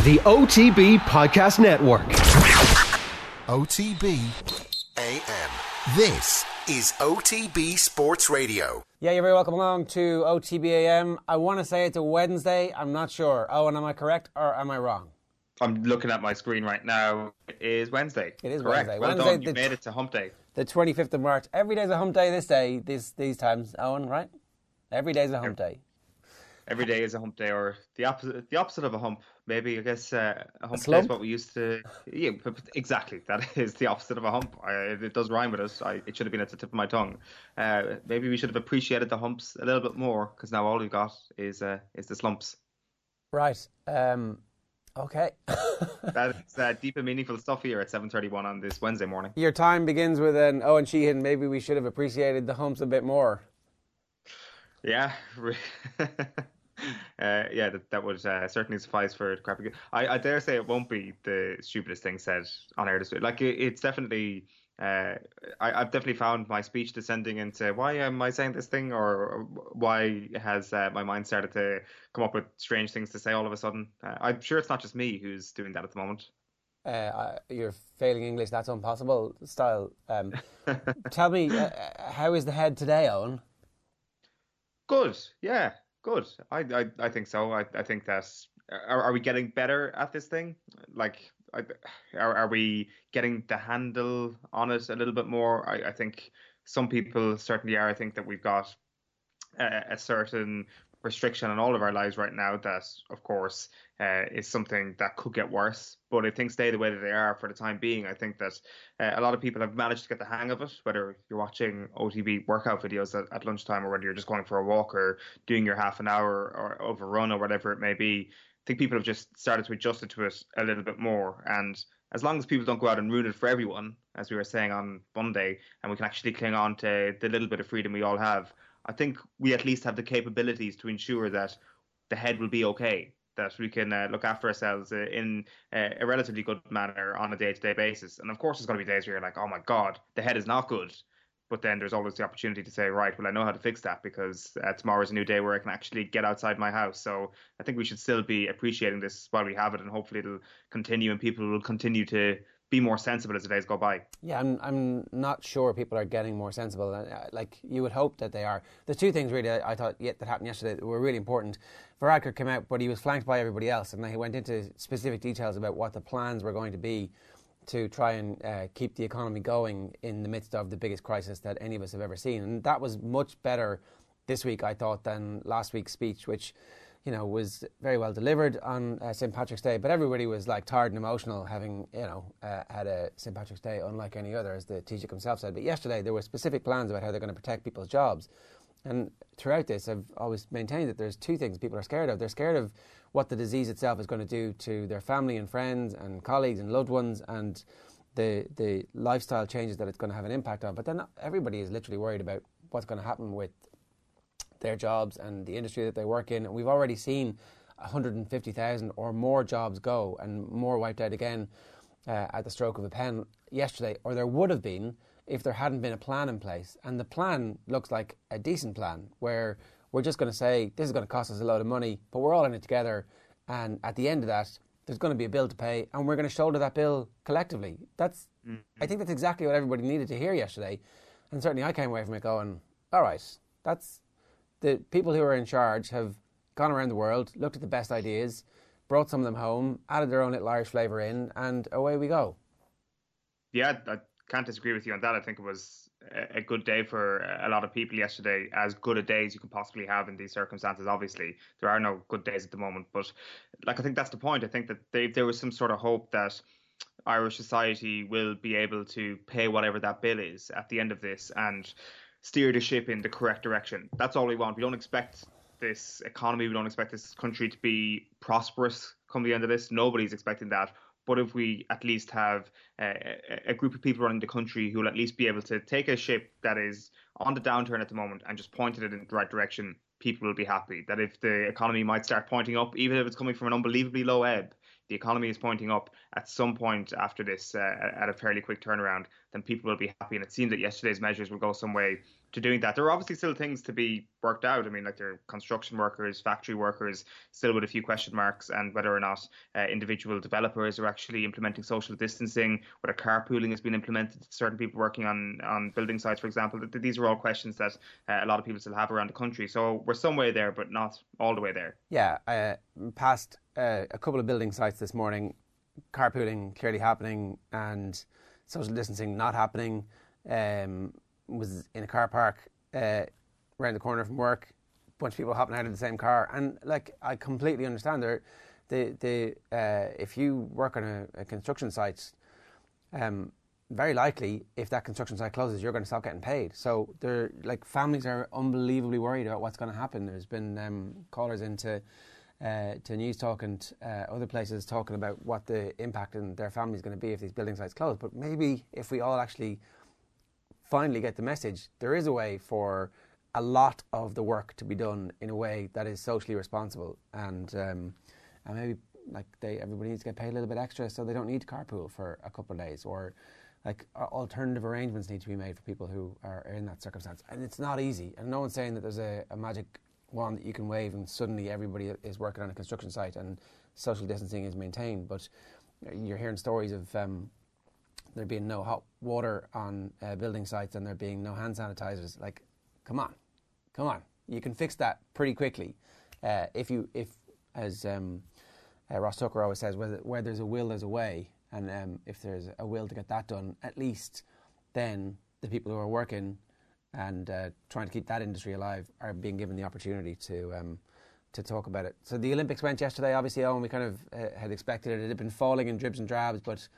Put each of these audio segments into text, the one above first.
the OTB Podcast Network. OTB AM. This is OTB Sports Radio. Yeah, you're very welcome along to OTB AM. I want to say it's a Wednesday. I'm not sure. Oh, and am I correct or am I wrong? I'm looking at my screen right now. It is Wednesday. It is correct. Wednesday. Well done. You made it to hump day. The 25th of March. Every day's a hump day these times, Owen, right? Every day's a hump day. Every day is a hump day, or the opposite of a hump. Maybe, I guess, a hump day is what we used to... Yeah, exactly. That is the opposite of a hump. It does rhyme with us. It should have been at the tip of my tongue. Maybe we should have appreciated the humps a little bit more, because now all we've got is the slumps. Right. Okay. That's deep and meaningful stuff here at 7:31 on this Wednesday morning. Your time begins with an Owen Sheehan. Maybe we should have appreciated the humps a bit more. Yeah. That would certainly suffice for crappy. I dare say it won't be the stupidest thing said on air this week. Like, it's definitely... I've definitely found my speech descending into why am I saying this thing, or why has my mind started to come up with strange things to say all of a sudden. I'm sure it's not just me who's doing that at the moment. You're failing English, that's impossible style. Tell me, how is the head today, Owen? Good, yeah, good. I think so. I think that are we getting better at this thing? Like, are we getting the handle on it a little bit more? I think some people certainly are. I think that we've got a certain restriction on all of our lives right now that, of course, is something that could get worse. But if things stay the way that they are for the time being, I think that a lot of people have managed to get the hang of it, whether you're watching OTB workout videos at lunchtime, or whether you're just going for a walk or doing your half an hour or overrun or whatever it may be. I think people have just started to adjust to it a little bit more. And as long as people don't go out and ruin it for everyone, as we were saying on Monday, and we can actually cling on to the little bit of freedom we all have, I think we at least have the capabilities to ensure that the head will be okay, that we can look after ourselves in a relatively good manner on a day-to-day basis. And of course, there's going to be days where you're like, oh my God, the head is not good. But then there's always the opportunity to say, right, well, I know how to fix that, because tomorrow's a new day where I can actually get outside my house. So I think we should still be appreciating this while we have it, and hopefully it'll continue and people will continue to be more sensible as the days go by. Yeah, I'm not sure people are getting more sensible. Like, you would hope that they are. There's two things really I thought that happened yesterday that were really important. Varadkar came out, but he was flanked by everybody else, and he went into specific details about what the plans were going to be to try and keep the economy going in the midst of the biggest crisis that any of us have ever seen. And that was much better this week, I thought, than last week's speech, which, you know, was very well delivered on St. Patrick's Day. But everybody was like tired and emotional, having, you know, had a St. Patrick's Day unlike any other, as the Taoiseach himself said. But yesterday there were specific plans about how they're going to protect people's jobs. And throughout this, I've always maintained that there's two things people are scared of. They're scared of what the disease itself is going to do to their family and friends and colleagues and loved ones, and the lifestyle changes that it's going to have an impact on. But then everybody is literally worried about what's going to happen with their jobs and the industry that they work in. And we've already seen 150,000 or more jobs go, and more wiped out again at the stroke of a pen yesterday, or there would have been if there hadn't been a plan in place. And the plan looks like a decent plan, where we're just going to say, this is going to cost us a load of money, but we're all in it together. And at the end of that, there's going to be a bill to pay, and we're going to shoulder that bill collectively. I think that's exactly what everybody needed to hear yesterday. And certainly I came away from it going, all right, that's the people who are in charge have gone around the world, looked at the best ideas, brought some of them home, added their own little Irish flavour in, and away we go. Yeah, I can't disagree with you on that. I think it was a good day for a lot of people yesterday, as good a day as you can possibly have in these circumstances. Obviously, there are no good days at the moment, but like, I think that's the point. I think that there was some sort of hope that Irish society will be able to pay whatever that bill is at the end of this and steer the ship in the correct direction. That's all we want. We don't expect this economy, we don't expect this country to be prosperous come the end of this. Nobody's expecting that. But if we at least have a group of people running the country who will at least be able to take a ship that is on the downturn at the moment and just pointed it in the right direction, people will be happy. That if the economy might start pointing up, even if it's coming from an unbelievably low ebb, the economy is pointing up at some point after this at a fairly quick turnaround, then people will be happy. And it seemed that yesterday's measures will go some way to doing that. There are obviously still things to be worked out. I mean, like there are construction workers, factory workers, still with a few question marks, and whether or not individual developers are actually implementing social distancing, whether carpooling has been implemented to certain people working on building sites, for example. These are all questions that a lot of people still have around the country. So we're some way there, but not all the way there. Yeah, past a couple of building sites this morning, carpooling clearly happening and social distancing not happening. Was in a car park around the corner from work, a bunch of people hopping out of the same car, and like I completely understand if you work on a construction site, very likely if that construction site closes, you're going to stop getting paid. So they're like families are unbelievably worried about what's going to happen. There's been callers into to News Talk and other places talking about what the impact in their family is going to be if these building sites close. But maybe if we all actually finally get the message, there is a way for a lot of the work to be done in a way that is socially responsible, and maybe like everybody needs to get paid a little bit extra so they don't need to carpool for a couple of days, or like alternative arrangements need to be made for people who are in that circumstance. And it's not easy, and no one's saying that there's a magic wand that you can wave and suddenly everybody is working on a construction site and social distancing is maintained, but you're hearing stories of there being no hot water on building sites and there being no hand sanitizers. Like, come on, you can fix that pretty quickly if as Ross Tucker always says, where there's a will, there's a way, and if there's a will to get that done, at least then the people who are working and trying to keep that industry alive are being given the opportunity to talk about it. So the Olympics went yesterday. Obviously, Owen, we kind of had expected it. It had been falling in dribs and drabs, but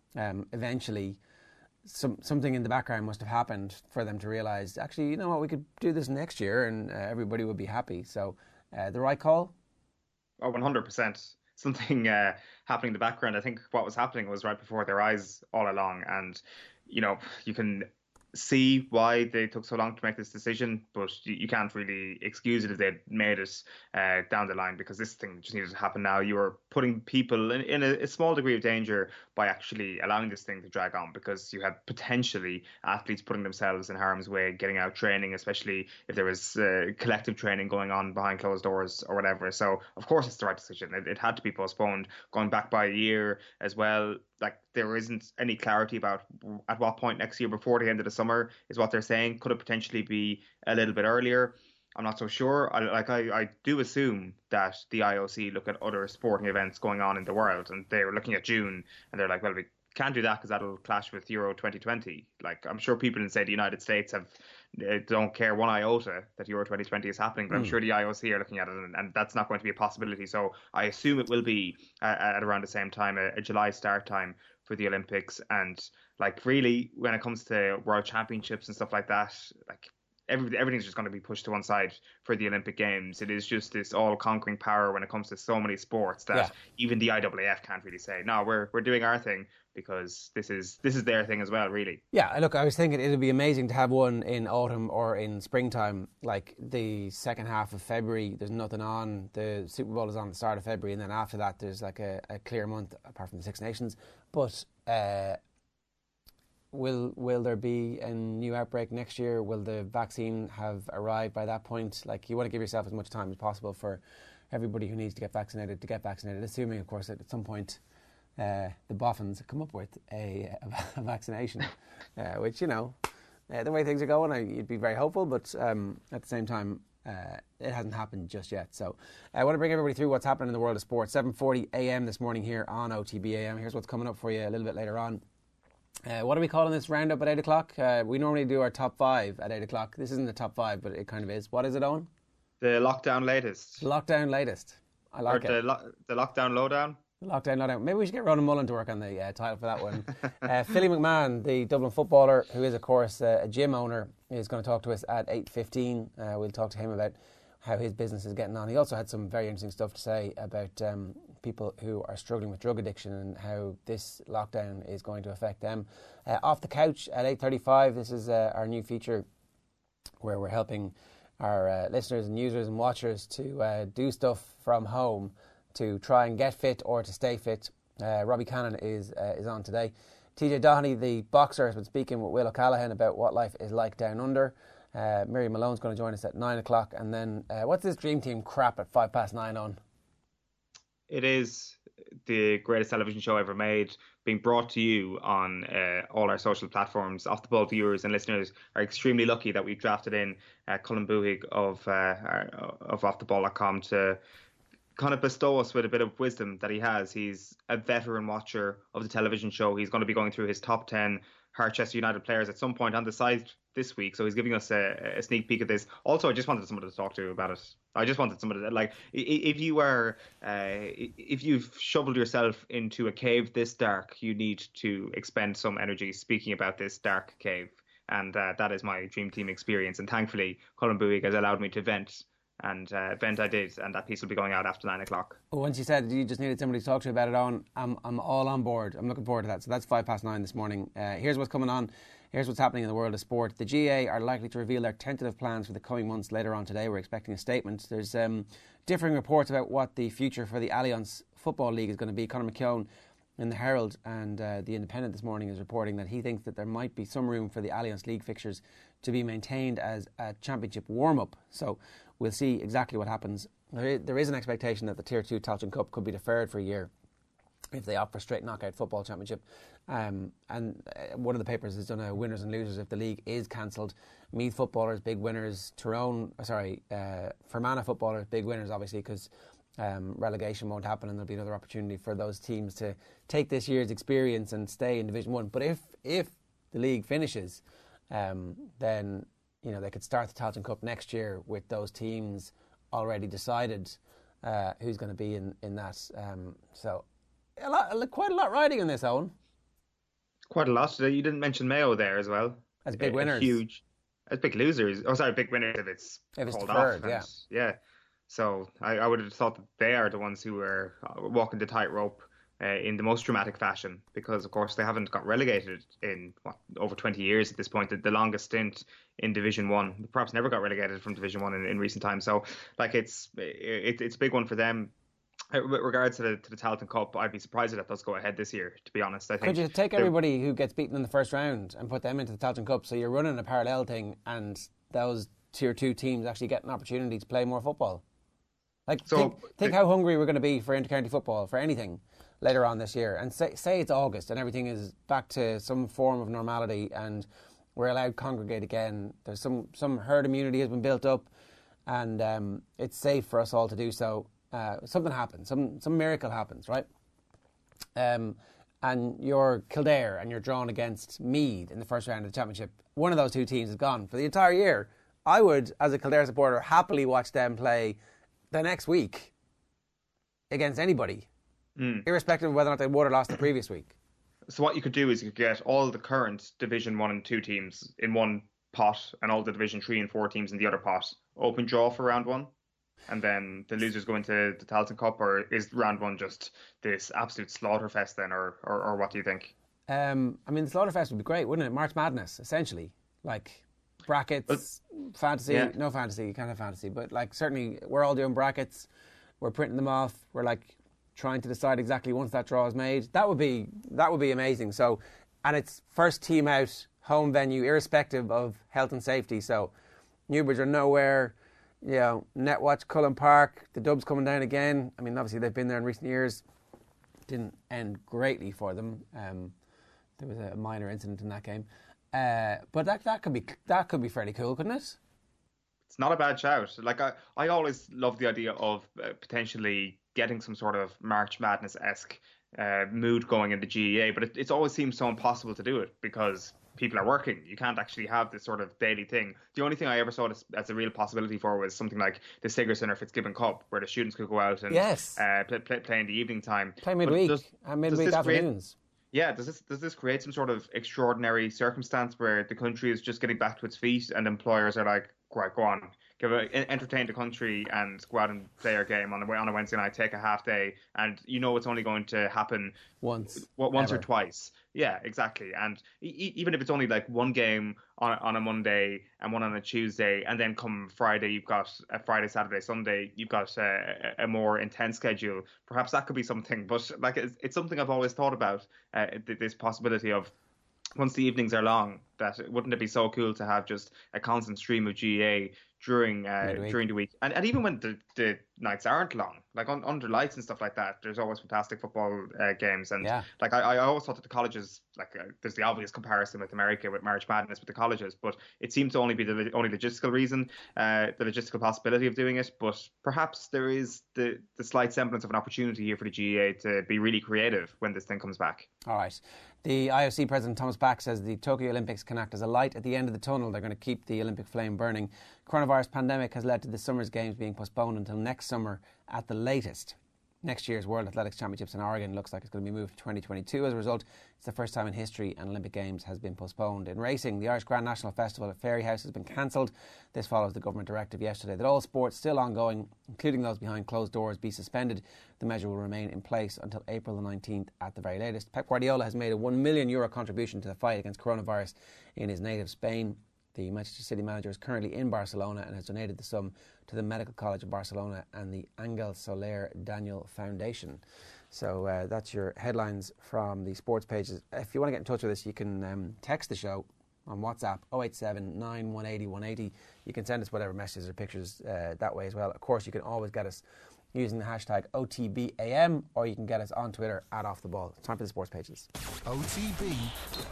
eventually something in the background must have happened for them to realise, actually, you know what, we could do this next year and everybody would be happy. So the right call? Oh, 100%. Something happening in the background. I think what was happening was right before their eyes all along. And, you know, you can see why they took so long to make this decision, but you can't really excuse it if they'd made it down the line, because this thing just needed to happen now. You were putting people in a small degree of danger by actually allowing this thing to drag on, because you had potentially athletes putting themselves in harm's way, getting out training, especially if there was collective training going on behind closed doors or whatever. So of course it's the right decision. It had to be postponed, going back by a year as well. Like, there isn't any clarity about at what point next year, before the end of the summer, is what they're saying. Could it potentially be a little bit earlier? I'm not so sure. I do assume that the IOC look at other sporting events going on in the world, and they were looking at June, and they're like, well, we can't do that because that'll clash with Euro 2020. Like, I'm sure people in, say, the United States don't care one iota that Euro 2020 is happening, but I'm sure the IOC are looking at it, and that's not going to be a possibility. So I assume it will be at around the same time, a July start time for the Olympics. And like, really, when it comes to World Championships and stuff like that, like, everything's just going to be pushed to one side for the Olympic Games. It is just this all-conquering power when it comes to so many sports that even the IAAF can't really say, no, we're doing our thing, because this is their thing as well, really. Yeah, look, I was thinking it would be amazing to have one in autumn or in springtime, like the second half of February. There's nothing on. The Super Bowl is on the start of February, and then after that there's like a clear month, apart from the Six Nations. But Will there be a new outbreak next year? Will the vaccine have arrived by that point? Like, you want to give yourself as much time as possible for everybody who needs to get vaccinated, assuming, of course, that at some point the boffins come up with a vaccination, which, you know, the way things are going, you'd be very hopeful, but at the same time, it hasn't happened just yet. So I want to bring everybody through what's happening in the world of sport. 7:40 a.m. this morning here on OTB AM. Here's what's coming up for you a little bit later on. What are we calling this roundup at 8 o'clock? We normally do our top 5 at 8 o'clock. This isn't the top 5, but it kind of is. What is it, Owen? The lockdown latest. Lockdown latest. I like it. The lockdown lowdown. Lockdown lowdown. Maybe we should get Ronan Mullen to work on the title for that one. Philly McMahon, the Dublin footballer, who is, of course, a gym owner, is going to talk to us at 8:15. We'll talk to him about how his business is getting on. He also had some very interesting stuff to say about people who are struggling with drug addiction and how this lockdown is going to affect them. Off the Couch at 8:35, this is our new feature where we're helping our listeners and users and watchers to do stuff from home to try and get fit or to stay fit. Robbie Cannon is on today. TJ Doherty, the boxer, has been speaking with Will O'Callaghan about what life is like down under. Miriam Malone's going to join us at 9 o'clock. And then, what's this Dream Team crap at 9:05 on? It is the greatest television show ever made, being brought to you on all our social platforms. Off the Ball viewers and listeners are extremely lucky that we've drafted in Colin Buhig of offtheball.com to kind of bestow us with a bit of wisdom that he has. He's a veteran watcher of the television show. He's going to be going through his top 10 Harchester United players at some point on the site this week, so he's giving us a sneak peek at this. Also, I just wanted somebody to talk to about it. I just wanted somebody to, like, if you've shoveled yourself into a cave this dark, you need to expend some energy speaking about this dark cave, and that is my Dream Team experience. And thankfully, Colin Buhig has allowed me to vent. And vent I did, and that piece will be going out after 9 o'clock. Once you said you just needed somebody to talk to about it on, I'm all on board. I'm looking forward to that. So that's 9:05 this morning. Here's what's coming on. Here's what's happening in the world of sport. The GA are likely to reveal their tentative plans for the coming months later on today. We're expecting a statement. There's differing reports about what the future for the Allianz Football League is going to be. Conor McKeown in the Herald and the Independent this morning is reporting that he thinks that there might be some room for the Allianz League fixtures to be maintained as a championship warm-up. So we'll see exactly what happens. There is an expectation that the Tier 2 Tailteann Cup could be deferred for a year if they opt for straight knockout football championship. And one of the papers has done a winners and losers if the league is cancelled. Meath footballers, big winners. Fermanagh footballers, big winners, obviously, because relegation won't happen and there'll be another opportunity for those teams to take this year's experience and stay in Division 1. But if the league finishes, then they could start the Tailteann Cup next year with those teams already decided who's going to be in that. So quite a lot riding on this, Owen. Quite a lot. You didn't mention Mayo there as well. As big winners. Huge. As big losers. Oh, sorry, big winners if it's called deferred, off. Yeah. So I would have thought that they are the ones who were walking the tightrope in the most dramatic fashion, because of course they haven't got relegated in over 20 years at this point. The longest stint in Division 1, perhaps never got relegated from Division 1 in recent times. So like it's a big one for them. With regards to the Tailteann Cup, I'd be surprised if that does go ahead this year, to be honest. I think could you take everybody who gets beaten in the first round and put them into the Tailteann Cup, so you're running a parallel thing and those Tier 2 teams actually get an opportunity to play more football? Think how hungry we're going to be for intercounty football, for anything later on this year. And say it's August and everything is back to some form of normality and we're allowed to congregate again. There's some herd immunity has been built up and it's safe for us all to do so. Something happens, some miracle happens, right? And you're Kildare and you're drawn against Meath in the first round of the championship. One of those two teams is gone for the entire year. I would, as a Kildare supporter, happily watch them play the next week against anybody, irrespective of whether or not they won or lost the previous week. So what you could do is you could get all the current Division 1 and 2 teams in one pot and all the Division 3 and 4 teams in the other pot. Open draw for round 1. And then the losers go into the Tailteann Cup, or is round 1 just this absolute slaughterfest then, or what do you think? I mean, the slaughterfest would be great, wouldn't it? March Madness, essentially. Like brackets, fantasy, yeah. No fantasy, you can't have fantasy, but like certainly we're all doing brackets, we're printing them off, we're like trying to decide exactly once that draw is made. That would be amazing. So, and it's first team out, home venue, irrespective of health and safety. So Newbridge are nowhere. Netwatch, Cullen Park, the Dubs coming down again. I mean, obviously they've been there in recent years. Didn't end greatly for them. There was a minor incident in that game, but that could be fairly cool, couldn't it? It's not a bad shout. Like I always love the idea of potentially getting some sort of March Madness-esque mood going in the GEA, but it always seems so impossible to do it because people are working. You can't actually have this sort of daily thing. The only thing I ever saw as a real possibility for was something like the Sigerson or Fitzgibbon Cup, where the students could go out and play in the evening time. Play midweek and midweek afternoons. Does this create some sort of extraordinary circumstance where the country is just getting back to its feet and employers are like, right, go on, entertain the country and go out and play our game on a Wednesday night, take a half day, and it's only going to happen once or twice. Yeah, exactly. And even if it's only like one game on a Monday and one on a Tuesday, and then come Friday you've got a Friday, Saturday, Sunday, you've got a more intense schedule. Perhaps that could be something. But like it's something I've always thought about, this possibility of once the evenings are long, that wouldn't it be so cool to have just a constant stream of GAA during the week, and even when the nights aren't long, like under lights and stuff like that. There's always fantastic football games, and like I always thought that the colleges, like there's the obvious comparison with America with March Madness with the colleges, but it seemed to only be the only logistical reason, the logistical possibility of doing it. But perhaps there is the slight semblance of an opportunity here for the GAA to be really creative when this thing comes back. All right. The IOC President Thomas Bach says the Tokyo Olympics can act as a light at the end of the tunnel. They're going to keep the Olympic flame burning. Coronavirus pandemic has led to this summer's games being postponed until next summer at the latest. Next year's World Athletics Championships in Oregon looks like it's going to be moved to 2022. As a result, it's the first time in history an Olympic Games has been postponed. In racing, the Irish Grand National Festival at Fairyhouse has been cancelled. This follows the government directive yesterday that all sports still ongoing, including those behind closed doors, be suspended. The measure will remain in place until April the 19th at the very latest. Pep Guardiola has made a €1 million contribution to the fight against coronavirus in his native Spain. The Manchester City manager is currently in Barcelona and has donated the sum to the Medical College of Barcelona and the Ángel Soler Daniel Foundation. So that's your headlines from the sports pages. If you want to get in touch with us, you can text the show on WhatsApp 087 9180 180. You can send us whatever messages or pictures that way as well. Of course, you can always get us using the hashtag OTBAM, or you can get us on Twitter at Off The Ball. It's time for the sports pages. OTBAM.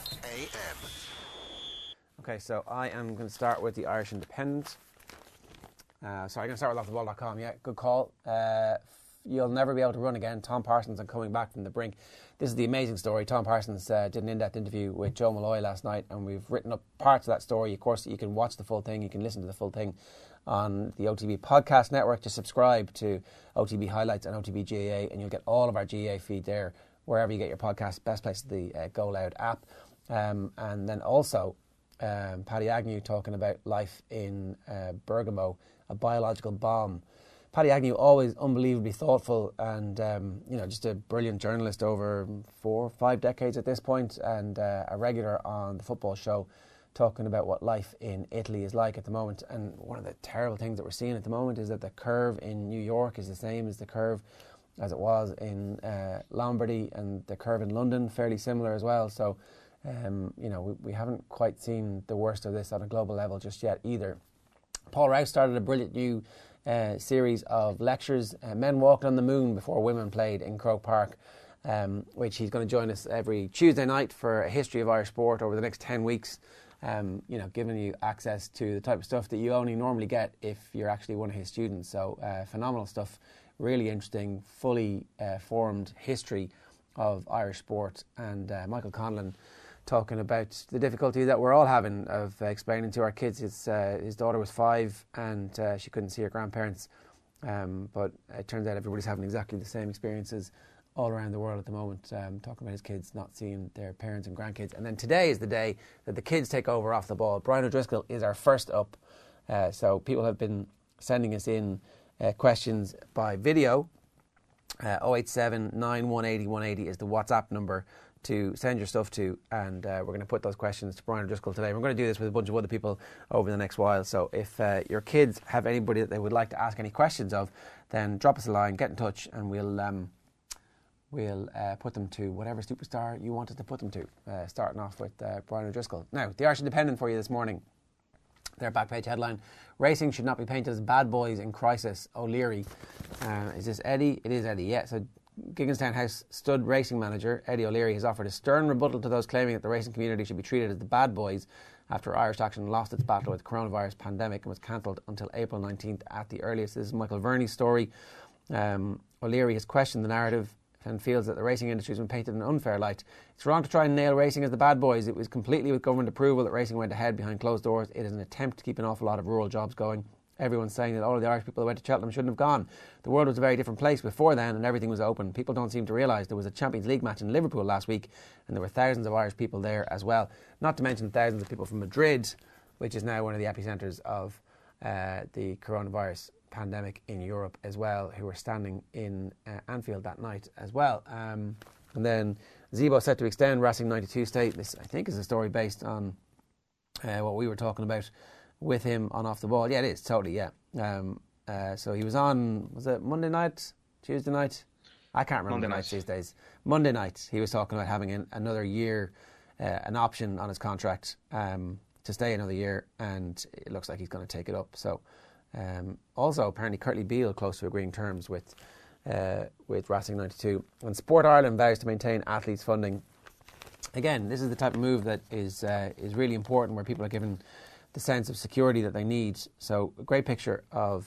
Okay, so I am going to start with the Irish Independent. I'm going to start with offtheball.com. Yeah, good call. You'll never be able to run again. Tom Parsons on coming back from the brink. This is the amazing story. Tom Parsons did an in-depth interview with Joe Malloy last night, and we've written up parts of that story. Of course, you can watch the full thing. You can listen to the full thing on the OTB Podcast Network. Just subscribe to OTB Highlights and OTB GAA, and you'll get all of our GAA feed there, wherever you get your podcast. Best place is the Go Loud app. And then also Paddy Agnew talking about life in Bergamo, a biological bomb. Paddy Agnew, always unbelievably thoughtful and just a brilliant journalist over 4 or 5 decades at this point, and a regular on the football show, talking about what life in Italy is like at the moment. And one of the terrible things that we're seeing at the moment is that the curve in New York is the same as the curve as it was in Lombardy, and the curve in London fairly similar as well. So we haven't quite seen the worst of this on a global level just yet either. Paul Rouse started a brilliant new series of lectures, Men Walking on the Moon Before Women Played in Croke Park, which he's going to join us every Tuesday night for a history of Irish sport over the next 10 weeks, giving you access to the type of stuff that you only normally get if you're actually one of his students. So phenomenal stuff, really interesting, fully formed history of Irish sport. And Michael Conlon talking about the difficulty that we're all having of explaining to our kids. His daughter was 5 and she couldn't see her grandparents, but it turns out everybody's having exactly the same experiences all around the world at the moment, talking about his kids not seeing their parents and grandkids. And then today is the day that the kids take over Off The Ball. Brian O'Driscoll is our first up, so people have been sending us in questions by video. 087 9180 180 is the WhatsApp number to send your stuff to, and we're going to put those questions to Brian O'Driscoll today. We're going to do this with a bunch of other people over the next while, so if your kids have anybody that they would like to ask any questions of, then drop us a line, get in touch, and we'll put them to whatever superstar you wanted to put them to, starting off with Brian O'Driscoll. Now, the Irish Independent for you this morning. Their back page headline: Racing should not be painted as bad boys in crisis. O'Leary. Is this Eddie? It is Eddie, yeah. So Gigginstown House stud racing manager Eddie O'Leary has offered a stern rebuttal to those claiming that the racing community should be treated as the bad boys after Irish Action lost its battle with the coronavirus pandemic and was cancelled until April 19th at the earliest. This is Michael Verney's story. O'Leary has questioned the narrative and feels that the racing industry has been painted in an unfair light. It's wrong to try and nail racing as the bad boys. It was completely with government approval that racing went ahead behind closed doors. It is an attempt to keep an awful lot of rural jobs going. Everyone's saying that all of the Irish people that went to Cheltenham shouldn't have gone. The world was a very different place before then and everything was open. People don't seem to realise there was a Champions League match in Liverpool last week and there were thousands of Irish people there as well. Not to mention thousands of people from Madrid, which is now one of the epicentres of the coronavirus pandemic in Europe as well, who were standing in Anfield that night as well. And then Zebo set to extend Racing 92 state. This, I think, is a story based on what we were talking about with him on Off The Ball. Yeah, it is, totally, yeah. So he was on, was it Monday night, Tuesday night? I can't remember the nights these days. Monday night, he was talking about having another year an option on his contract to stay another year, and it looks like he's going to take it up. So also apparently Curtly Beale close to agreeing terms with Racing 92. And Sport Ireland vows to maintain athletes funding. Again, this is the type of move that is really important, where people are given the sense of security that they need. So a great picture of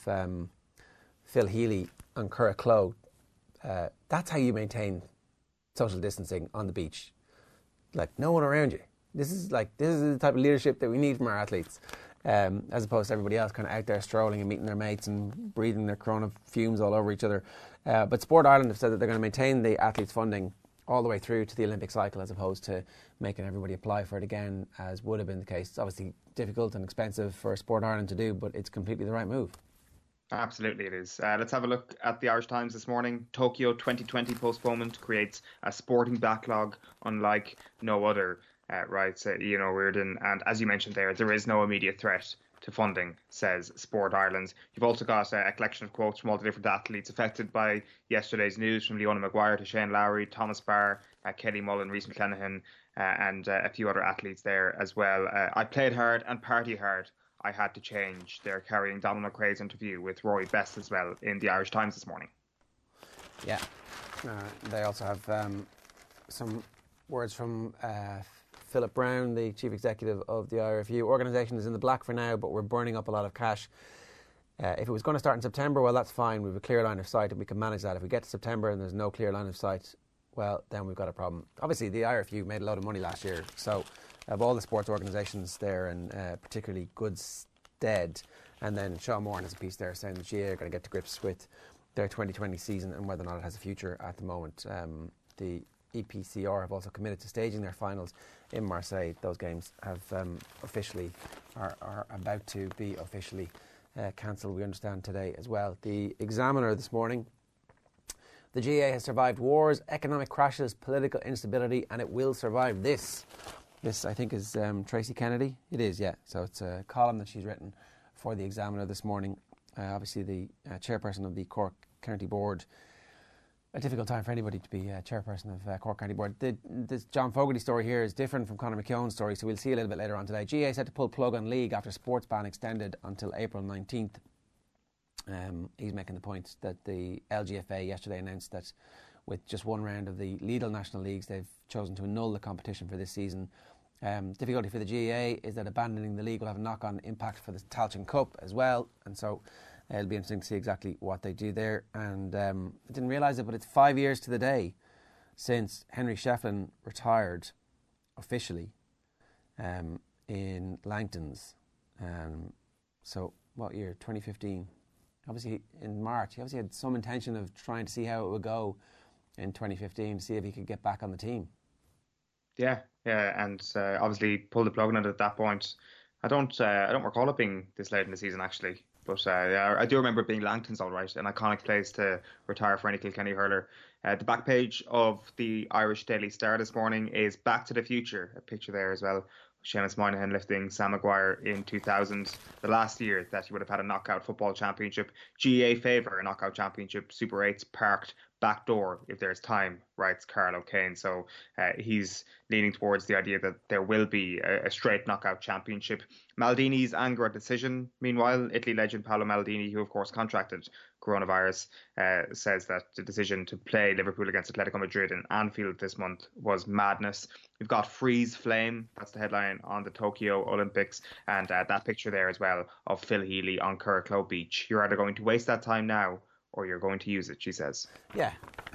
Phil Healy and Curragh Clough. That's how you maintain social distancing on the beach. Like, no one around you. This is the type of leadership that we need from our athletes, as opposed to everybody else kind of out there strolling and meeting their mates and breathing their corona fumes all over each other. But Sport Ireland have said that they're going to maintain the athletes' funding all the way through to the Olympic cycle, as opposed to making everybody apply for it again, as would have been the case. It's obviously difficult and expensive for Sport Ireland to do, but it's completely the right move. Absolutely it is. Let's have a look at the Irish Times this morning. Tokyo 2020 postponement creates a sporting backlog unlike no other, writes Reardon. And as you mentioned there is no immediate threat to funding, says Sport Ireland. You've also got a collection of quotes from all the different athletes affected by yesterday's news, from Leona Maguire to Shane Lowry, Thomas Barr, Kelly Mullen, Rhys McClenaghan, and a few other athletes there as well. I played hard and party hard. I had to change. They're carrying Donald McRae's interview with Rory Best as well in the Irish Times this morning. Yeah. They also have some words from Philip Brown, the Chief Executive of the IRFU. Organisation is in the black for now, but we're burning up a lot of cash. If it was going to start in September, well, that's fine. We have a clear line of sight and we can manage that. If we get to September and there's no clear line of sight, well, then we've got a problem. Obviously, the IRFU made a lot of money last year, so of all the sports organisations there, and particularly good stead. And then Sean Moran has a piece there saying that GA are going to get to grips with their 2020 season and whether or not it has a future at the moment. The EPCR have also committed to staging their finals in Marseille. Those games have officially are about to be officially cancelled, we understand, today as well. The Examiner this morning: the GAA has survived wars, economic crashes, political instability, and it will survive this. This, I think, is Tracy Kennedy. It is, yeah. So it's a column that she's written for the Examiner this morning. Obviously, the chairperson of the Cork County Board. A difficult time for anybody to be chairperson of Cork County Board. This John Fogarty story here is different from Conor McKeown's story, so we'll see a little bit later on today. GAA set to pull plug on league after sports ban extended until April 19th. He's making the point that the LGFA yesterday announced that with just one round of the Lidl National Leagues, they've chosen to annul the competition for this season. Difficulty for the GAA is that abandoning the league will have a knock-on impact for the Tailteann Cup as well, and so it'll be interesting to see exactly what they do there. And I didn't realise it, but it's 5 years to the day since Henry Shefflin retired officially in Langtons. So what year? 2015. Obviously in March. He obviously had some intention of trying to see how it would go in 2015 to see if he could get back on the team. Yeah, and obviously pulled the plug on it at that point. I don't recall it being this late in the season actually. But I do remember it being Langton's all right, an iconic place to retire for any Kilkenny hurler. The back page of the Irish Daily Star this morning is Back to the Future, a picture there as well. Seamus Moynihan lifting Sam Maguire in 2000, the last year that he would have had a knockout football championship. GAA favour a knockout championship, Super 8's parked back door if there's time, writes Carl O'Kane. So he's leaning towards the idea that there will be a straight knockout championship. Maldini's anger at decision. Meanwhile, Italy legend Paolo Maldini, who of course contracted coronavirus, says that the decision to play Liverpool against Atletico Madrid in Anfield this month was madness. We've got Freeze Flame, that's the headline on the Tokyo Olympics, and that picture there as well of Phil Healy on Curragh Clough Beach. You're either going to waste that time now or you're going to use it, she says. Yeah.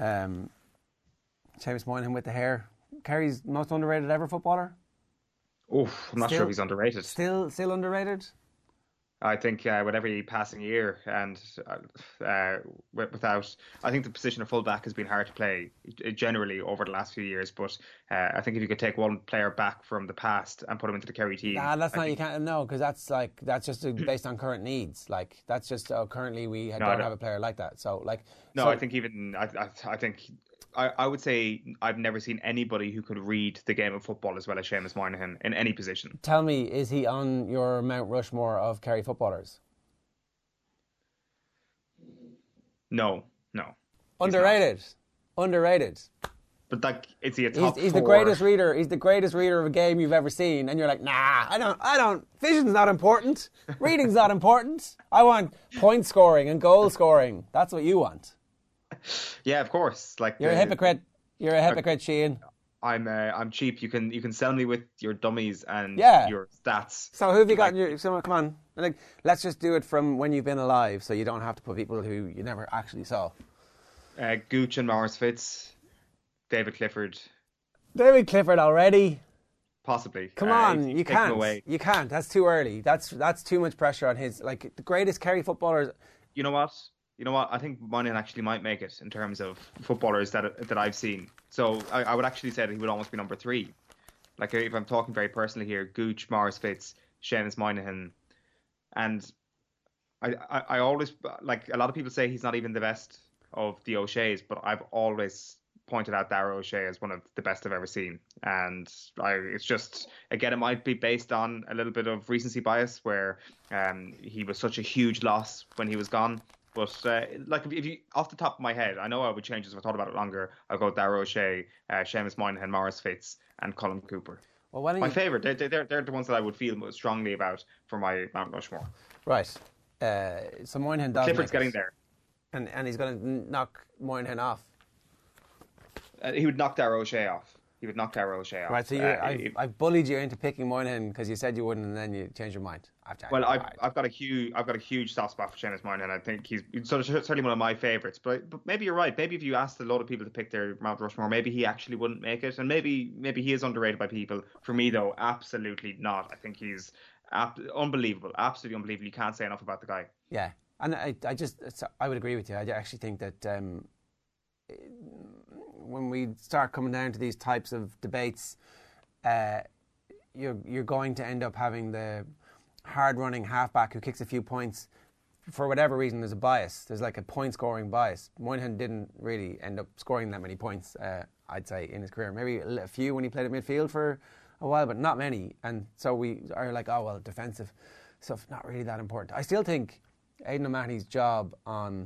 Seamus Moynihan with the hair. Kerry's most underrated ever footballer? I'm not sure if he's underrated. Still underrated? I think with every passing year and without, I think the position of fullback has been hard to play generally over the last few years. But I think if you could take one player back from the past and put him into the Kerry team, you can't. No, because that's just based on current needs. Like that's just currently we don't have a player like that. So like I think even I think. I would say I've never seen anybody who could read the game of football as well as Seamus Moynihan in any position. Tell me, is he on your Mount Rushmore of Kerry footballers? No. Underrated. But like, is he a top He's four? the greatest reader. He's the greatest reader of a game you've ever seen, and you're like, nah, I don't. Vision's not important. Reading's not important. I want point scoring and goal scoring. That's what you want. Yeah, of course. Like, You're a hypocrite. You're a hypocrite, Sheehan. I'm cheap. You can sell me with your dummies and your stats. So who have you got? Come on. Like, let's just do it from when you've been alive, so you don't have to put people who you never actually saw. Gooch and Maurice Fitz. David Clifford. David Clifford already? Possibly. Come on, you can't. You can't. That's too early. That's too much pressure on his. Like, the greatest Kerry footballers. You know what? I think Moynihan actually might make it in terms of footballers that I've seen. So I would actually say that he would almost be number 3. Like, if I'm talking very personally here, Gooch, Maurice Fitz, Seamus Moynihan, and I always, like, a lot of people say he's not even the best of the O'Sheas, but I've always pointed out Darragh O'Shea as one of the best I've ever seen. And it's just, again, it might be based on a little bit of recency bias where he was such a huge loss when he was gone. But like, if you, off the top of my head, I know I would change this if I thought about it longer. I'll go Darragh O'Shea, Seamus Moynihan, Maurice Fitz, and Colin Cooper. Well, my favourite. They're the ones that I would feel most strongly about for my Mount Rushmore. Right. So Moynihan does. Clifford's getting there. And he's going to knock Moynihan off. He would knock Darragh O'Shea off. Right, so I've bullied you into picking Moynihan because you said you wouldn't, and then you changed your mind. I've got a huge soft spot for Seamus Moynihan. I think he's certainly one of my favourites. But maybe you're right. Maybe if you asked a lot of people to pick their Mount Rushmore, maybe he actually wouldn't make it, and maybe he is underrated by people. For me, though, absolutely not. I think he's unbelievable, absolutely unbelievable. You can't say enough about the guy. Yeah, and I would agree with you. I actually think that when we start coming down to these types of debates, you're going to end up having the hard-running halfback who kicks a few points. For whatever reason, there's a bias. There's like a point-scoring bias. Moynihan didn't really end up scoring that many points, I'd say, in his career. Maybe a few when he played at midfield for a while, but not many. And so we are like, oh, well, defensive stuff, not really that important. I still think Aidan O'Mahony's job on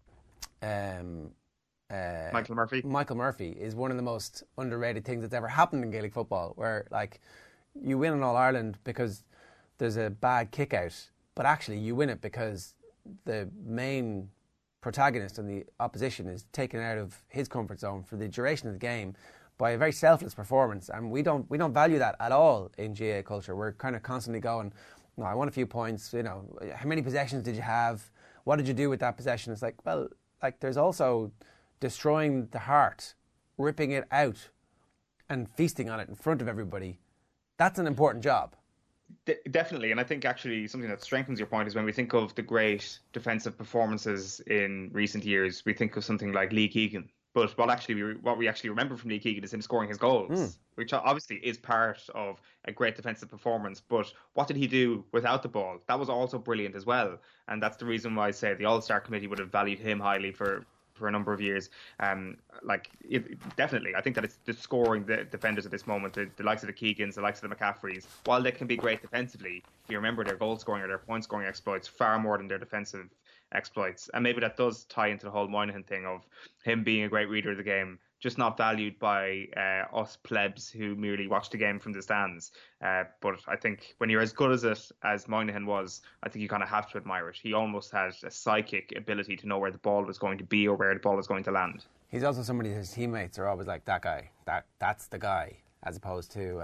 Michael Murphy is one of the most underrated things that's ever happened in Gaelic football, where, like, you win an All-Ireland because there's a bad kick-out, but actually you win it because the main protagonist and the opposition is taken out of his comfort zone for the duration of the game by a very selfless performance, and we don't value that at all in GAA culture. We're kind of constantly going, no, I want a few points, how many possessions did you have? What did you do with that possession? It's like, well, like, there's also destroying the heart, ripping it out and feasting on it in front of everybody. That's an important job. Definitely, and I think actually something that strengthens your point is when we think of the great defensive performances in recent years, we think of something like Lee Keegan. But what we actually remember from Lee Keegan is him scoring his goals, which obviously is part of a great defensive performance. But what did he do without the ball? That was also brilliant as well. And that's the reason why I say the All-Star Committee would have valued him highly for a number of years. Definitely, I think that it's the scoring the defenders at this moment, the likes of the Keegans, the likes of the McCaffreys, while they can be great defensively, you remember their goal scoring or their point scoring exploits far more than their defensive exploits. And maybe that does tie into the whole Moynihan thing of him being a great reader of the game, just not valued by us plebs who merely watch the game from the stands. But I think when you're as good as it as Moynihan was, I think you kind of have to admire it. He almost had a psychic ability to know where the ball was going to be or where the ball was going to land. He's also somebody his teammates are always like, that guy, that's the guy, as opposed to,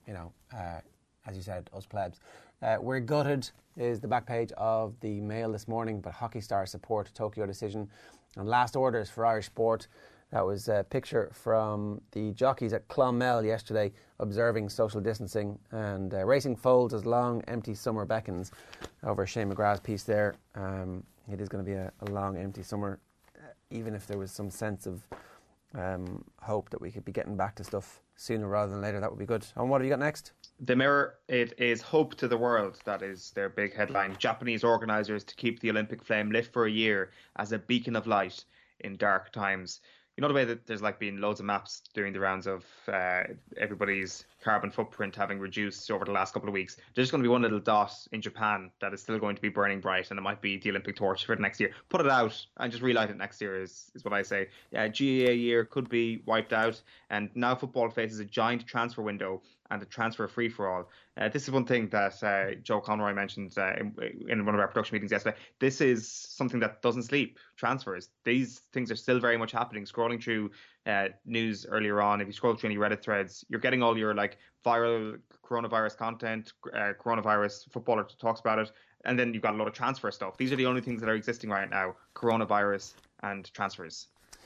as you said, us plebs. We're gutted is the back page of the Mail this morning, but Hockey Star support Tokyo decision and last orders for Irish sport. That was a picture from the jockeys at Clonmel yesterday observing social distancing, and racing folds as long empty summer beckons over Shane McGrath's piece there. It is going to be a long empty summer, even if there was some sense of hope that we could be getting back to stuff sooner rather than later. That would be good. And what have you got next? The Mirror, it is hope to the world. That is their big headline. Japanese organisers to keep the Olympic flame lit for a year as a beacon of light in dark times. You know the way that there's like been loads of maps doing the rounds of everybody's carbon footprint having reduced over the last couple of weeks. There's going to be one little dot in Japan that is still going to be burning bright, and it might be the Olympic torch for the next year. Put it out and just relight it next year is what I say. Yeah, GAA year could be wiped out, and now football faces a giant transfer window and a transfer free-for-all. This is one thing that Joe Conroy mentioned in one of our production meetings yesterday. This is something that doesn't sleep, transfers. These things are still very much happening. Scrolling through news earlier on, if you scroll through any Reddit threads, you're getting all your like viral coronavirus content, coronavirus footballer talks about it, and then you've got a lot of transfer stuff. These are the only things that are existing right now, coronavirus and transfers.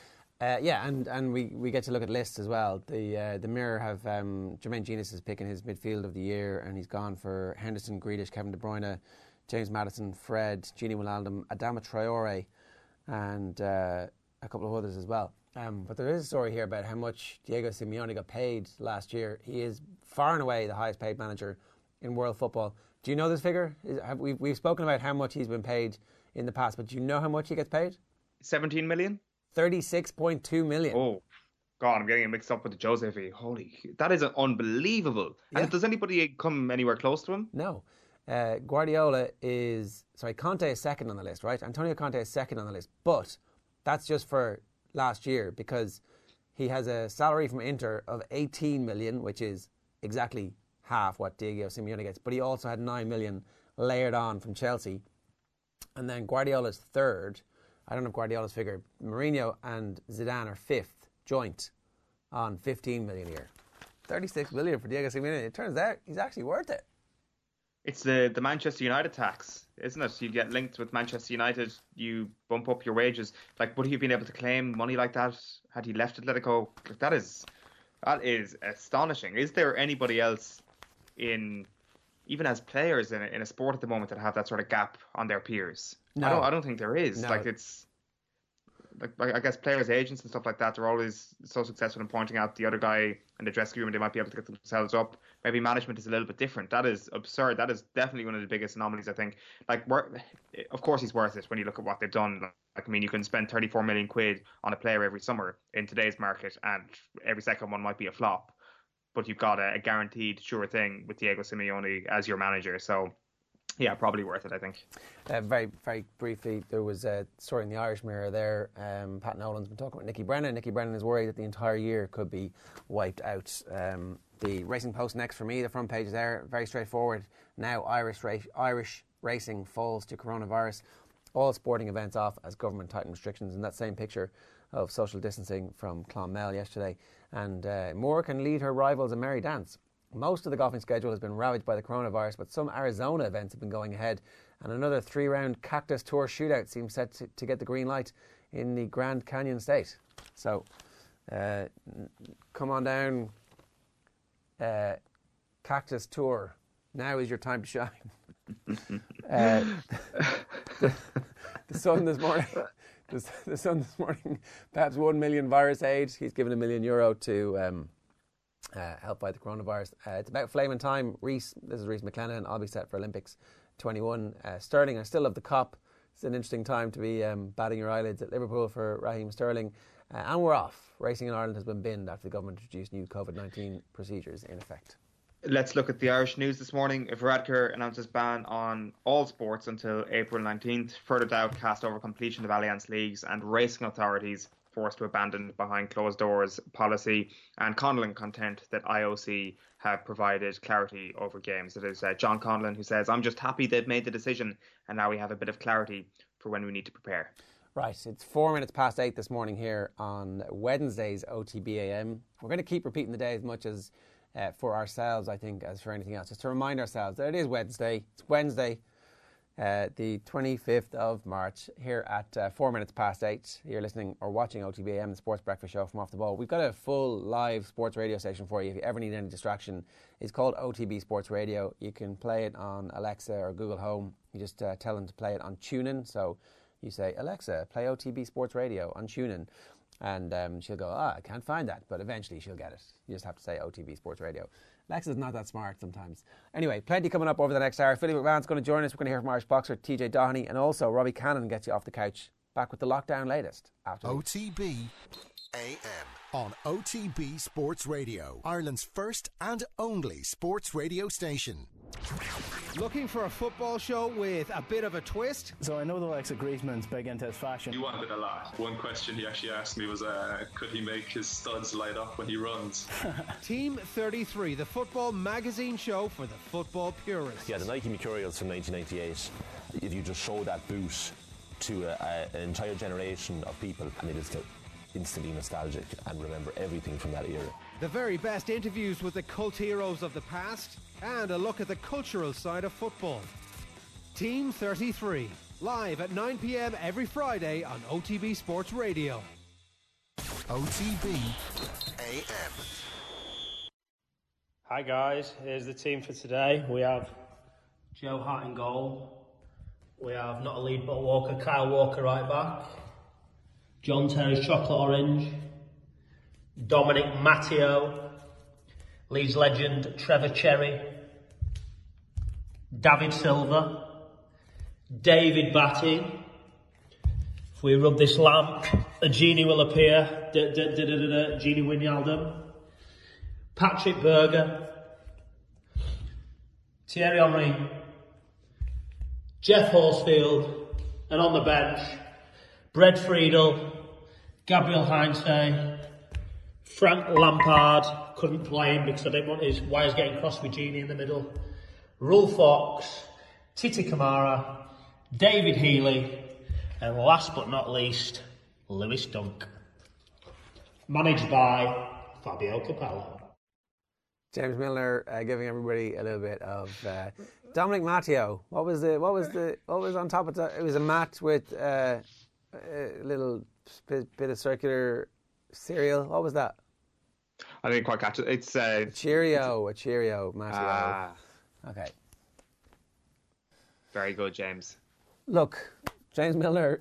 And we get to look at lists as well. The Mirror have Jermaine Genius is picking his midfield of the year, and he's gone for Henderson, Grealish, Kevin De Bruyne, James Maddison, Fred, Gini Wijnaldum, Adama Traore, and a couple of others as well. But there is a story here about how much Diego Simeone got paid last year. He is far and away the highest paid manager in world football. Do you know this figure? We've spoken about how much he's been paid in the past, but do you know how much he gets paid? 17 million? 36.2 million. Oh, God, I'm getting it mixed up with the Jose fee. Holy, that is unbelievable. Yeah. And does anybody come anywhere close to him? No. Conte is second on the list, right? Antonio Conte is second on the list, but that's just for last year because he has a salary from Inter of 18 million, which is exactly half what Diego Simeone gets, but he also had 9 million layered on from Chelsea. And then Guardiola's third. I don't know if Guardiola's figure. Mourinho and Zidane are fifth, joint, on 15 million a year. 36 million for Diego Simeone. It turns out he's actually worth it. It's the Manchester United tax, isn't it? You get linked with Manchester United, you bump up your wages. Like, would he have been able to claim money like that had he left Atletico? Like, that is astonishing. Is there anybody else even as players in a sport at the moment that have that sort of gap on their peers? No. I don't think there is. No. Like, it's like I guess players' agents and stuff like that, they're always so successful in pointing out the other guy in the dressing room and they might be able to get themselves up. Maybe management is a little bit different. That is absurd. That is definitely one of the biggest anomalies, I think. Like, of course he's worth it when you look at what they've done. Like, I mean, you can spend 34 million quid on a player every summer in today's market and every second one might be a flop. But you've got a guaranteed sure thing with Diego Simeone as your manager. So, yeah, probably worth it, I think. Very, very briefly, there was a story in the Irish Mirror there. Pat Nolan's been talking about Nicky Brennan. Nicky Brennan is worried that the entire year could be wiped out. The Racing Post next for me, the front page there, very straightforward. Now Irish racing falls to coronavirus. All sporting events off as government tighten restrictions. And that same picture of social distancing from Clonmel yesterday. And Moore can lead her rivals a merry dance. Most of the golfing schedule has been ravaged by the coronavirus, but some Arizona events have been going ahead, and another 3-round Cactus Tour shootout seems set to get the green light in the Grand Canyon State. So, come on down, Cactus Tour. Now is your time to shine. The Sun this morning. The Sun this morning. Perhaps 1 million virus aid. He's given €1 million to help fight the coronavirus. It's about flaming time. This is Reece McLennan. I'll be set for Olympics 21. Sterling, I still love the cop. It's an interesting time to be batting your eyelids at Liverpool for Raheem Sterling. And we're off. Racing in Ireland has been binned after the government introduced new COVID-19 procedures in effect. Let's look at the Irish news this morning. Varadkar announces ban on all sports until April 19th. Further doubt cast over completion of Allianz leagues, and racing authorities forced to abandon behind closed doors policy, and Conlon content that IOC have provided clarity over games. It is John Conlon who says, "I'm just happy they've made the decision and now we have a bit of clarity for when we need to prepare." Right, it's 4 minutes past 8 this morning here on Wednesday's OTBAM. We're going to keep repeating the day as much as for ourselves, I think, as for anything else. Just to remind ourselves that it is Wednesday. It's Wednesday, the 25th of March, here at 4 minutes past 8. You're listening or watching OTBAM, the Sports Breakfast Show from Off the Ball. We've got a full live sports radio station for you if you ever need any distraction. It's called OTB Sports Radio. You can play it on Alexa or Google Home. You just tell them to play it on TuneIn. So you say, "Alexa, play OTB Sports Radio on TuneIn." And she'll go, I can't find that. But eventually she'll get it. You just have to say OTB Sports Radio. Alexa's not that smart sometimes. Anyway, plenty coming up over the next hour. Philly McMahon's going to join us. We're going to hear from Irish boxer TJ Doheny. And also Robbie Cannon gets you off the couch. Back with the lockdown latest after OTB a.m. on OTB Sports Radio, Ireland's first and only sports radio station. Looking for a football show with a bit of a twist? So I know the likes of Griezmann's big into his fashion. He wanted a lot. One question he actually asked me was, could he make his studs light up when he runs? Team 33, the football magazine show for the football purists. Yeah, the Nike Mercurials from 1998, if you just show that boot to an entire generation of people, and they just get instantly nostalgic and remember everything from that era. The very best interviews with the cult heroes of the past, and a look at the cultural side of football. Team 33, live at 9 p.m. every Friday on OTB Sports Radio. OTB AM. Hi guys, here's the team for today. We have Joe Hart in goal. We have not a lead but a Walker, Kyle Walker right back. John Terry's chocolate orange. Dominic Matteo. Leeds legend Trevor Cherry. David Silva. David Batty. If we rub this lamp, a genie will appear. Genie Wijnaldum. Patrick Berger. Thierry Henry. Jeff Horsfield. And on the bench, Brett Friedel. Gabriel Heinze. Frank Lampard. Couldn't play him because I didn't want his wires getting crossed with Genie in the middle. Rule Fox. Titi Kamara. David Healy. And last but not least, Lewis Dunk. Managed by Fabio Capello. James Milner giving everybody a little bit of Dominic Matteo. What was on top of that? It was a mat with a little bit of circular cereal. What was that? I didn't quite catch it. It's a Cheerio, Matteo. Okay. Very good, James. Look, James Milner,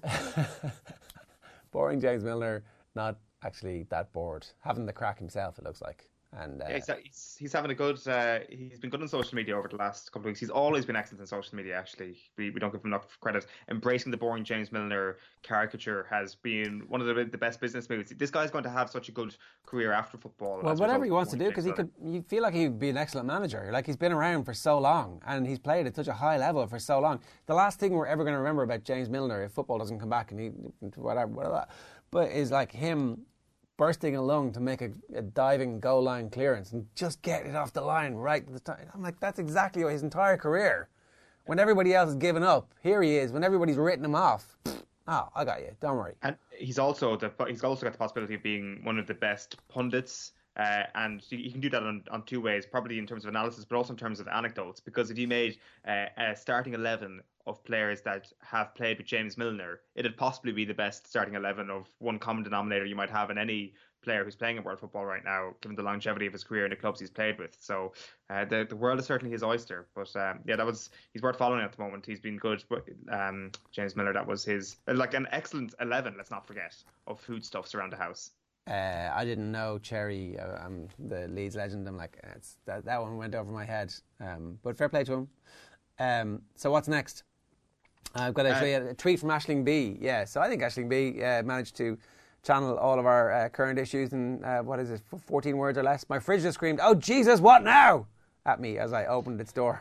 boring James Milner, not actually that bored. Having the crack himself, it looks like. And he's having a good. He's been good on social media over the last couple of weeks. He's always been excellent on social media. Actually, we don't give him enough credit. Embracing the boring James Milner caricature has been one of the best business moves. This guy's going to have such a good career after football. Well, whatever he wants to do, because you feel like he'd be an excellent manager. Like, he's been around for so long and he's played at such a high level for so long. The last thing we're ever going to remember about James Milner, if football doesn't come back and he whatever, but is like him bursting a lung to make a diving goal line clearance and just get it off the line right at the time. I'm like, that's exactly his entire career. When everybody else has given up, here he is. When everybody's written him off, I got you. Don't worry. And he's also got the possibility of being one of the best pundits. And you can do that on two ways, probably in terms of analysis, but also in terms of anecdotes. Because if you made a starting 11 of players that have played with James Milner, it'd possibly be the best starting 11 of one common denominator you might have in any player who's playing in world football right now, given the longevity of his career in the clubs he's played with. So the world is certainly his oyster. But he's worth following at the moment. He's been good. But James Milner, that was his an excellent 11. Let's not forget, of foodstuffs around the house. I didn't know Cherry, the Leeds legend. I'm like, that one went over my head. But fair play to him. So what's next? I've got actually a tweet from Aisling B. Yeah, so I think Aisling B managed to channel all of our current issues in, 14 words or less. My fridge just screamed, "Oh, Jesus, what now?" at me as I opened its door.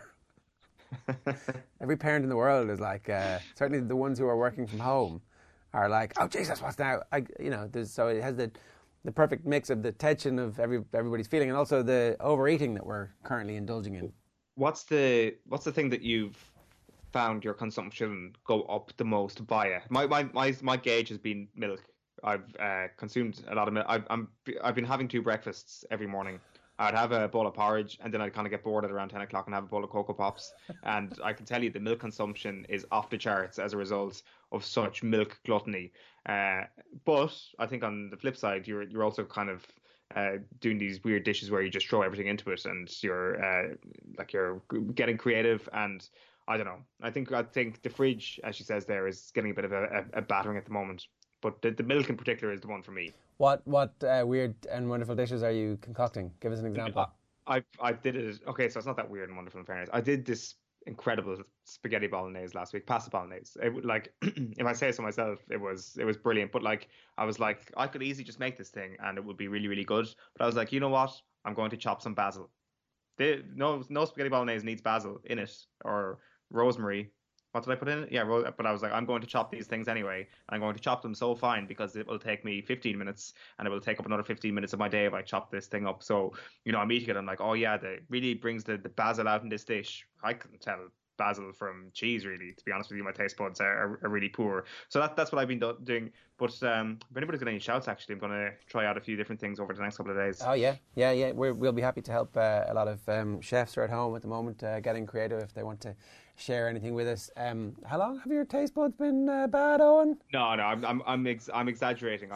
Every parent in the world is like, certainly the ones who are working from home are like, "Oh, Jesus, what's now?" So it has the perfect mix of the tension of everybody's feeling and also the overeating that we're currently indulging in. What's the thing that you've found your consumption go up the most via? My gauge has been milk. I've consumed a lot of milk. I've been having 2 breakfasts every morning. I'd have a bowl of porridge and then I'd kind of get bored at around 10 o'clock and have a bowl of Cocoa Pops. And I can tell you the milk consumption is off the charts as a result of such milk gluttony. But I think on the flip side, you're also kind of doing these weird dishes where you just throw everything into it and you're getting creative. And I don't know. I think the fridge, as she says there, is getting a bit of a battering at the moment. But the milk in particular is the one for me. What weird and wonderful dishes are you concocting? Give us an example. I did it. Okay, so it's not that weird and wonderful in fairness. I did this incredible spaghetti bolognese last week, pasta bolognese. Like, if I say so myself, it was brilliant. But like, I was like, I could easily just make this thing and it would be really, really good. But I was like, you know what? I'm going to chop some basil. No spaghetti bolognese needs basil in it or rosemary. What did I put in it? Yeah, but I was like, I'm going to chop these things anyway. I'm going to chop them so fine because it will take me 15 minutes and it will take up another 15 minutes of my day if I chop this thing up. So, I'm eating it. I'm like, oh yeah, that really brings the basil out in this dish. I couldn't tell basil from cheese, really, to be honest with you. My taste buds are really poor. So that's what I've been doing. But if anybody's got any shouts, actually, I'm going to try out a few different things over the next couple of days. Oh, yeah. We'll be happy to help. A lot of chefs are at home at the moment getting creative if they want to share anything with us. How long have your taste buds been bad, Owen? No, I'm exaggerating.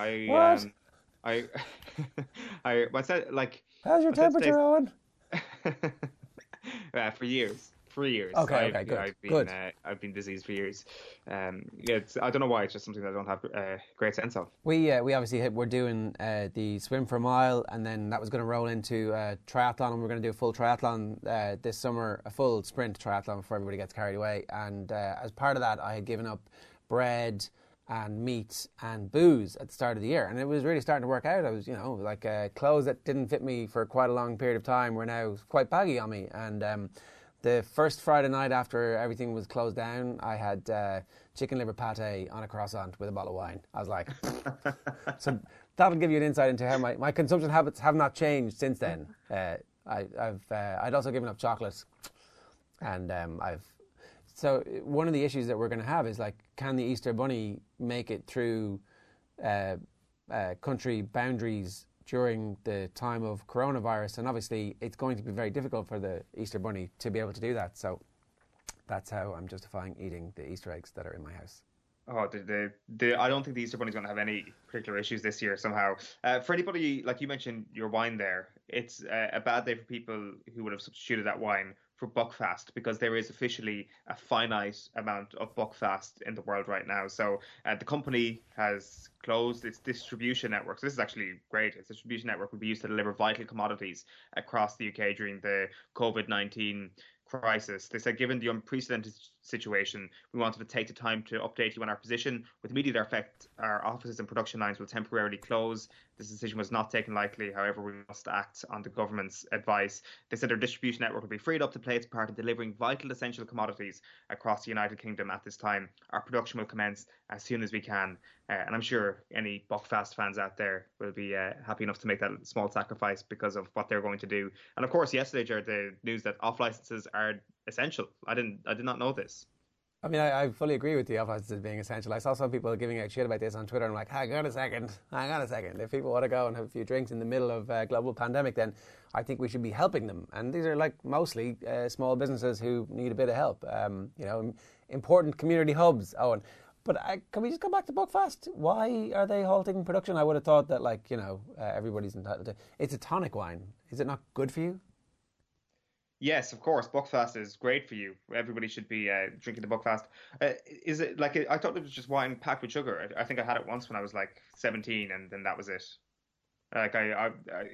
What's that, like? How's your temperature, Owen? For years. 3 years. Okay, good. I've been diseased for years. I don't know why. It's just something that I don't have a great sense of. We obviously we're doing the swim for a mile, and then that was going to roll into triathlon, and we're going to do a full triathlon this summer, a full sprint triathlon before everybody gets carried away. And as part of that, I had given up bread and meat and booze at the start of the year, and it was really starting to work out. I was, clothes that didn't fit me for quite a long period of time were now quite baggy on me, and the first Friday night after everything was closed down, I had chicken liver pate on a croissant with a bottle of wine. I was like, so that'll give you an insight into how my consumption habits have not changed since then. I'd also given up chocolate, and so one of the issues that we're going to have is, like, can the Easter Bunny make it through country boundaries during the time of coronavirus? And obviously it's going to be very difficult for the Easter Bunny to be able to do that. So that's how I'm justifying eating the Easter eggs that are in my house. Oh, I don't think the Easter Bunny's going to have any particular issues this year somehow. For anybody, like you mentioned your wine there, it's a bad day for people who would have substituted that wine for Buckfast, because there is officially a finite amount of Buckfast in the world right now. So the company has closed its distribution network. So this is actually great. Its distribution network will be used to deliver vital commodities across the UK during the COVID-19 crisis. They said, given the unprecedented situation, we wanted to take the time to update you on our position. With immediate effect, our offices and production lines will temporarily close. This decision was not taken lightly. However, we must act on the government's advice. They said their distribution network will be freed up to play its part in delivering vital essential commodities across the United Kingdom at this time. Our production will commence as soon as we can. And I'm sure any Buckfast fans out there will be happy enough to make that small sacrifice because of what they're going to do. And of course, yesterday, Jared, the news that off licenses are essential. I did not know this. I mean, I fully agree with the off licenses being essential. I saw some people giving out shit about this on Twitter, and I'm like, hang on a second. If people want to go and have a few drinks in the middle of a global pandemic, then I think we should be helping them. And these are, like, mostly small businesses who need a bit of help. Important community hubs, Owen. But can we just go back to Buckfast? Why are they halting production? I would have thought that, everybody's entitled to. It's a tonic wine. Is it not good for you? Yes, of course. Buckfast is great for you. Everybody should be drinking the Buckfast. Is it like I thought it was just wine packed with sugar? I think I had it once when I was like 17, and then that was it. Like I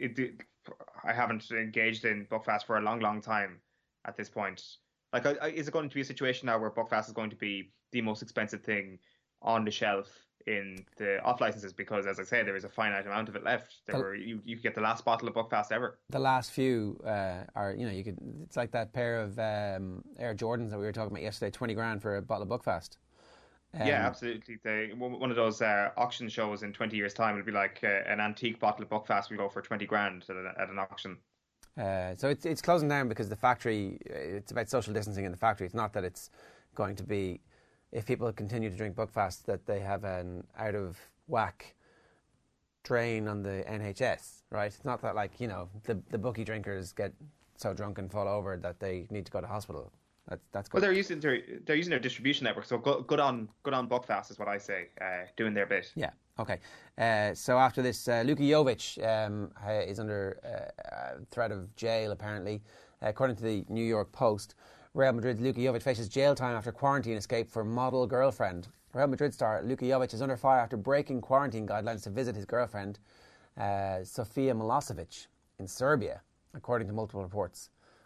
haven't engaged in Buckfast for a long, long time at this point. Like, is it going to be a situation now where Buckfast is going to be the most expensive thing on the shelf in the off licenses? Because, as I say, there is a finite amount of it left. You could get the last bottle of Buckfast ever. The last few are, you could. It's like that pair of Air Jordans that we were talking about yesterday. $20,000 for a bottle of Buckfast. Yeah, absolutely. One of those auction shows in 20 years' time would be like an antique bottle of Buckfast will go for $20,000 at an auction. So it's closing down because the factory. It's about social distancing in the factory. It's not that it's going to be, if people continue to drink Buckfast, that they have an out of whack drain on the NHS, right? It's not that, like, the bookie drinkers get so drunk and fall over that they need to go to hospital. That's good. Well, they're using their distribution network, so good on Buckfast is what I say, doing their bit. Yeah. Okay. So after this, Luka Jovic is under threat of jail, apparently, according to the New York Post. Real Madrid's Luka Jovic faces jail time after quarantine escape for model girlfriend. Real Madrid star Luka Jovic is under fire after breaking quarantine guidelines to visit his girlfriend, Sofia Milosevic, in Serbia, according to multiple reports.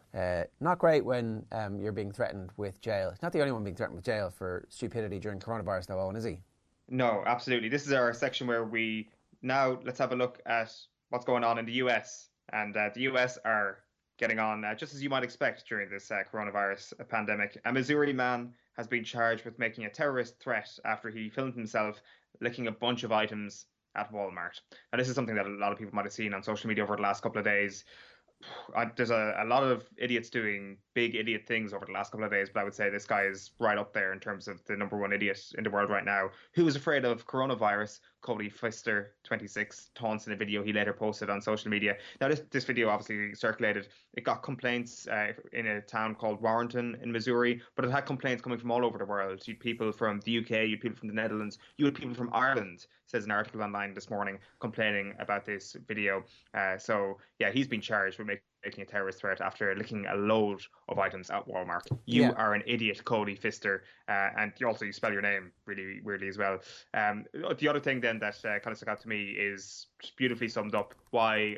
Not great when you're being threatened with jail. He's not the only one being threatened with jail for stupidity during coronavirus, though, Owen, is he? No, absolutely. This is our section where let's have a look at what's going on in the US. And the US are getting on just as you might expect during this coronavirus pandemic. A Missouri man has been charged with making a terrorist threat after he filmed himself licking a bunch of items at Walmart. And this is something that a lot of people might have seen on social media over the last couple of days. There's a lot of idiots doing big idiot things over the last couple of days, but I would say this guy is right up there in terms of the number one idiot in the world right now, who is afraid of coronavirus. Cody Pfister, 26, taunts in a video he later posted on social media. Now, this video obviously circulated. It got complaints in a town called Warrenton in Missouri, but it had complaints coming from all over the world. You had people from the UK, you had people from the Netherlands, you had people from Ireland, says an article online this morning, complaining about this video. So, yeah, he's been charged with making a terrorist threat after licking a load of items at Walmart. You are an idiot, Cody Pfister, and you spell your name really weirdly as well. The other thing then that kind of stuck out to me is beautifully summed up why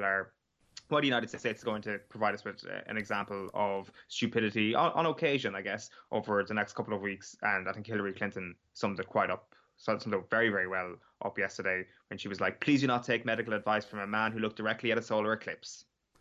the United States is going to provide us with an example of stupidity on occasion, I guess, over the next couple of weeks. And I think Hillary Clinton summed it very, very well up yesterday when she was like, please do not take medical advice from a man who looked directly at a solar eclipse.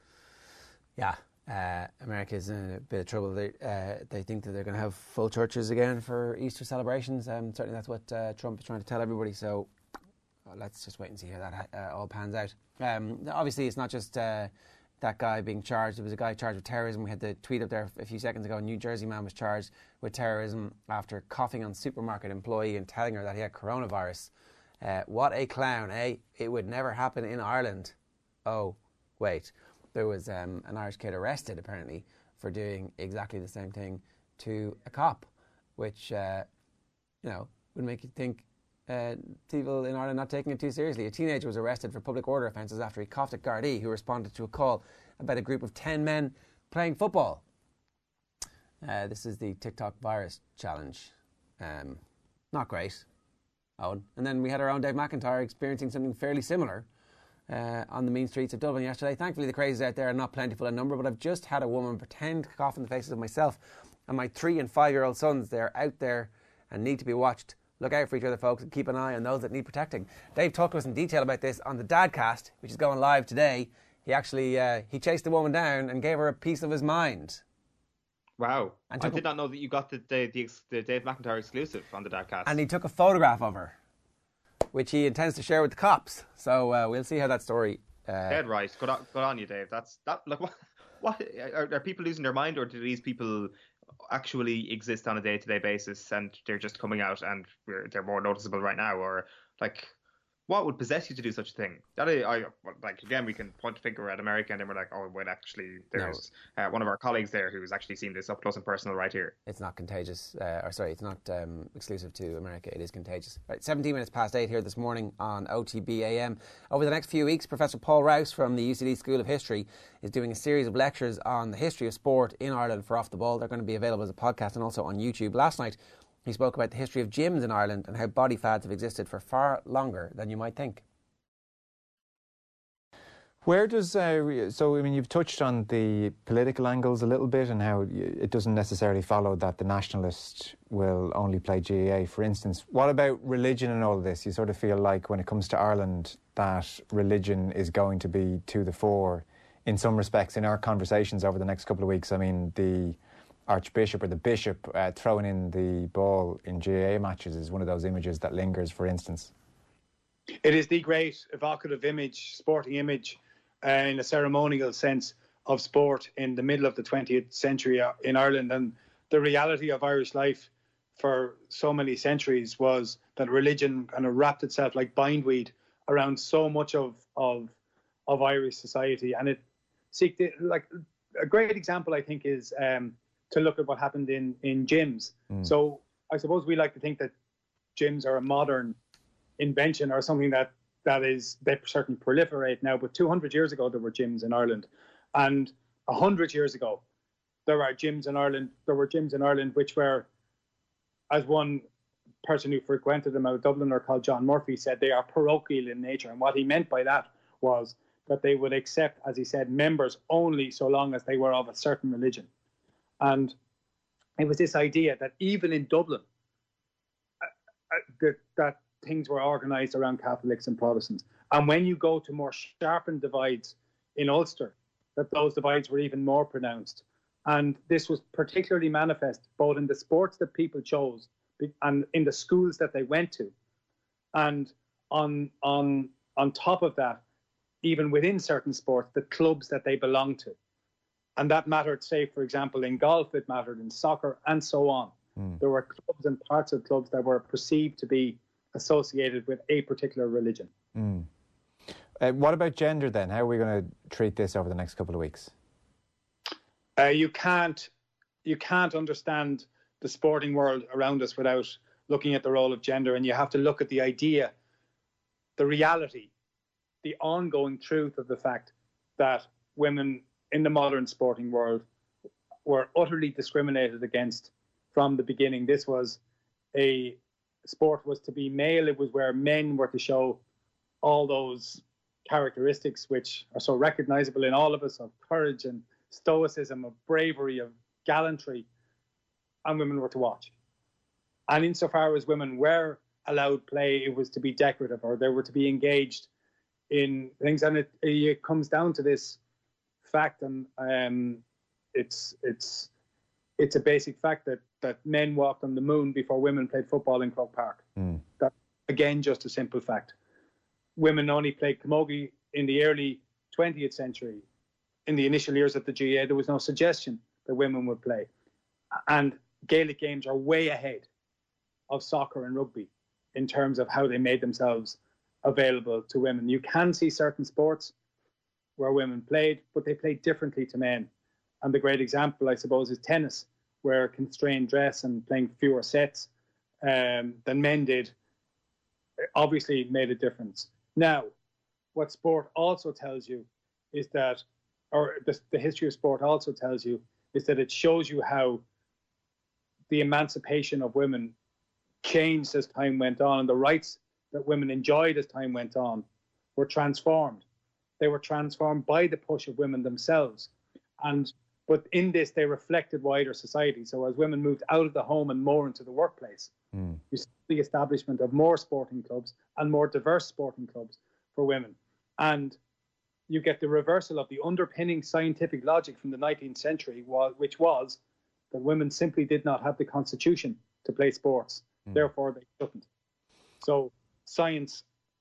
Yeah. America's in a bit of trouble. They think that they're going to have full churches again for Easter celebrations. Certainly that's what Trump is trying to tell everybody. So let's just wait and see how that all pans out. Obviously, it's not just that guy being charged. There was a guy charged with terrorism. We had the tweet up there a few seconds ago. A New Jersey man was charged with terrorism after coughing on supermarket employee and telling her that he had coronavirus. What a clown, eh? It would never happen in Ireland. Oh, wait. There was an Irish kid arrested, apparently, for doing exactly the same thing to a cop, which, would make you think people in Ireland not taking it too seriously. A teenager was arrested for public order offences after he coughed at Gardaí, who responded to a call about a group of 10 men playing football. This is the TikTok virus challenge. Not great, Owen. And then we had our own Dave McIntyre experiencing something fairly similar on the mean streets of Dublin yesterday. Thankfully, the crazies out there are not plentiful in number, but I've just had a woman pretend to cough in the faces of myself and my 3- and 5-year-old sons. They're out there and need to be watched. Look out for each other, folks, and keep an eye on those that need protecting. Dave talked to us in detail about this on the Dadcast, which is going live today. He actually he chased the woman down and gave her a piece of his mind. Wow. I did not know that you got the Dave McIntyre exclusive on the Dadcast. And he took a photograph of her, which he intends to share with the cops. So we'll see how that story... Dead right. Good on you, Dave. What are people losing their mind, or do these people actually exist on a day-to-day basis and they're just coming out and they're more noticeable right now? Or, what would possess you to do such a thing? Again, we can point a finger at America and then we're like, oh, wait, actually, there's one of our colleagues there who's actually seen this up close and personal right here. It's not contagious. It's not exclusive to America. It is contagious. Right, 17 minutes past 8 here this morning on OTB AM. Over the next few weeks, Professor Paul Rouse from the UCD School of History is doing a series of lectures on the history of sport in Ireland for Off the Ball. They're going to be available as a podcast and also on YouTube. Last night, he spoke about the history of gyms in Ireland and how body fads have existed for far longer than you might think. Where does, you've touched on the political angles a little bit and how it doesn't necessarily follow that the nationalists will only play GAA, for instance. What about religion and all of this? You sort of feel like when it comes to Ireland that religion is going to be to the fore in some respects in our conversations over the next couple of weeks. I mean, the Archbishop or the Bishop throwing in the ball in GAA matches is one of those images that lingers, for instance. It is the great evocative image, sporting image, in a ceremonial sense of sport in the middle of the 20th century in Ireland. And the reality of Irish life for so many centuries was that religion kind of wrapped itself like bindweed around so much of Irish society. And a great example, I think, is to look at what happened in gyms. So I suppose we like to think that gyms are a modern invention or something they certainly proliferate now. But 200 years ago, there were gyms in Ireland. And 100 years ago, there were gyms in Ireland which were, as one person who frequented them out of Dublin, called John Murphy, said, they are parochial in nature. And what he meant by that was that they would accept, as he said, members only so long as they were of a certain religion. And it was this idea that even in Dublin, that things were organised around Catholics and Protestants. And when you go to more sharpened divides in Ulster, that those divides were even more pronounced. And this was particularly manifest both in the sports that people chose and in the schools that they went to. And on top of that, even within certain sports, the clubs that they belonged to. And that mattered, say, for example, in golf, it mattered in soccer, and so on. There were clubs and parts of clubs that were perceived to be associated with a particular religion. What about gender then? How are we going to treat this over the next couple of weeks? You can't understand the sporting world around us without looking at the role of gender, and you have to look at the idea, the reality, the ongoing truth of the fact that women in the modern sporting world were utterly discriminated against from the beginning. This was sport was to be male. It was where men were to show all those characteristics which are so recognizable in all of us, of courage and stoicism, of bravery, of gallantry, and women were to watch. And insofar as women were allowed play, it was to be decorative, or they were to be engaged in things. And it comes down to this fact, and it's a basic fact that men walked on the moon before women played football in Croke Park. That's, again, just a simple fact. Women only played camogie in the early 20th century. In the initial years of the GAA, there was no suggestion that women would play. And Gaelic games are way ahead of soccer and rugby in terms of how they made themselves available to women. You can see certain sports where women played, but they played differently to men. And the great example, I suppose, is tennis, where constrained dress and playing fewer sets than men did obviously made a difference. Now, what sport also tells you is that, or the history of sport also tells you, is that it shows you how the emancipation of women changed as time went on, and the rights that women enjoyed as time went on were transformed. They were transformed by the push of women themselves. But in this, they reflected wider society. So as women moved out of the home and more into the workplace, you see the establishment of more sporting clubs and more diverse sporting clubs for women. And you get the reversal of the underpinning scientific logic from the 19th century, which was that women simply did not have the constitution to play sports. Therefore, they shouldn't. So science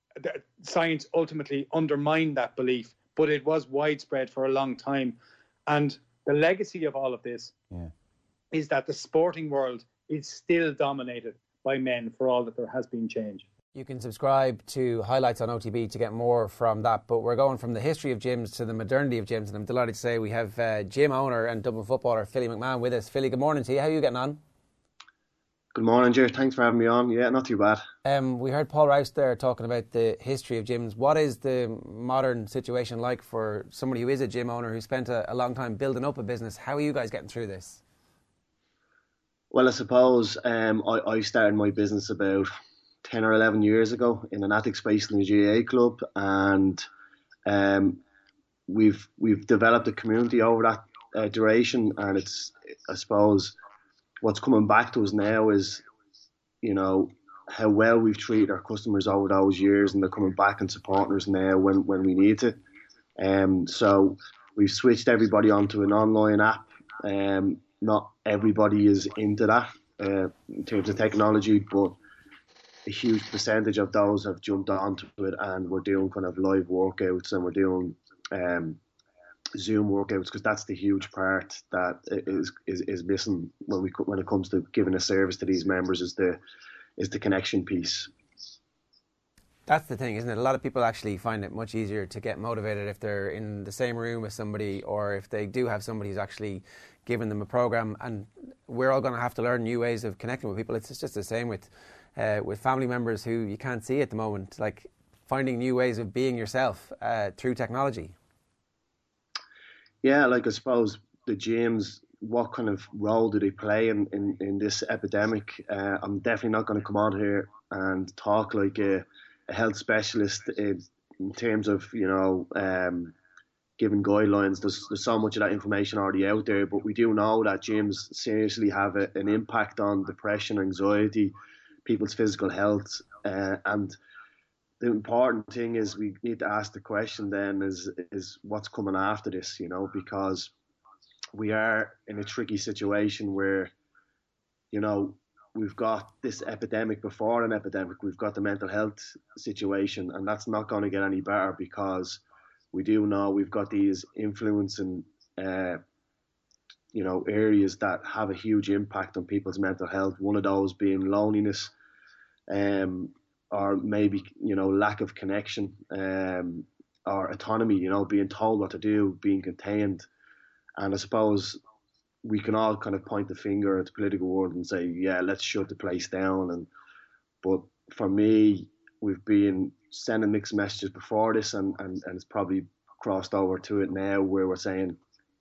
ultimately undermined that belief, but it was widespread for a long time. And the legacy of all of this is that the sporting world is still dominated by men, for all that there has been change. You can subscribe to Highlights on OTB to get more from that, but we're going from the history of gyms to the modernity of gyms, and I'm delighted to say we have gym owner and Dublin footballer Philly McMahon with us. Philly, good morning to you. How are you getting on? Good morning, Ger. Thanks for having me on. Yeah, not too bad. We heard Paul Rouse there talking about the history of gyms. What is the modern situation like for somebody who is a gym owner who spent a long time building up a business? How are you guys getting through this? Well, I suppose I started my business about 10 or 11 years ago in an attic space in the GAA club, and we've developed a community over that duration, and it's, I suppose, what's coming back to us now is, you know, how well we've treated our customers over those years, and they're coming back and supporting us now when we need to. So we've switched everybody onto an online app. Not everybody is into that in terms of technology, but a huge percentage of those have jumped onto it, and we're doing kind of live workouts, and we're doing Zoom workouts, because that's the huge part that is missing when it comes to giving a service to these members, is the connection piece. That's the thing, isn't it? A lot of people actually find it much easier to get motivated if they're in the same room with somebody, or if they do have somebody who's actually giving them a program. And we're all going to have to learn new ways of connecting with people. It's just the same with family members who you can't see at the moment, like finding new ways of being yourself through technology. Yeah, like I suppose the gyms, what kind of role do they play in this epidemic? I'm definitely not going to come out here and talk like a health specialist. in terms of, giving guidelines, there's so much of that information already out there, but we do know that gyms seriously have an impact on depression, anxiety, people's physical health, and the important thing is we need to ask the question then is what's coming after this, because we are in a tricky situation where, we've got this epidemic before an epidemic. We've got the mental health situation, and that's not going to get any better because we do know we've got these influencing, areas that have a huge impact on people's mental health. One of those being loneliness, or maybe, lack of connection, or autonomy, being told what to do, being contained. And I suppose we can all kind of point the finger at the political world and say, yeah, let's shut the place down. But for me, we've been sending mixed messages before this, and it's probably crossed over to it now where we're saying,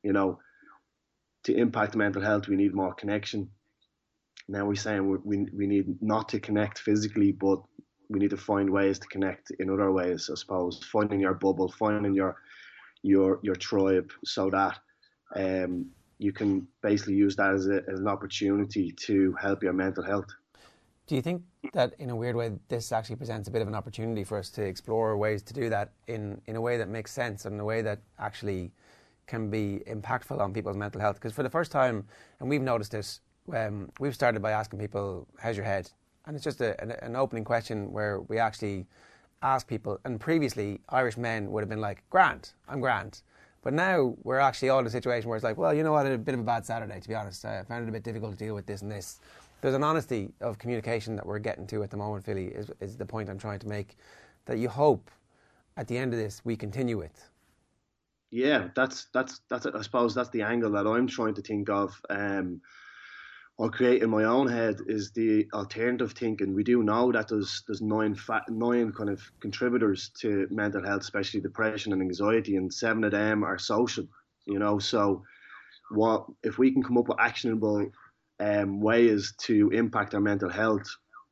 to impact mental health, we need more connection. Now we're saying we need not to connect physically, but we need to find ways to connect in other ways, I suppose, finding your bubble, finding your tribe, so that you can basically use that as an opportunity to help your mental health. Do you think that in a weird way this actually presents a bit of an opportunity for us to explore ways to do that in a way that makes sense and in a way that actually can be impactful on people's mental health? Because for the first time, and we've noticed this, we've started by asking people, how's your head? And it's just an opening question where we actually ask people, and previously Irish men would have been like, grand, I'm grand. But now we're actually all in a situation where it's like, well, you know what, I had a bit of a bad Saturday, to be honest. I found it a bit difficult to deal with this and this. There's an honesty of communication that we're getting to at the moment, Philly, is the point I'm trying to make, that you hope at the end of this we continue with. Yeah, that's I suppose that's the angle that I'm trying to think of. Or create in my own head is the alternative thinking. We do know that there's nine kind of contributors to mental health, especially depression and anxiety, and 7 of them are social. So what if we can come up with actionable ways to impact our mental health?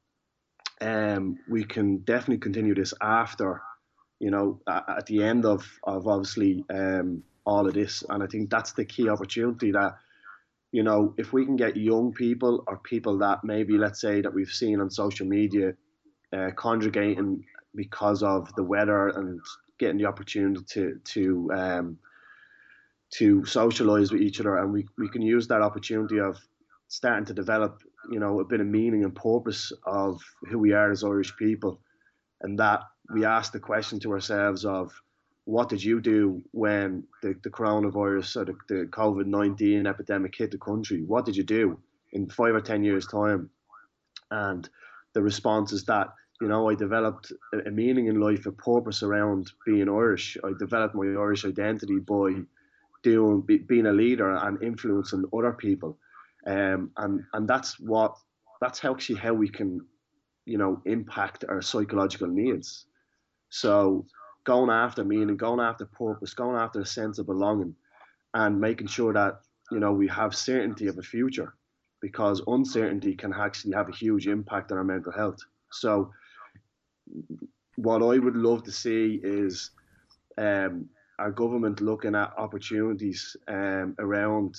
We can definitely continue this after, at the end of obviously all of this, and I think that's the key opportunity that. If we can get young people or people that maybe, let's say, that we've seen on social media congregating because of the weather and getting the opportunity to socialise with each other, and we can use that opportunity of starting to develop, a bit of meaning and purpose of who we are as Irish people, and that we ask the question to ourselves of, what did you do when the coronavirus or the COVID-19 epidemic hit the country? What did you do in 5 or 10 years' time? And the response is that, I developed a meaning in life, a purpose around being Irish. I developed my Irish identity by being a leader and influencing other people. And that's actually how we can, impact our psychological needs. So going after meaning, going after purpose, going after a sense of belonging, and making sure that, we have certainty of a future, because uncertainty can actually have a huge impact on our mental health. So what I would love to see is our government looking at opportunities around,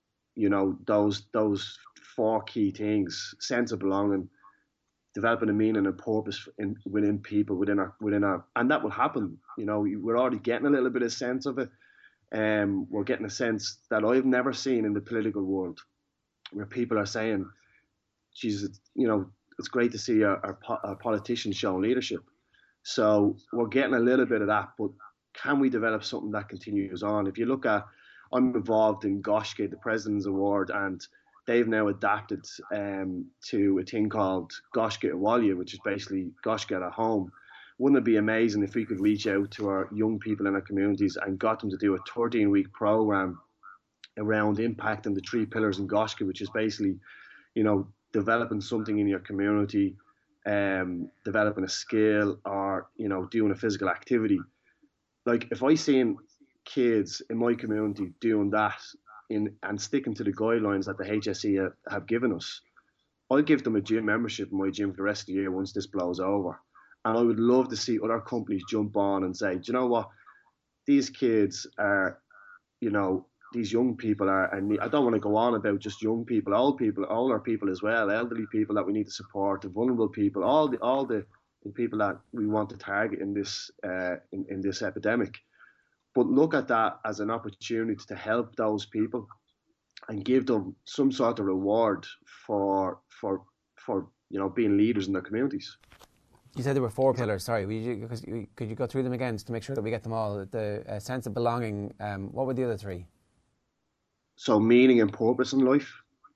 those 4 key things: sense of belonging, developing a meaning and purpose within people, within our, and that will happen. We're already getting a little bit of sense of it. We're getting a sense that I've never seen in the political world, where people are saying, Jesus, it's great to see our politicians showing leadership. So we're getting a little bit of that, but can we develop something that continues on? If you look at, I'm involved in Goshgate, the President's Award, and they've now adapted to a thing called Goshgate Awalia, which is basically Goshgate at home. Wouldn't it be amazing if we could reach out to our young people in our communities and got them to do a 13-week program around impacting the 3 pillars in Goshgate, which is basically, developing something in your community, developing a skill, or, doing a physical activity. Like, if I seen kids in my community doing that and sticking to the guidelines that the HSE have given us, I'll give them a gym membership in my gym for the rest of the year once this blows over. And I would love to see other companies jump on and say, do you know what? These kids are, these young people are, and I don't want to go on about just young people, older people as well, elderly people that we need to support, the vulnerable people, all the people that we want to target in this in this epidemic. But look at that as an opportunity to help those people and give them some sort of reward for being leaders in their communities. You said there were 4 pillars. Sorry, could you go through them again just to make sure that we get them all? The sense of belonging. What were the other 3? So meaning and purpose in life.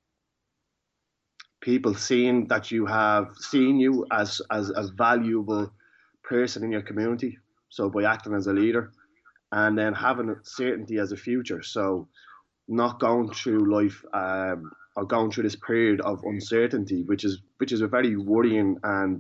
People seeing you as a valuable person in your community. So by acting as a leader, and then having a certainty as a future. So not going through life or going through this period of uncertainty, which is a very worrying, and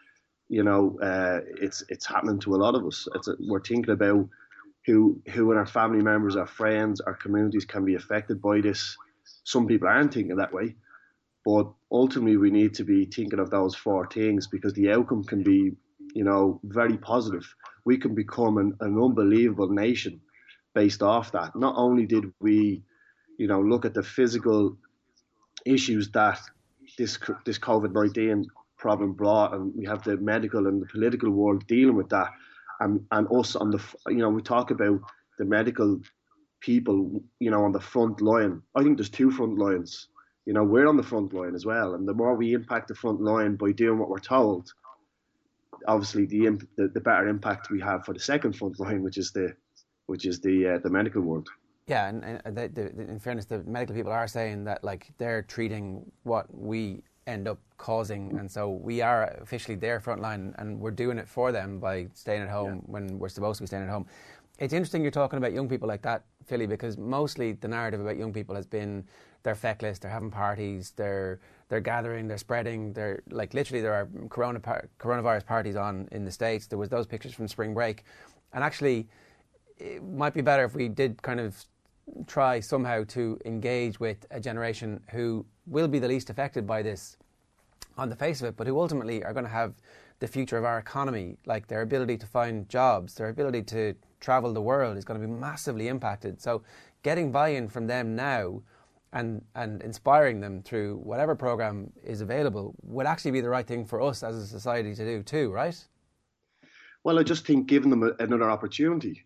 it's happening to a lot of us. We're thinking about who in our family members, our friends, our communities can be affected by this. Some people aren't thinking that way, but ultimately we need to be thinking of those 4 things, because the outcome can be, very positive. We can become an unbelievable nation based off that. Not only did we, look at the physical issues that this COVID-19 problem brought, and we have the medical and the political world dealing with that, and us on the, we talk about the medical people, on the front line. I think there's 2 front lines. We're on the front line as well, and the more we impact the front line by doing what we're told, obviously the better impact we have for the second front line, which is the medical world. Yeah, and in fairness, the medical people are saying that they're treating what we end up causing, and so we are officially their front line, and we're doing it for them by staying at home when we're supposed to be staying at home. It's interesting you're talking about young people like that, Philly, because mostly the narrative about young people has been they're feckless, they're having parties, they're gathering, they're spreading, they're literally there are coronavirus parties on in the States. There was those pictures from spring break, and actually it might be better if we did kind of try somehow to engage with a generation who will be the least affected by this on the face of it, but who ultimately are going to have the future of our economy, like their ability to find jobs, their ability to travel the world is going to be massively impacted. So getting buy-in from them now and inspiring them through whatever program is available would actually be the right thing for us as a society to do too, right? Well, I just think giving them another opportunity,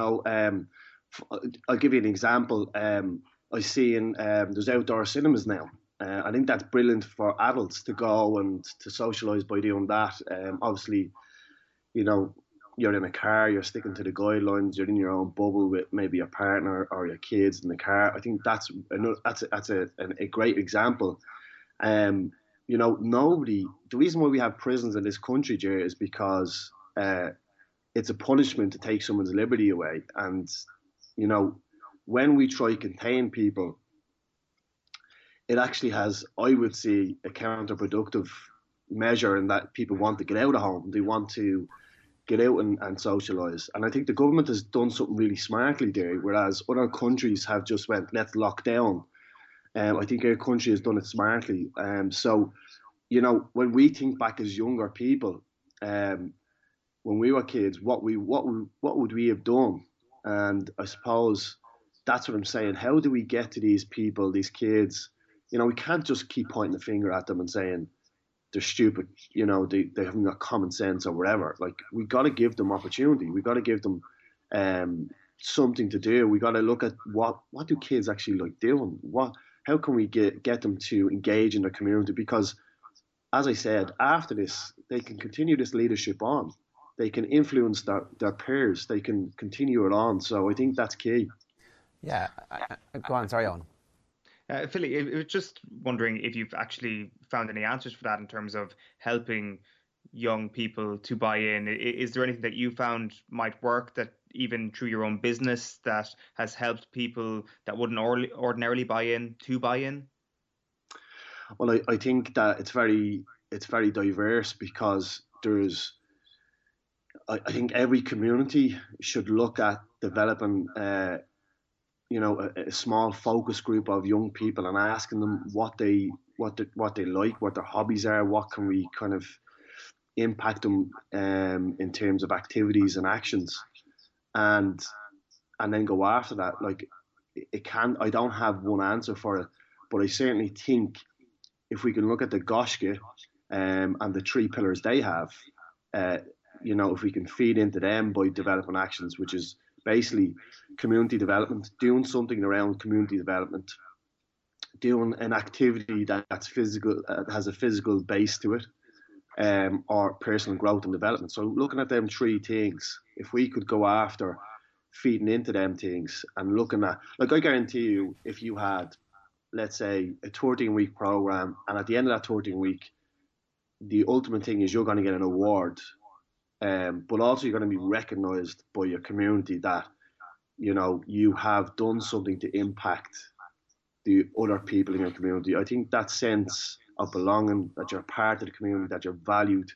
I'll give you an example. I see there's outdoor cinemas now. I think that's brilliant for adults to go and to socialise by doing that. Obviously, you're in a car, you're sticking to the guidelines, you're in your own bubble with maybe your partner or your kids in the car. I think that's a great example. The reason why we have prisons in this country, Jerry, is because it's a punishment to take someone's liberty away. And, when we try to contain people, it actually has, I would say, a counterproductive measure in that people want to get out of home. They want to get out and socialise. And I think the government has done something really smartly there, whereas other countries have just went, let's lock down. I think our country has done it smartly. So, when we think back as younger people, when we were kids, what would we have done? And I suppose that's what I'm saying. How do we get to these people, these kids? We can't just keep pointing the finger at them and saying they're stupid, they haven't got common sense or whatever. We got to give them opportunity. We got to give them something to do. We got to look at what do kids actually like doing? How can we get them to engage in their community? Because, as I said, after this, they can continue this leadership on. They can influence their peers. They can continue it on. So I think that's key. Yeah. Go on. Sorry, Owen. Philly, I was just wondering if you've actually found any answers for that in terms of helping young people to buy in. Is there anything that you found might work, that even through your own business, that has helped people that wouldn't ordinarily buy in to buy in? Well, I think that it's very diverse, because I think every community should look at developing a small focus group of young people and asking them what they like, what their hobbies are, what can we kind of impact them in terms of activities and actions, and then go after that. Like, it can. I don't have one answer for it, but I certainly think if we can look at the Goshke and the 3 pillars they have, if we can feed into them by developing actions, which is basically community development, doing something around community development, doing an activity that's physical, has a physical base to it, or personal growth and development. So looking at them 3 things, if we could go after feeding into them things and looking at, like, I guarantee you, if you had, let's say, a 13-week program, and at the end of that 13-week, the ultimate thing is you're going to get an award, but also you're going to be recognised by your community that, you have done something to impact the other people in your community. I think that sense of belonging, that you're part of the community, that you're valued,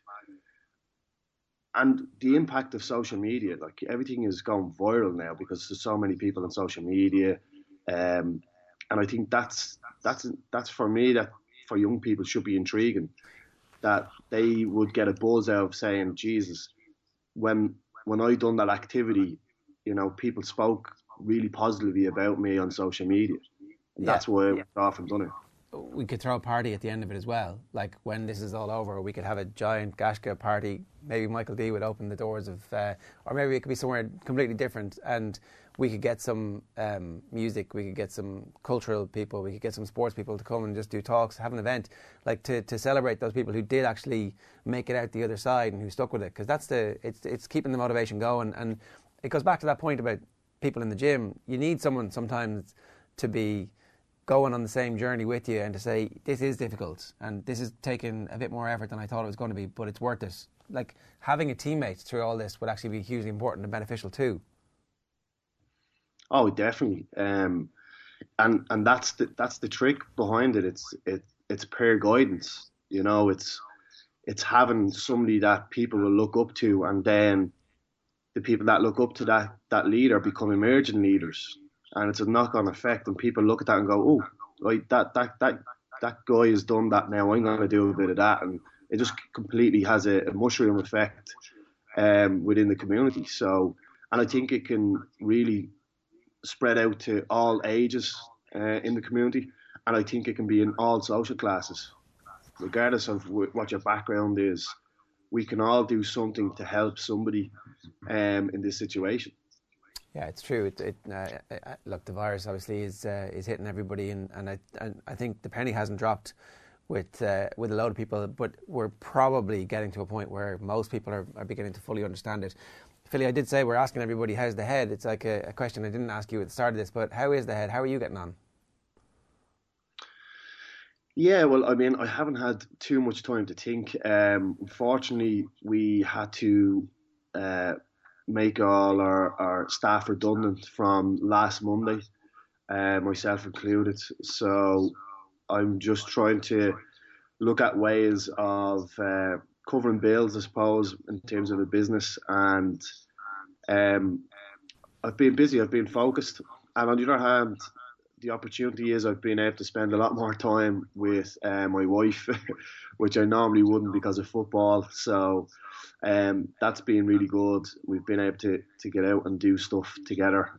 and the impact of social media, like, everything is going viral now because there's so many people on social media, and I think that's for me, that for young people should be intriguing, that they would get a buzz out of saying, Jesus, when I done that activity, people spoke really positively about me on social media, and that's why I've often done it. We could throw a party at the end of it as well. Like, when this is all over, we could have a giant Gashka party. Maybe Michael D would open the doors of, or maybe it could be somewhere completely different, and we could get some music, we could get some cultural people, we could get some sports people to come and just do talks, have an event, like to celebrate those people who did actually make it out the other side and who stuck with it, because it's keeping the motivation going. And it goes back to that point about people in the gym. You need someone sometimes to be going on the same journey with you and to say, this is difficult and this is taking a bit more effort than I thought it was going to be, but it's worth it. Like, having a teammate through all this would actually be hugely important and beneficial too. Oh, definitely. And that's the trick behind it. It's peer guidance. It's having somebody that people will look up to, and then the people that look up to that leader become emerging leaders. And it's a knock-on effect, and people look at that and go, "Oh, right, that guy has done that now. I'm going to do a bit of that," and it just completely has a mushroom effect within the community. So, and I think it can really spread out to all ages in the community, and I think it can be in all social classes, regardless of what your background is. We can all do something to help somebody in this situation. Yeah, it's true. Look, the virus obviously is hitting everybody, and I think the penny hasn't dropped with a lot of people, but we're probably getting to a point where most people are beginning to fully understand it. Philly, I did say we're asking everybody, how's the head? It's like a question I didn't ask you at the start of this, but how is the head? How are you getting on? Yeah, well, I mean, I haven't had too much time to think. Unfortunately, we had to make all our staff redundant from last Monday, myself included. So I'm just trying to look at ways of covering bills, I suppose, in terms of the business. And I've been busy, I've been focused. And on the other hand, the opportunity is I've been able to spend a lot more time with my wife, which I normally wouldn't because of football. So that's been really good. We've been able to get out and do stuff together.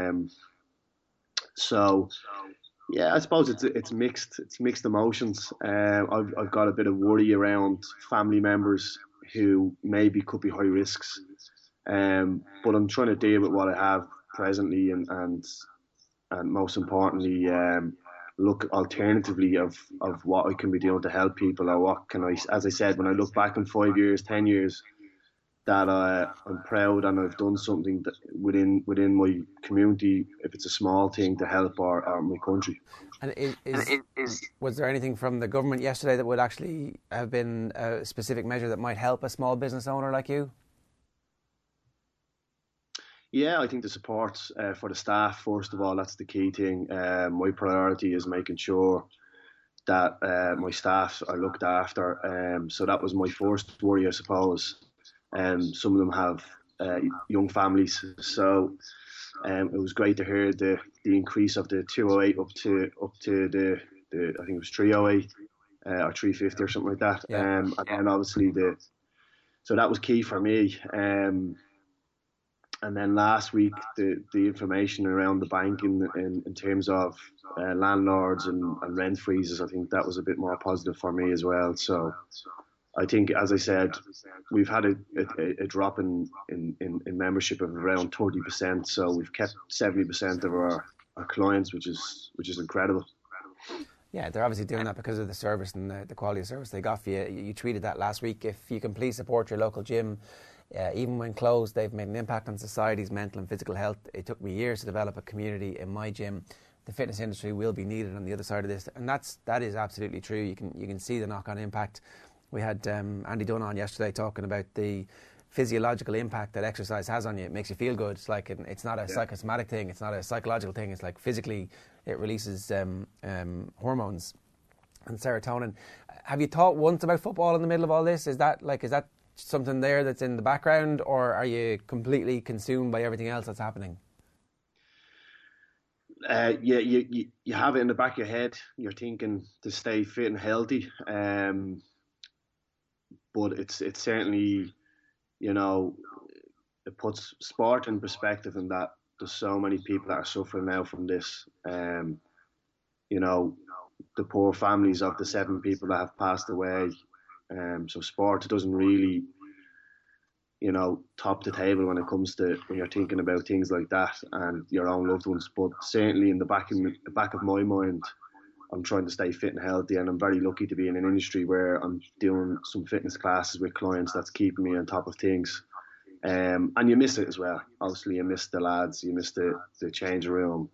So yeah, I suppose it's mixed emotions. I've got a bit of worry around family members who maybe could be high risks. But I'm trying to deal with what I have presently and most importantly, look alternatively of what I can be doing to help people, or what can I, as I said, when I look back in 5 years, 10 years, that I'm proud and I've done something that within my community, if it's a small thing, to help our my country. And was there anything from the government yesterday that would actually have been a specific measure that might help a small business owner like you? Yeah, I think the support for the staff, first of all, that's the key thing. My priority is making sure that my staff are looked after. So that was my first worry, I suppose. Some of them have young families, so it was great to hear the increase of the 208 up to the I think it was 308 or 350 or something like that. Yeah. And then obviously So that was key for me. And then last week, the information around the bank in terms of landlords and rent freezes, I think that was a bit more positive for me as well. So I think, as I said, we've had a drop in membership of around 30%. So we've kept 70% of our clients, which is incredible. Yeah, they're obviously doing that because of the service and the quality of service they got for you. You tweeted that last week. If you can please support your local gym, even when closed, they've made an impact on society's mental and physical health. It took me years to develop a community in my gym. The fitness industry will be needed on the other side of this, and that is absolutely true. You can see the knock-on impact. We had Andy Dunn on yesterday talking about the physiological impact that exercise has on you. It makes you feel good. It's not a psychosomatic thing. It's not a psychological thing. It's like physically it releases hormones and serotonin. Have you thought once about football in the middle of all this? Is that something there that's in the background, or are you completely consumed by everything else that's happening? You have it in the back of your head. You're thinking to stay fit and healthy, but it's certainly, it puts sport in perspective, in that there's so many people that are suffering now from this. The poor families of the 7 people that have passed away. So sport doesn't really, top the table when it comes to when you're thinking about things like that and your own loved ones. But certainly in the back of my mind, I'm trying to stay fit and healthy, and I'm very lucky to be in an industry where I'm doing some fitness classes with clients that's keeping me on top of things. And you miss it as well. Obviously, you miss the lads, you miss the change room.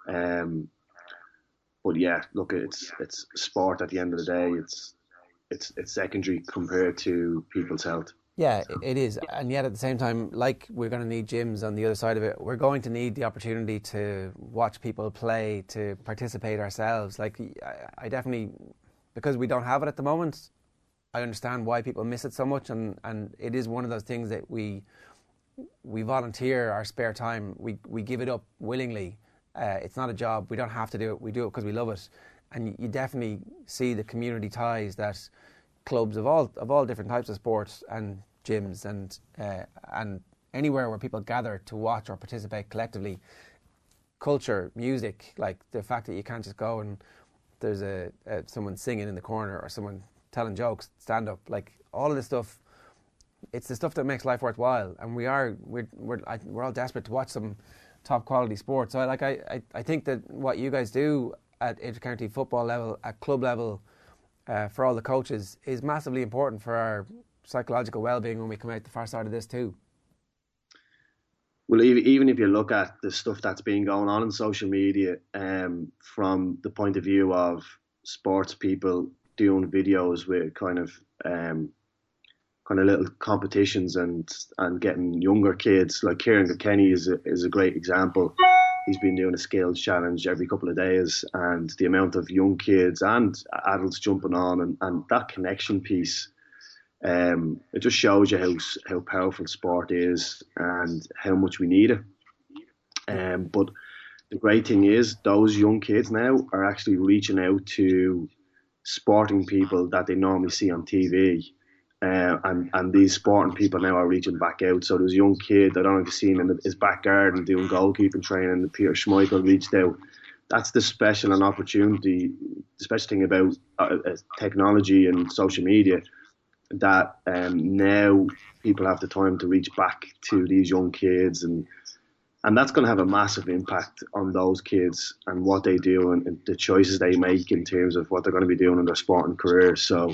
But yeah, look, it's sport at the end of the day. It's secondary compared to people's health. Yeah, it is. And yet at the same time, like we're going to need gyms on the other side of it, we're going to need the opportunity to watch people play, to participate ourselves. Like, I definitely, because we don't have it at the moment, I understand why people miss it so much. And it is one of those things that we volunteer our spare time. We give it up willingly. It's not a job. We don't have to do it. We do it because we love it. And you definitely see the community ties that clubs of all different types of sports and gyms and anywhere where people gather to watch or participate collectively, culture, music, like the fact that you can't just go and there's someone singing in the corner or someone telling jokes, stand up, like all of this stuff. It's the stuff that makes life worthwhile, and we're all desperate to watch some top quality sport. So I think that what you guys do at intercounty football level, at club level, for all the coaches, is massively important for our psychological well-being when we come out the far side of this too. Well, even if you look at the stuff that's been going on in social media, from the point of view of sports people doing videos with kind of little competitions and getting younger kids, like Kieran Kilkenny is a great example. He's been doing a skills challenge every couple of days, and the amount of young kids and adults jumping on and that connection piece, it just shows you how powerful sport is and how much we need it. But the great thing is those young kids now are actually reaching out to sporting people that they normally see on TV. And these sporting people now are reaching back out. So there's a young kid, I don't know if you've seen in his back garden doing goalkeeping training, Peter Schmeichel reached out. That's the special and opportunity, the special thing about technology and social media, that now people have the time to reach back to these young kids, and that's going to have a massive impact on those kids and what they do and the choices they make in terms of what they're going to be doing in their sporting career. So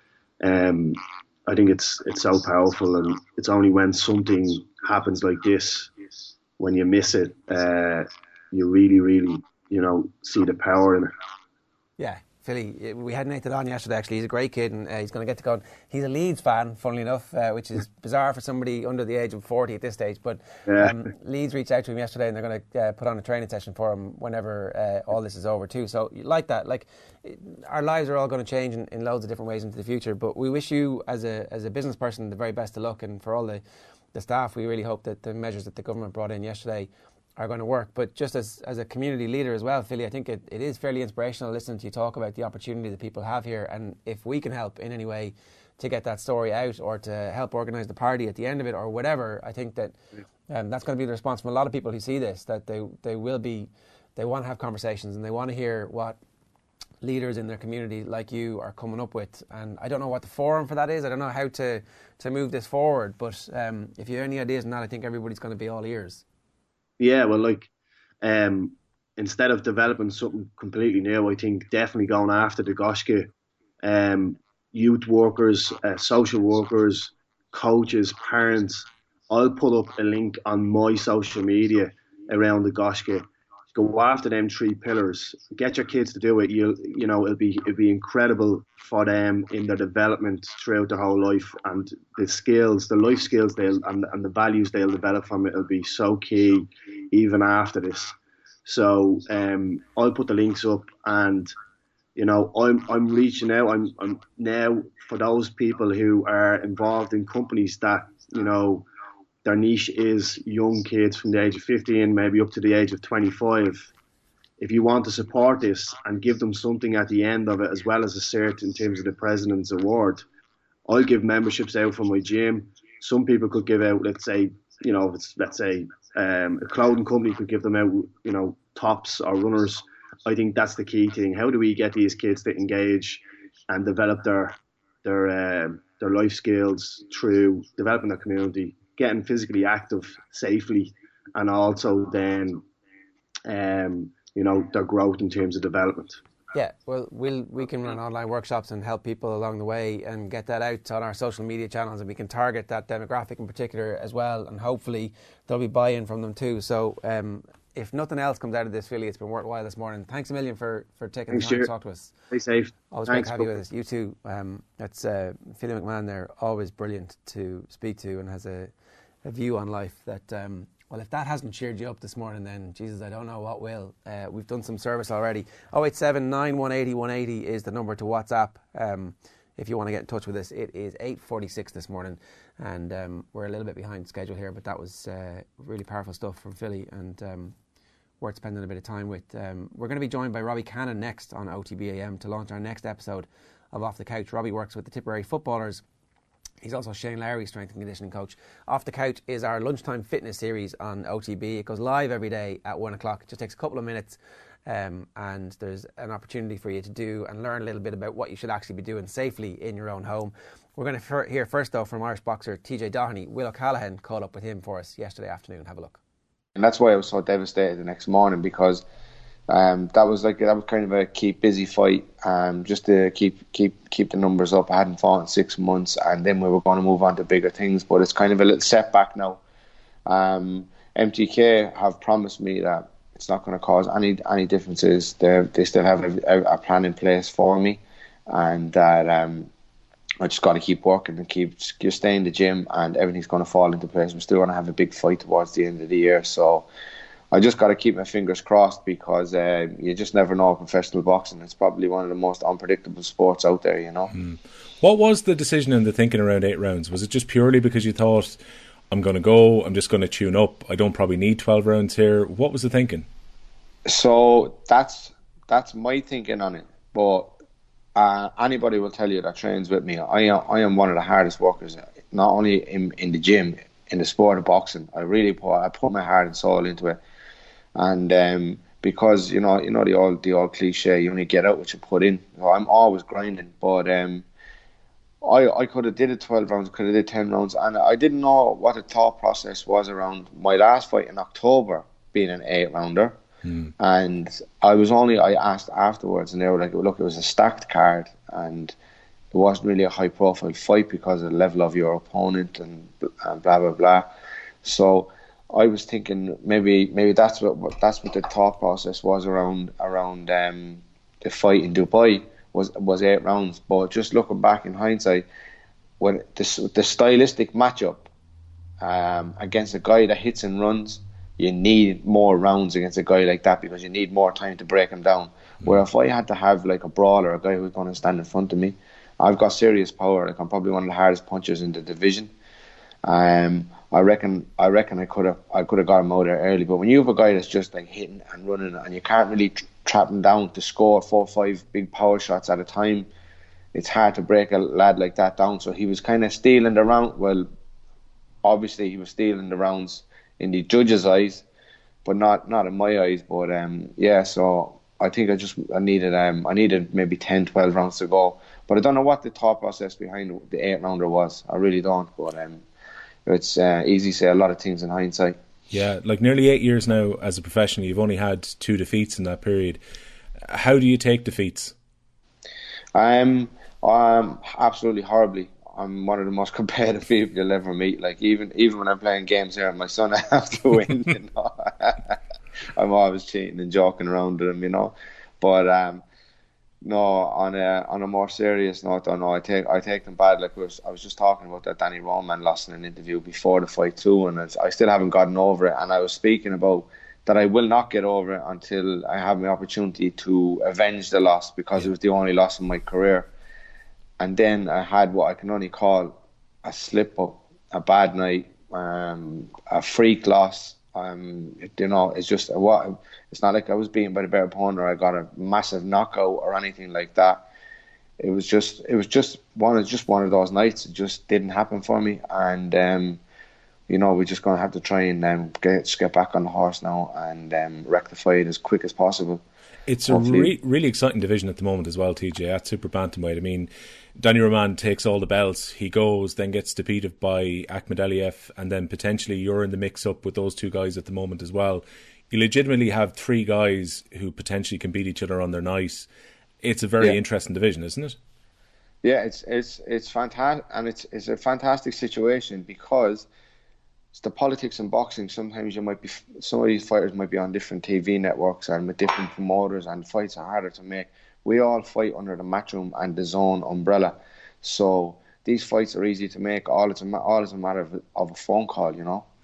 I think it's so powerful, and it's only when something happens like this, when you miss it, you really, really, see the power in it. Yeah, Philly, we had Nathan on yesterday actually. He's a great kid, and he's going to get to go on. He's a Leeds fan, funnily enough, which is bizarre for somebody under the age of 40 at this stage, but Leeds reached out to him yesterday, and they're going to put on a training session for him whenever all this is over too. So like that, our lives are all going to change in loads of different ways into the future, but we wish you as a business person the very best of luck, and for all the staff, we really hope that the measures that the government brought in yesterday going to work. But just as a community leader as well, Philly, I think it is fairly inspirational listening to you talk about the opportunity that people have here, and if we can help in any way to get that story out or to help organise the party at the end of it or whatever, I think that that's going to be the response from a lot of people who see this, that they want to have conversations and they want to hear what leaders in their community like you are coming up with. And I don't know what the forum for that is. I don't know how to move this forward, but if you have any ideas on that, I think everybody's going to be all ears. Yeah, well, like, instead of developing something completely new, I think definitely going after the Goshke, youth workers, social workers, coaches, parents. I'll put up a link on my social media around the Goshke. Go after them 3 pillars. Get your kids to do it. It'll be incredible for them in their development throughout their whole life, and the skills, the life skills and the values they'll develop from it will be so key even after this. So I'll put the links up, and I'm reaching out. I'm now for those people who are involved in companies that their niche is young kids from the age of 15, maybe up to the age of 25. If you want to support this and give them something at the end of it, as well as a cert in terms of the President's Award, I'll give memberships out from my gym. Some people could give out, let's say, a clothing company could give them out, tops or runners. I think that's the key thing. How do we get these kids to engage and develop their life skills through developing their community, getting physically active safely, and also then their growth in terms of development. Yeah, well, we can run online workshops and help people along the way and get that out on our social media channels, and we can target that demographic in particular as well, and hopefully there'll be buy-in from them too. So if nothing else comes out of this, Philly, it's been worthwhile this morning. Thanks a million for taking the time to talk to us. Stay safe. Always great to have you with us. You too. That's Philly McMahon there, always brilliant to speak to, and has a view on life that, well, if that hasn't cheered you up this morning, then, Jesus, I don't know what will. We've done some service already. 087 9180 180 is the number to WhatsApp. If you want to get in touch with us, it is 8:46 this morning, and we're a little bit behind schedule here, but that was really powerful stuff from Philly, and worth spending a bit of time with. We're going to be joined by Robbie Cannon next on OTB AM to launch our next episode of Off the Couch. Robbie works with the Tipperary footballers. He's also Shane Lowry's strength and conditioning coach. Off the Couch is our lunchtime fitness series on OTB. It goes live every day at 1 o'clock. It just takes a couple of minutes, and there's an opportunity for you to do and learn a little bit about what you should actually be doing safely in your own home. We're going to hear first, though, from Irish boxer TJ Doherty. Will O'Callaghan caught up with him for us yesterday afternoon. Have a look. And that's why I was so devastated the next morning, because that was kind of a keep busy fight, just to keep the numbers up. I hadn't fought in 6 months, and then we were going to move on to bigger things, but it's kind of a little setback now. MTK have promised me that it's not going to cause any differences. They still have a plan in place for me, and that I just got to keep working and keep staying in the gym, and everything's going to fall into place. We're still going to have a big fight towards the end of the year, so I just got to keep my fingers crossed, because you just never know. Professional boxing, it's probably one of the most unpredictable sports out there, What was the decision and the thinking around 8 rounds? Was it just purely because you thought, I'm going to go, I'm just going to tune up, I don't probably need 12 rounds here? What was the thinking? So that's my thinking on it, but anybody will tell you that trains with me, I am one of the hardest workers, not only in the gym, in the sport of boxing. I put my heart and soul into it. And because you know the old cliche, you only get out what you put in. So I'm always grinding, but I could have did it 12 rounds, could have did 10 rounds, and I didn't know what the thought process was around my last fight in October being an 8-rounder. And I asked afterwards, and they were like, look, it was a stacked card, and it wasn't really a high profile fight because of the level of your opponent and blah blah blah. So I was thinking maybe that's what the thought process was around the fight in Dubai was 8 rounds. But just looking back in hindsight, when the stylistic matchup against a guy that hits and runs, you need more rounds against a guy like that, because you need more time to break him down. Where if I had to have like a brawler, a guy who's going to stand in front of me, I've got serious power. Like, I'm probably one of the hardest punchers in the division. I reckon I could have got him out there early. But when you have a guy that's just like hitting and running, and you can't really trap him down to score 4 or 5 big power shots at a time, it's hard to break a lad like that down. So he was kind of stealing the round. Well, obviously he was stealing the rounds in the judges' eyes, but not in my eyes. But so I think I needed maybe 10, 12 rounds to go. But I don't know what the thought process behind the 8-rounder was. I really don't. But it's easy to say a lot of things in hindsight. Yeah, like nearly 8 years now as a professional, you've only had 2 defeats in that period. How do you take defeats? Absolutely horribly. I'm one of the most competitive people you'll ever meet. Like even when I'm playing games here, my son, I have to win. You know, I'm always cheating and joking around with him. You know, but no, on a more serious note, I take them bad. Like I was just talking about that Danny Roman lost in an interview before the fight too, and I still haven't gotten over it. And I was speaking about that I will not get over it until I have my opportunity to avenge the loss, because it was the only loss in my career. And then I had what I can only call a slip up, a bad night, a freak loss. It's just it's not like I was beaten by the better opponent or I got a massive knockout or anything like that. It was just one of those nights. It just didn't happen for me, and we're just going to have to try and get back on the horse now and rectify it as quick as possible. It's a really exciting division at the moment as well, TJ, at Super Bantamweight. I mean, Danny Roman takes all the belts. He goes, then gets defeated by Akhmadaliev, and then potentially you're in the mix-up with those 2 guys at the moment as well. You legitimately have 3 guys who potentially can beat each other on their night. It's a very interesting division, isn't it? Yeah, it's fantastic, and it's a fantastic situation because it's the politics in boxing. Sometimes some of these fighters might be on different TV networks and with different promoters, and fights are harder to make. We all fight under the Matchroom and the Zone umbrella, so these fights are easy to make. All is a matter of a phone call, you know.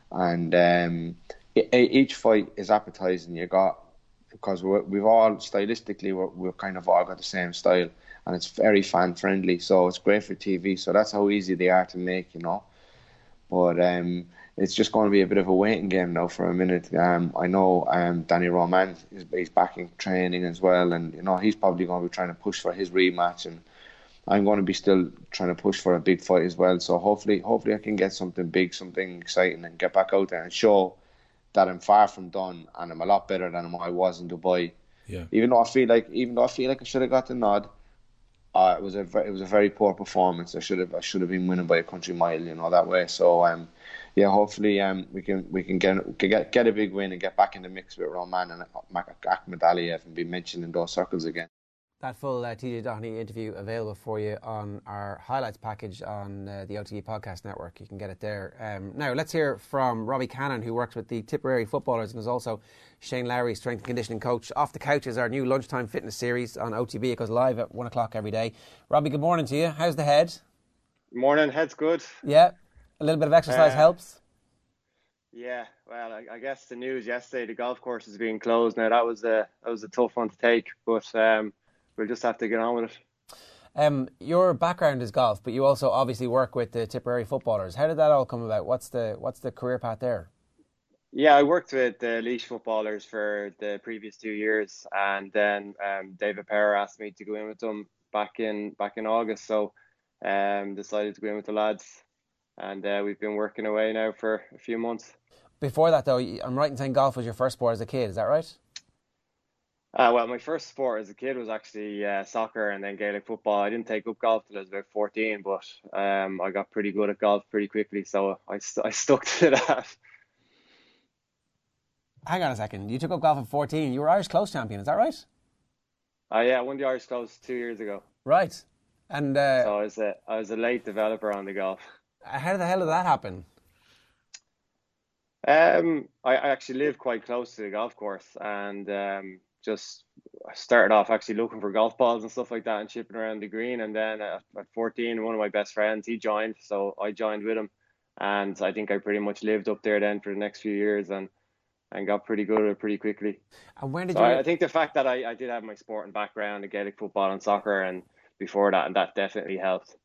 And each fight is appetizing. Because we've all stylistically we've kind of all got the same style, and it's very fan friendly. So it's great for TV. So that's how easy they are to make, you know. But it's just going to be a bit of a waiting game now for a minute. I know Danny Roman he's back in training as well, and he's probably going to be trying to push for his rematch, and I'm going to be still trying to push for a big fight as well. So hopefully I can get something big, something exciting, and get back out there and show that I'm far from done and I'm a lot better than I was in Dubai. Yeah. Even though I feel like I should have got the nod. It was a very poor performance. I should have been winning by a country mile, that way. So hopefully we can get a big win and get back in the mix with Roman and Akhmadaliev and be mentioned in those circles again. That full TJ Doherty interview available for you on our highlights package on the OTE Podcast Network. You can get it there. Now let's hear from Robbie Cannon, who works with the Tipperary footballers and is also Shane Lowry's strength and conditioning coach. Off the Couch is our new lunchtime fitness series on OTB. It goes live at 1 o'clock every day. Robbie, good morning to you. How's the head? Morning, head's good. Yeah, a little bit of exercise helps. Yeah, well, I guess the news yesterday, the golf course is being closed now. That was a tough one to take, but we'll just have to get on with it. Your background is golf, but you also obviously work with the Tipperary footballers. How did that all come about? What's the career path there? Yeah, I worked with the Laois footballers for the previous 2 years, and then David Power asked me to go in with them back in August. So decided to go in with the lads, and we've been working away now for a few months. Before that, though, I'm right in saying golf was your first sport as a kid. Is that right? Well, my first sport as a kid was actually soccer and then Gaelic football. I didn't take up golf till I was about 14, but I got pretty good at golf pretty quickly, so I stuck to that. Hang on a second. You took up golf at 14. You were Irish close champion, is that right? Yeah, I won the Irish close 2 years ago. Right. And so I was a late developer on the golf. How the hell did that happen? I actually live quite close to the golf course, and just started off actually looking for golf balls and stuff like that and chipping around the green. And then at 14, one of my best friends, he joined, so I joined with him. And I think I pretty much lived up there then for the next few years and got pretty good at it pretty quickly. And when did I think the fact that I did have my sporting background, the Gaelic football and soccer, and before that, and that definitely helped.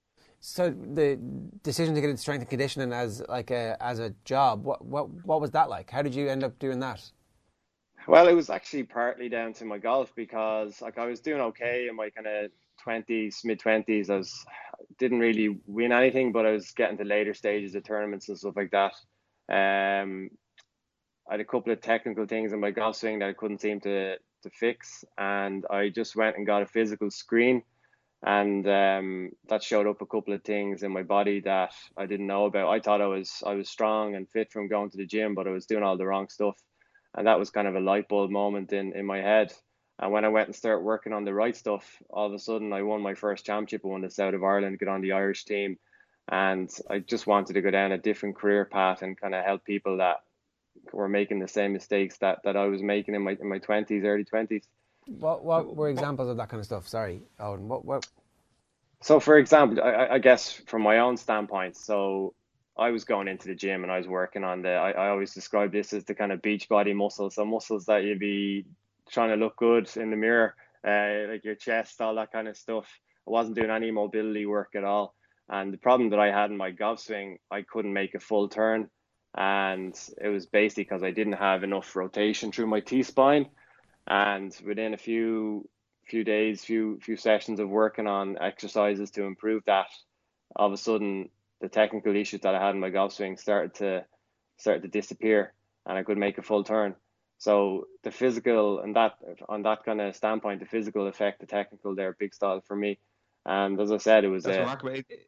So the decision to get into strength and conditioning as a job, what was that like? How did you end up doing that? Well, it was actually partly down to my golf because I was doing okay in my kind of mid-20s. Didn't really win anything, but I was getting to later stages of tournaments and stuff like that. I had a couple of technical things in my golf swing that I couldn't seem to fix, and I just went and got a physical screen, and that showed up a couple of things in my body that I didn't know about. I thought I was strong and fit from going to the gym, but I was doing all the wrong stuff, and that was kind of a light bulb moment in my head. And when I went and started working on the right stuff, all of a sudden I won my first championship. I won the South of Ireland, got on the Irish team, and I just wanted to go down a different career path and kind of help people that were making the same mistakes that I was making in my 20s, early 20s. What were examples of that kind of stuff? Sorry, Owen. What? So, for example, I guess from my own standpoint, so I was going into the gym and I was working on I always describe this as the kind of beach body muscles, so muscles that you'd be trying to look good in the mirror, like your chest, all that kind of stuff. I wasn't doing any mobility work at all. And the problem that I had in my golf swing, I couldn't make a full turn. And it was basically because I didn't have enough rotation through my T-spine. And within a few days, few sessions of working on exercises to improve that, all of a sudden the technical issues that I had in my golf swing started to disappear, and I could make a full turn. So the physical, and that on that kind of standpoint, the physical affect the technical there, big style for me. And as I said, it was a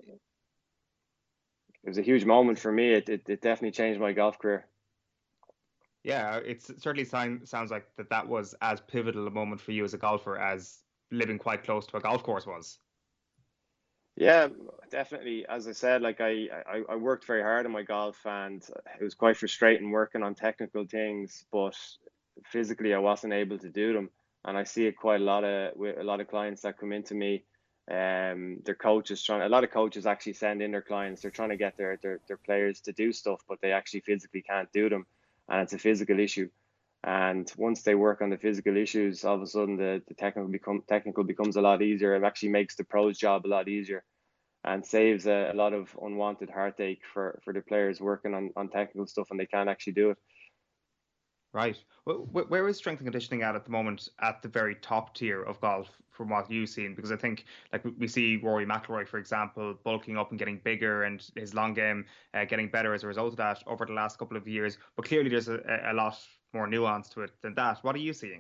huge moment for me. It definitely changed my golf career. Yeah, it certainly sounds like that was as pivotal a moment for you as a golfer as living quite close to a golf course was. Yeah, definitely. As I said, like I worked very hard in my golf, and it was quite frustrating working on technical things, but physically I wasn't able to do them. And I see it quite with a lot of clients that come into me. Their coaches a lot of coaches actually send in their clients. They're trying to get their players to do stuff, but they actually physically can't do them, and it's a physical issue. And once they work on the physical issues, all of a sudden the technical becomes a lot easier. It actually makes the pros' job a lot easier, and saves a lot of unwanted heartache for the players working on technical stuff and they can't actually do it. Right. Where is strength and conditioning at the moment at the very top tier of golf from what you've seen? Because I think like we see Rory McIlroy, for example, bulking up and getting bigger, and his long game getting better as a result of that over the last couple of years. But clearly there's a lot more nuance to it than that. What are you seeing?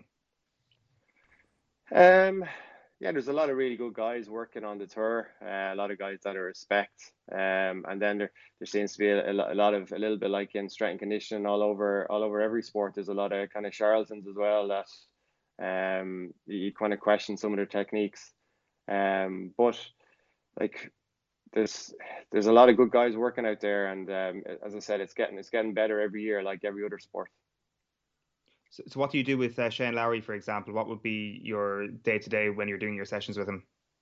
Yeah, there's a lot of really good guys working on the tour. A lot of guys that I respect. And then there seems to be a little bit like in strength and conditioning all over every sport. There's a lot of kind of charlatans as well that you kind of question some of their techniques. But like there's a lot of good guys working out there, and as I said, it's getting better every year, like every other sport. So what do you do with Shane Lowry, for example? What would be your day-to-day when you're doing your sessions with him?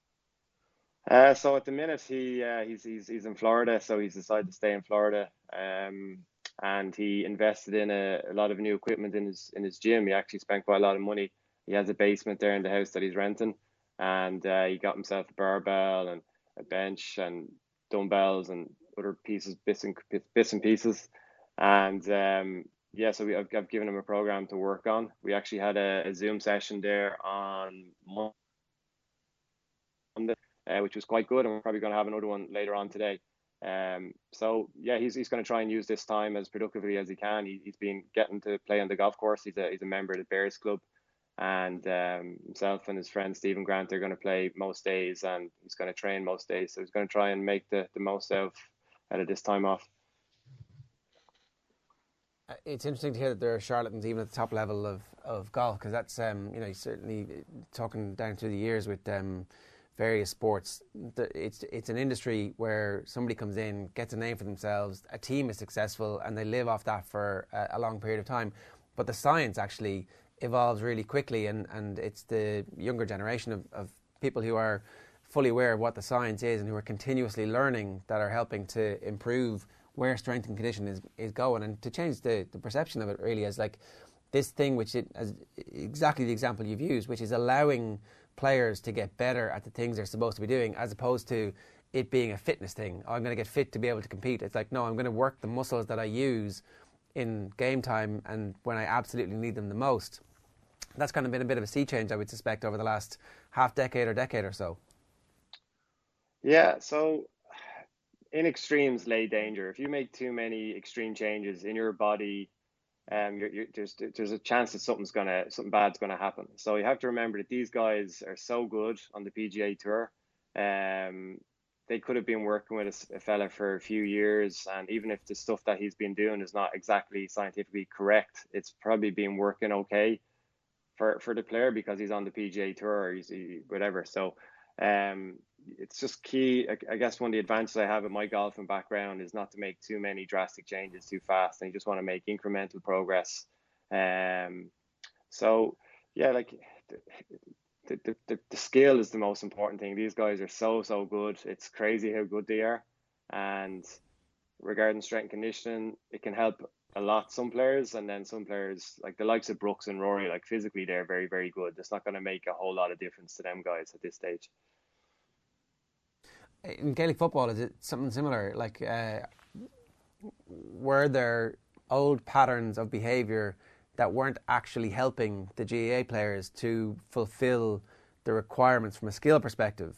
So at the minute he's in Florida, so he's decided to stay in Florida. And he invested in a lot of new equipment in his gym. He actually spent quite a lot of money. He has a basement there in the house that he's renting, and he got himself a barbell and a bench and dumbbells and other bits and pieces. And yeah, so I've given him a program to work on. We actually had a Zoom session there on Monday, which was quite good, and we're probably going to have another one later on today. So yeah, he's going to try and use this time as productively as he can. He's been getting to play on the golf course. He's a member of the Bears Club, and himself and his friend Stephen Grant are going to play most days, and he's going to train most days. So he's going to try and make the most out of this time off. It's interesting to hear that there are charlatans even at the top level of golf, because that's certainly talking down through the years with various sports. It's an industry where somebody comes in, gets a name for themselves, a team is successful, and they live off that for a long period of time. But the science actually evolves really quickly, and it's the younger generation of people who are fully aware of what the science is and who are continuously learning that are helping to improve where strength and conditioning is going, and to change the perception of it really as like this thing as exactly the example you've used, which is allowing players to get better at the things they're supposed to be doing, as opposed to it being a fitness thing. I'm going to get fit to be able to compete. It's like, no, I'm going to work the muscles that I use in game time and when I absolutely need them the most. That's kind of been a bit of a sea change, I would suspect, over the last half decade or so. Yeah, so in extremes lay danger. If you make too many extreme changes in your body, there's a chance that something bad's gonna happen. So you have to remember that these guys are so good on the PGA Tour. They could have been working with a fella for a few years, and even if the stuff that he's been doing is not exactly scientifically correct, it's probably been working okay for the player because he's on the PGA Tour or he's whatever. So it's just key. I guess one of the advantages I have with my golfing background is not to make too many drastic changes too fast, and you just want to make incremental progress. So yeah, like the skill is the most important thing. These guys are so good. It's crazy how good they are. And regarding strength and conditioning, it can help a lot some players, and then some players like the likes of Brooks and Rory, like physically they're very, very good. It's not going to make a whole lot of difference to them guys at this stage. In Gaelic football, is it something similar? Like, were there old patterns of behaviour that weren't actually helping the GAA players to fulfil the requirements from a skill perspective?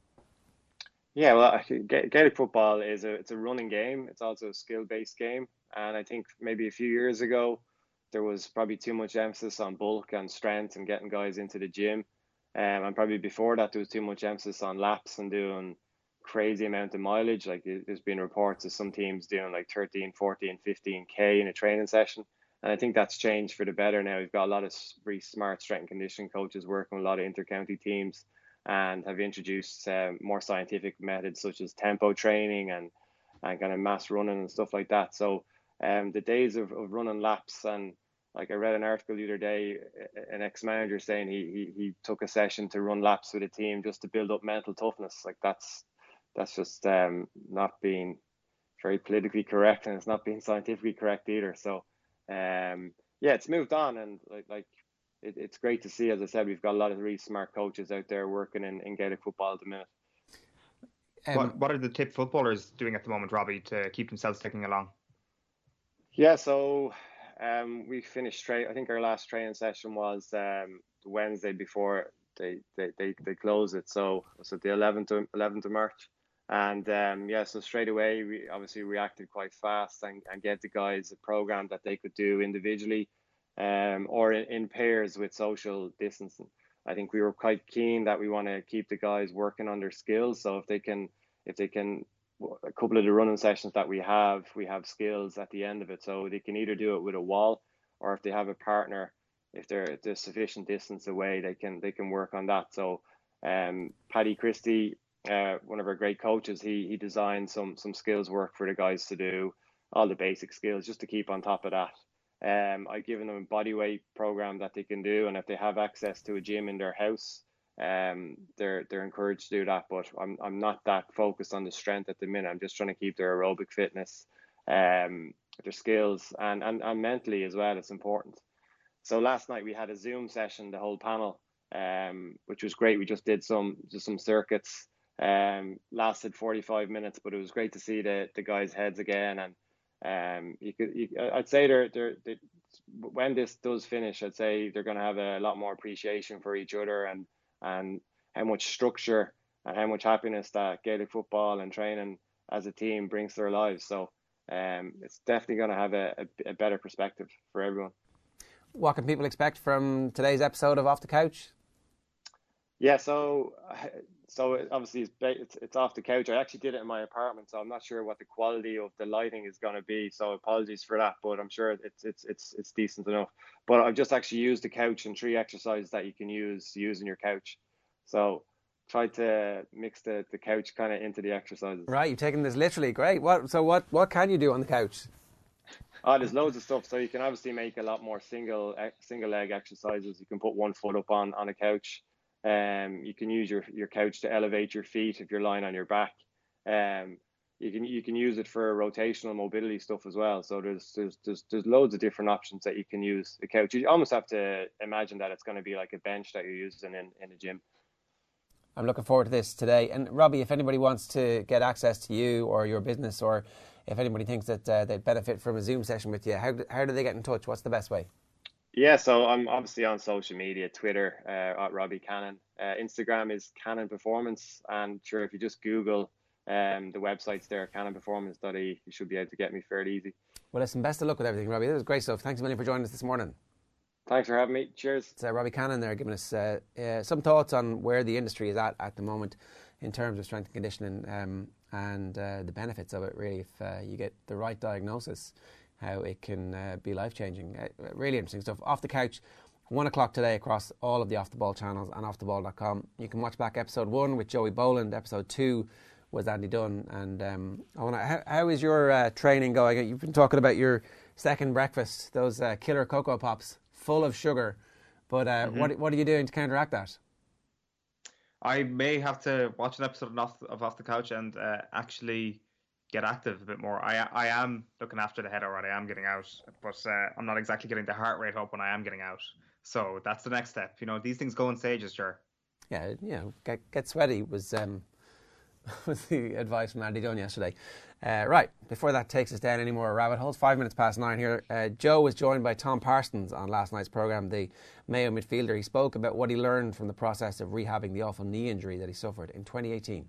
Yeah, well, Gaelic football it's a running game. It's also a skill-based game. And I think maybe a few years ago, there was probably too much emphasis on bulk and strength and getting guys into the gym. And probably before that, there was too much emphasis on laps and doing crazy amount of mileage. Like there's been reports of some teams doing like 13, 14, 15K in a training session. And I think that's changed for the better now. We've got a lot of really smart strength and conditioning coaches working with a lot of inter-county teams and have introduced more scientific methods such as tempo training and kind of mass running and stuff like that. So the days of running laps, and like I read an article the other day, an ex-manager saying he took a session to run laps with a team just to build up mental toughness. Like that's just not being very politically correct, and it's not being scientifically correct either. So yeah, it's moved on, and it's great to see. As I said, we've got a lot of really smart coaches out there working in Gaelic football at the minute. What are the tip footballers doing at the moment, Robbie, to keep themselves ticking along? Yeah, so we finished I think our last training session was the Wednesday before they close it. So was it the 11th of March? And yeah, so straight away we obviously reacted quite fast and get the guys a program that they could do individually or in pairs with social distancing. I think we were quite keen that we want to keep the guys working on their skills. So if they can, a couple of the running sessions that we have skills at the end of it. So they can either do it with a wall, or if they have a partner, if they're sufficient distance away, they can work on that. So Paddy Christie, one of our great coaches, he designed some skills work for the guys to do, all the basic skills just to keep on top of that. I've given them a body weight program that they can do, and if they have access to a gym in their house, they're encouraged to do that. But I'm not that focused on the strength at the minute. I'm just trying to keep their aerobic fitness, their skills, and mentally as well. It's important. So last night we had a Zoom session, the whole panel, which was great. We just did some circuits. Lasted 45 minutes, but it was great to see the guys' heads again. And I'd say when this does finish, I'd say they're going to have a lot more appreciation for each other and how much structure and how much happiness that Gaelic football and training as a team brings to their lives. So it's definitely going to have a better perspective for everyone. What can people expect from today's episode of Off the Couch? Yeah, so obviously it's off the couch. I actually did it in my apartment, so I'm not sure what the quality of the lighting is going to be. So apologies for that, but I'm sure it's decent enough. But I've just actually used the couch and 3 exercises that you can use using your couch. So try to mix the couch kind of into the exercises. Right, you've taken this literally. Great. What can you do on the couch? Oh, there's loads of stuff. So you can obviously make a lot more single leg exercises. You can put one foot up on a couch. You can use your couch to elevate your feet if you're lying on your back. You can use it for rotational mobility stuff as well. So there's loads of different options that you can use the couch. You almost have to imagine that it's going to be like a bench that you're using in a gym. I'm looking forward to this today. And Robbie, if anybody wants to get access to you or your business, or if anybody thinks that they'd benefit from a Zoom session with you, how do they get in touch? What's the best way? Yeah, so I'm obviously on social media, Twitter at Robbie Cannon. Instagram is Cannon Performance, and sure, if you just Google the websites there, cannonperformance.ie, you should be able to get me fairly easy. Well, listen, best of luck with everything, Robbie. That was great stuff. Thanks a million for joining us this morning. Thanks for having me. Cheers. It's Robbie Cannon there giving us some thoughts on where the industry is at the moment in terms of strength and conditioning and the benefits of it, really, if you get the right diagnosis, how it can be life-changing. Really interesting stuff. Off the Couch, 1 o'clock today across all of the Off The Ball channels and offtheball.com. You can watch back episode 1 with Joey Boland. Episode 2 was Andy Dunn. And how is your training going? You've been talking about your second breakfast, those killer Cocoa Pops, full of sugar. But what are you doing to counteract that? I may have to watch an episode of Off the Couch and actually get active a bit more. I am looking after the head already. I am getting out, but I'm not exactly getting the heart rate up when I am getting out. So that's the next step. These things go in stages, sure. Yeah, get sweaty was the advice from Andy Dunn yesterday. Right, before that takes us down any more rabbit holes, 9 here. Joe was joined by Tom Parsons on last night's programme, the Mayo midfielder. He spoke about what he learned from the process of rehabbing the awful knee injury that he suffered in 2018.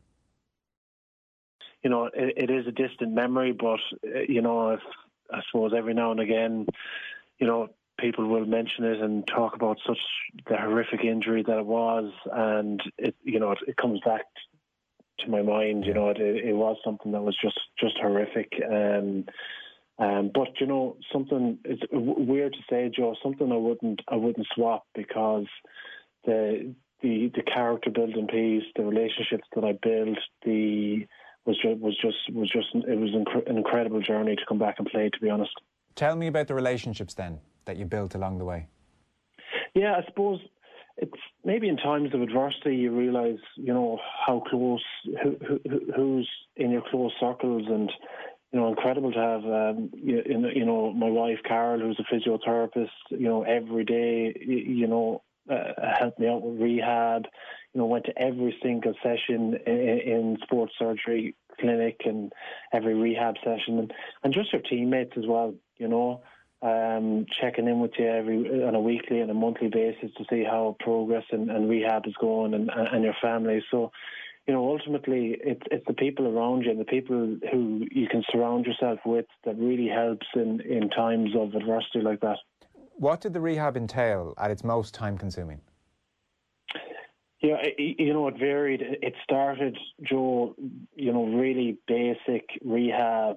It is a distant memory, but, I suppose every now and again, people will mention it and talk about the horrific injury that it was, and it comes back to my mind. It was something that was just horrific. But something, it's weird to say, Joe, something I wouldn't swap, because the character building piece, the relationships that I built, it was an incredible journey to come back and play, to be honest. Tell me about the relationships then that you built along the way. Yeah, I suppose it's maybe in times of adversity you realise, how close, who's in your close circles, and incredible to have my wife Carol, who's a physiotherapist, every day, helped me out with rehab. Went to every single session in sports surgery clinic and every rehab session, and just your teammates as well. Checking in with you on a weekly and a monthly basis to see how progress and rehab is going, and your family. So, ultimately it's the people around you and the people who you can surround yourself with that really helps in times of adversity like that. What did the rehab entail at its most time-consuming? Yeah, it varied. It started, Joe, really basic rehab,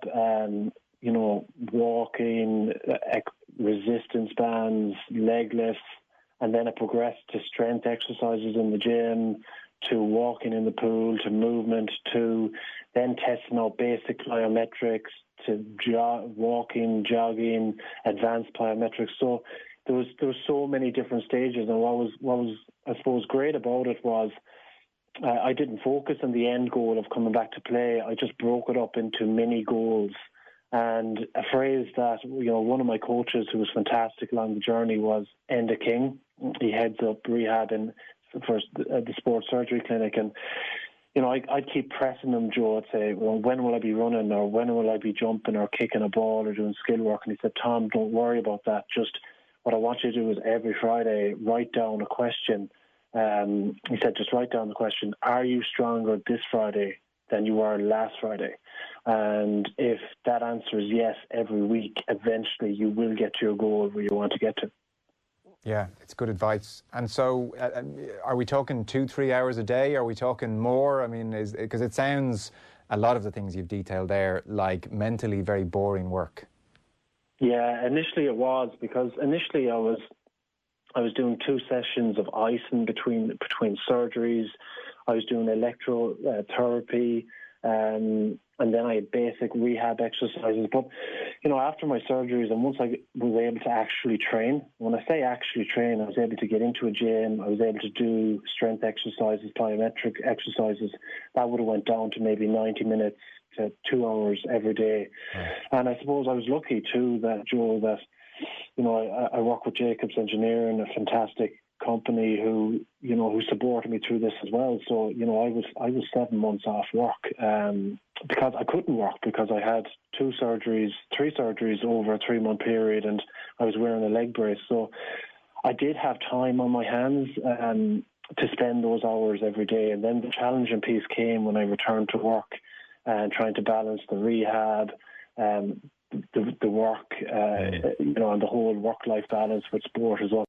walking, resistance bands, leg lifts, and then it progressed to strength exercises in the gym, to walking in the pool, to movement, to then testing out basic plyometrics, to walking, jogging, advanced plyometrics. So there was so many different stages, and what was I suppose great about it was I didn't focus on the end goal of coming back to play. I just broke it up into mini goals. And a phrase that one of my coaches who was fantastic along the journey was Enda King. He heads up rehab for the sports surgery clinic, and I'd keep pressing him, Joe. I'd say, well, when will I be running, or when will I be jumping or kicking a ball or doing skill work? And he said, Tom, don't worry about that. Just what I want you to do is every Friday write down a question. He said, just write down the question: are you stronger this Friday than you were last Friday? And if that answer is yes every week, eventually you will get to your goal where you want to get to. Yeah, it's good advice. And so are we talking 2-3 hours a day? Are we talking more? I mean, because it sounds, a lot of the things you've detailed there, like mentally very boring work. Yeah, initially it was, because initially I was doing 2 sessions of icing between surgeries. I was doing electrotherapy, and then I had basic rehab exercises. But, after my surgeries, and once I was able to actually train, when I say actually train, I was able to get into a gym, I was able to do strength exercises, plyometric exercises. That would have went down to maybe 90 minutes to 2 hours every day. And I suppose I was lucky too that, Joe, that, I work with Jacobs Engineering, a fantastic company who supported me through this as well. So, you know, I was 7 months off work because I couldn't work because I had 3 surgeries over a 3-month period, and I was wearing a leg brace. So I did have time on my hands to spend those hours every day. And then the challenging piece came when I returned to work and trying to balance the rehab, the work, you know, and the whole work-life balance with sport as well.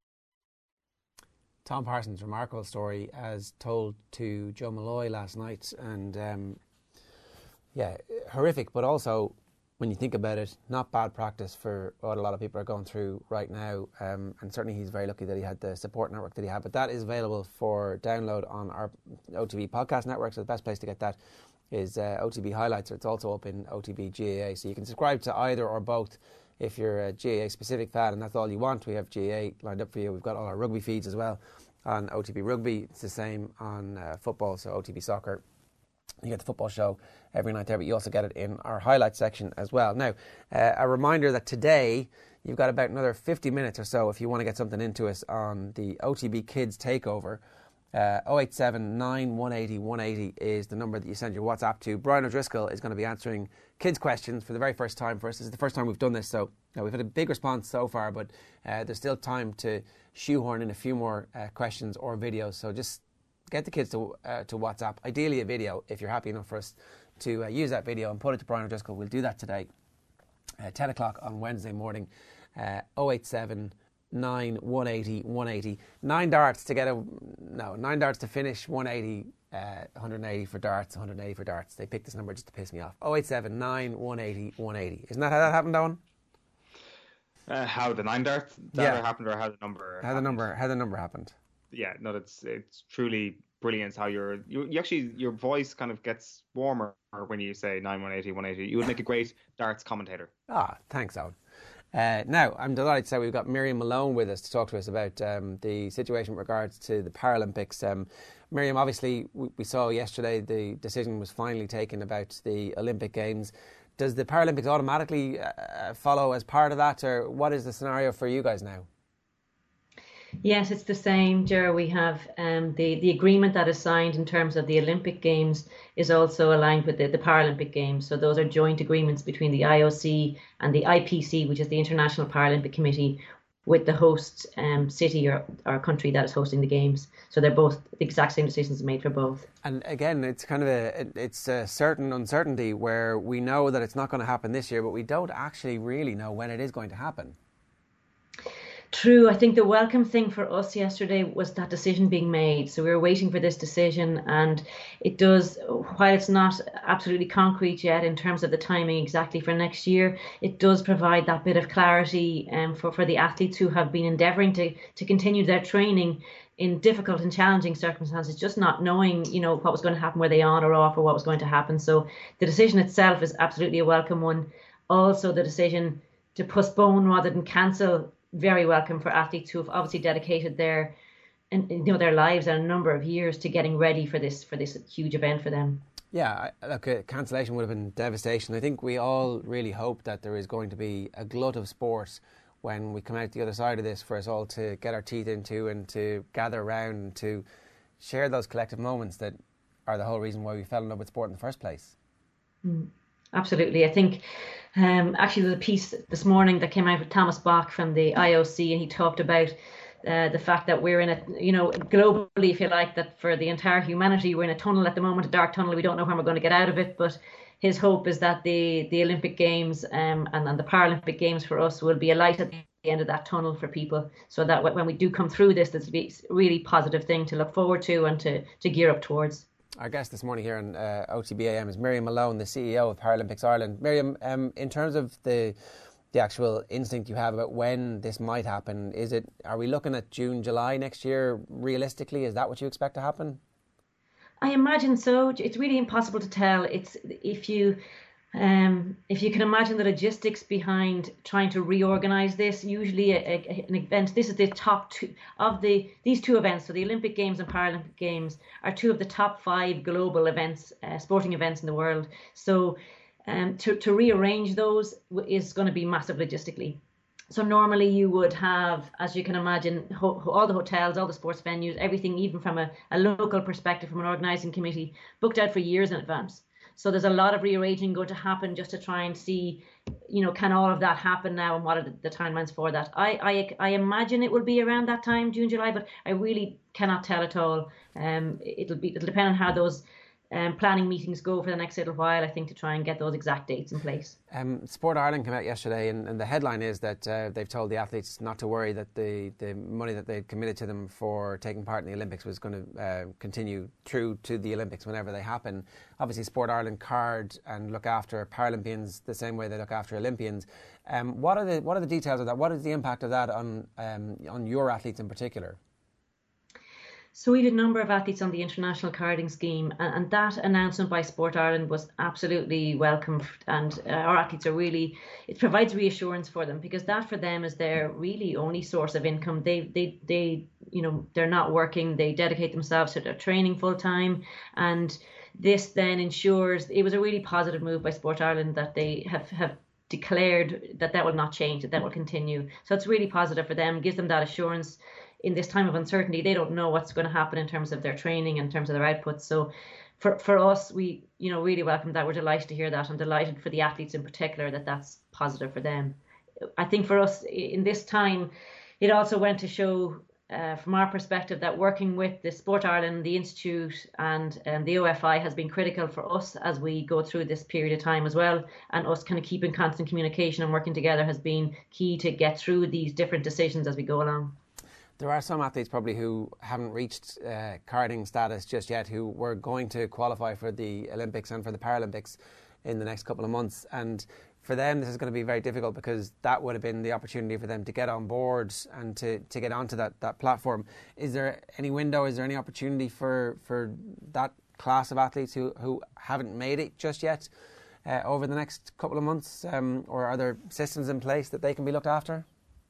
Tom Parsons' remarkable story as told to Joe Malloy last night, and yeah, horrific, but also, when you think about it, not bad practice for what a lot of people are going through right now, and certainly he's very lucky that he had the support network that he had. But that is available for download on our OTB podcast network, so the best place to get that is OTB Highlights. It's also up in OTB GAA, so you can subscribe to either or both if you're a GAA specific fan, and that's all you want. We have GAA lined up for you. We've got all our rugby feeds as well on OTB Rugby. It's the same on football, so OTB Soccer. You get the football show every night there, but you also get it in our highlights section as well. Now, a reminder that today you've got about another 50 minutes or so if you want to get something into us on the OTB Kids Takeover. 087 9 180 180 is the number that you send your WhatsApp to. Brian O'Driscoll is going to be answering kids' questions for the very first time for us. This is the first time we've done this, so we've had a big response so far, but there's still time to shoehorn in a few more questions or videos. So just get the kids to WhatsApp, ideally a video, if you're happy enough for us to use that video and put it to Brian O'Driscoll. We'll do that today, 10 o'clock on Wednesday morning, 087 9 180 180. 9 darts to get 9 darts to finish 180, 180 for darts, 180 for darts. They picked this number just to piss me off. 087 9 180 180. Isn't that how that happened, Owen? How the 9 darts happened, or how the number happened. Yeah, no, it's truly brilliant how you actually, your voice kind of gets warmer when you say 9 180 180. You would make a great darts commentator. Thanks, Owen. Now, I'm delighted to say we've got Miriam Malone with us to talk to us about the situation with regards to the Paralympics. Miriam, obviously, we saw yesterday the decision was finally taken about the Olympic Games. Does the Paralympics automatically follow as part of that, or what is the scenario for you guys now? Yes, it's the same, Ger. We have the agreement that is signed in terms of the Olympic Games is also aligned with the Paralympic Games. So those are joint agreements between the IOC and the IPC, which is the International Paralympic Committee, with the host city or country that is hosting the Games. So they're both the exact same decisions made for both. And again, it's kind of a certain uncertainty where we know that it's not going to happen this year, but we don't actually really know when it is going to happen. True. I think the welcome thing for us yesterday was that decision being made. So we were waiting for this decision, and it does, while it's not absolutely concrete yet in terms of the timing exactly for next year, it does provide that bit of clarity for the athletes who have been endeavouring to continue their training in difficult and challenging circumstances, just not knowing, what was going to happen, were they on or off, or what was going to happen. So the decision itself is absolutely a welcome one. Also, the decision to postpone rather than cancel, very welcome for athletes who have obviously dedicated their lives and a number of years to getting ready for this huge event for them. Yeah, look, a cancellation would have been devastation. I think we all really hope that there is going to be a glut of sport when we come out the other side of this for us all to get our teeth into and to gather around and to share those collective moments that are the whole reason why we fell in love with sport in the first place. Absolutely. I think actually there was a piece this morning that came out with Thomas Bach from the IOC, and he talked about the fact that we're in a, globally, if you like, that for the entire humanity, we're in a tunnel at the moment, a dark tunnel. We don't know when we're going to get out of it, but his hope is that the Olympic Games and the Paralympic Games for us will be a light at the end of that tunnel for people, so that when we do come through this will be a really positive thing to look forward to and to gear up towards. Our guest this morning here on OTBAM is Miriam Malone, the CEO of Paralympics Ireland. Miriam, in terms of the actual instinct you have about when this might happen, are we looking at June, July next year realistically? Is that what you expect to happen? I imagine so. It's really impossible to tell. It's if you can imagine the logistics behind trying to reorganise this. Usually an event, this is the top two of these two events, so the Olympic Games and Paralympic Games are two of the top 5 global events, sporting events in the world. So to rearrange those is going to be massive logistically. So normally you would have, as you can imagine, all the hotels, all the sports venues, everything, even from a local perspective, from an organising committee, booked out for years in advance. So there's a lot of rearranging going to happen just to try and see, can all of that happen now, and what are the timelines for that? I imagine it will be around that time, June, July, but I really cannot tell at all. It'll depend on how those planning meetings go for the next little while, I think, to try and get those exact dates in place. Sport Ireland came out yesterday, and the headline is that they've told the athletes not to worry, that the money that they'd committed to them for taking part in the Olympics was going to continue through to the Olympics whenever they happen. Obviously, Sport Ireland card and look after Paralympians the same way they look after Olympians. What are the details of that? What is the impact of that on your athletes in particular? So we had a number of athletes on the international carding scheme, and that announcement by Sport Ireland was absolutely welcome. And our athletes it provides reassurance for them, because that for them is their really only source of income. They're not working. They dedicate themselves to their training full time, and this then ensures it was a really positive move by Sport Ireland that they have declared that will not change, that will continue. So it's really positive for them, gives them that assurance. In this time of uncertainty, they don't know what's going to happen in terms of their training, in terms of their outputs. So for us, we really welcome that. We're delighted to hear that, and delighted for the athletes in particular that that's positive for them. I think for us in this time, it also went to show from our perspective that working with the Sport Ireland, the Institute and the OFI has been critical for us as we go through this period of time as well, and us kind of keeping constant communication and working together has been key to get through these different decisions as we go along. There are some athletes probably who haven't reached carding status just yet, who were going to qualify for the Olympics and for the Paralympics in the next couple of months. And for them, this is going to be very difficult, because that would have been the opportunity for them to get on board and to get onto that platform. Is there any window, is there any opportunity for that class of athletes who haven't made it just yet over the next couple of months? Or are there systems in place that they can be looked after?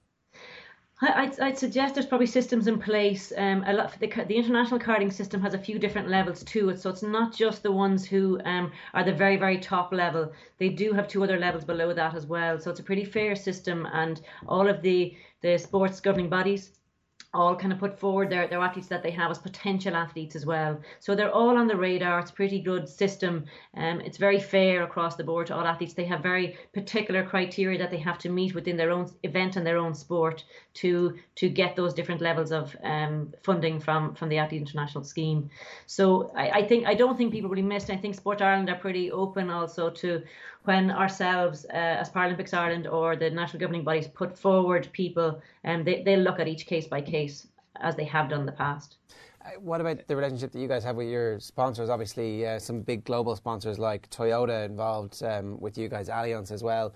I'd suggest there's probably systems in place. The international carding system has a few different levels to it, so it's not just the ones who are the very, very top level. They do have 2 other levels below that as well. So it's a pretty fair system, and all of the sports governing bodies all kind of put forward their athletes that they have as potential athletes as well. So they're all on the radar. It's a pretty good system. It's very fair across the board to all athletes. They have very particular criteria that they have to meet within their own event and their own sport to get those different levels of funding from the Athlete International Scheme. So I don't think people really missed. I think Sport Ireland are pretty open also to when ourselves as Paralympics Ireland or the national governing bodies put forward people, they'll look at each case by case as they have done in the past. What about the relationship that you guys have with your sponsors? Obviously, some big global sponsors like Toyota involved with you guys, Allianz as well.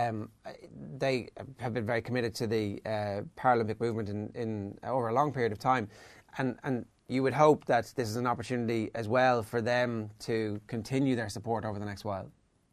They have been very committed to the Paralympic movement in over a long period of time. And you would hope that this is an opportunity as well for them to continue their support over the next while.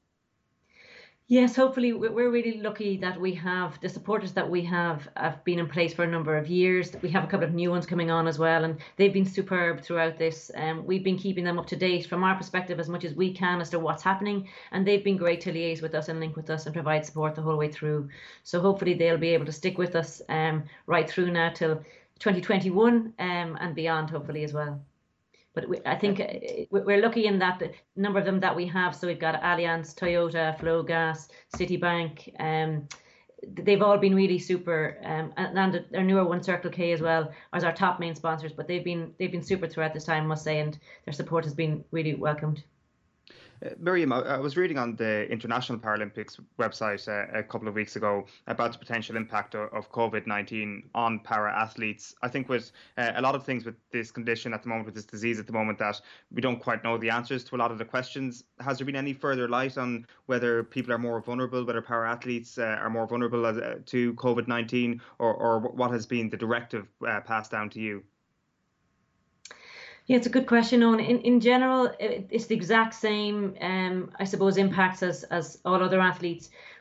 Yes, hopefully. We're really lucky that we have the supporters that we have been in place for a number of years. We have a couple of new ones coming on as well, and they've been superb throughout this. We've been keeping them up to date from our perspective as much as we can as to what's happening, and they've been great to liaise with us and link with us and provide support the whole way through. So hopefully they'll be able to stick with us right through now till 2021 and beyond, hopefully as well. But I think we're lucky in that the number of them that we have. So we've got Allianz, Toyota, Flowgas, Citibank. They've all been really super, and our newer one, Circle K as well, as our top main sponsors. But they've been super throughout this time, I must say, and their support has been really welcomed. Miriam, I was reading on the International Paralympics website a couple of weeks ago about the potential impact of COVID-19 on para-athletes. I think with a lot of things with this condition at the moment, with this disease at the moment, that we don't quite know the answers to a lot of the questions. Has there been any further light on whether people are more vulnerable, whether para-athletes are more vulnerable to COVID-19, or what has been the directive passed down to you? Yeah, it's a good question, Owen. In general, it's the exact same, I suppose, impacts as all other athletes.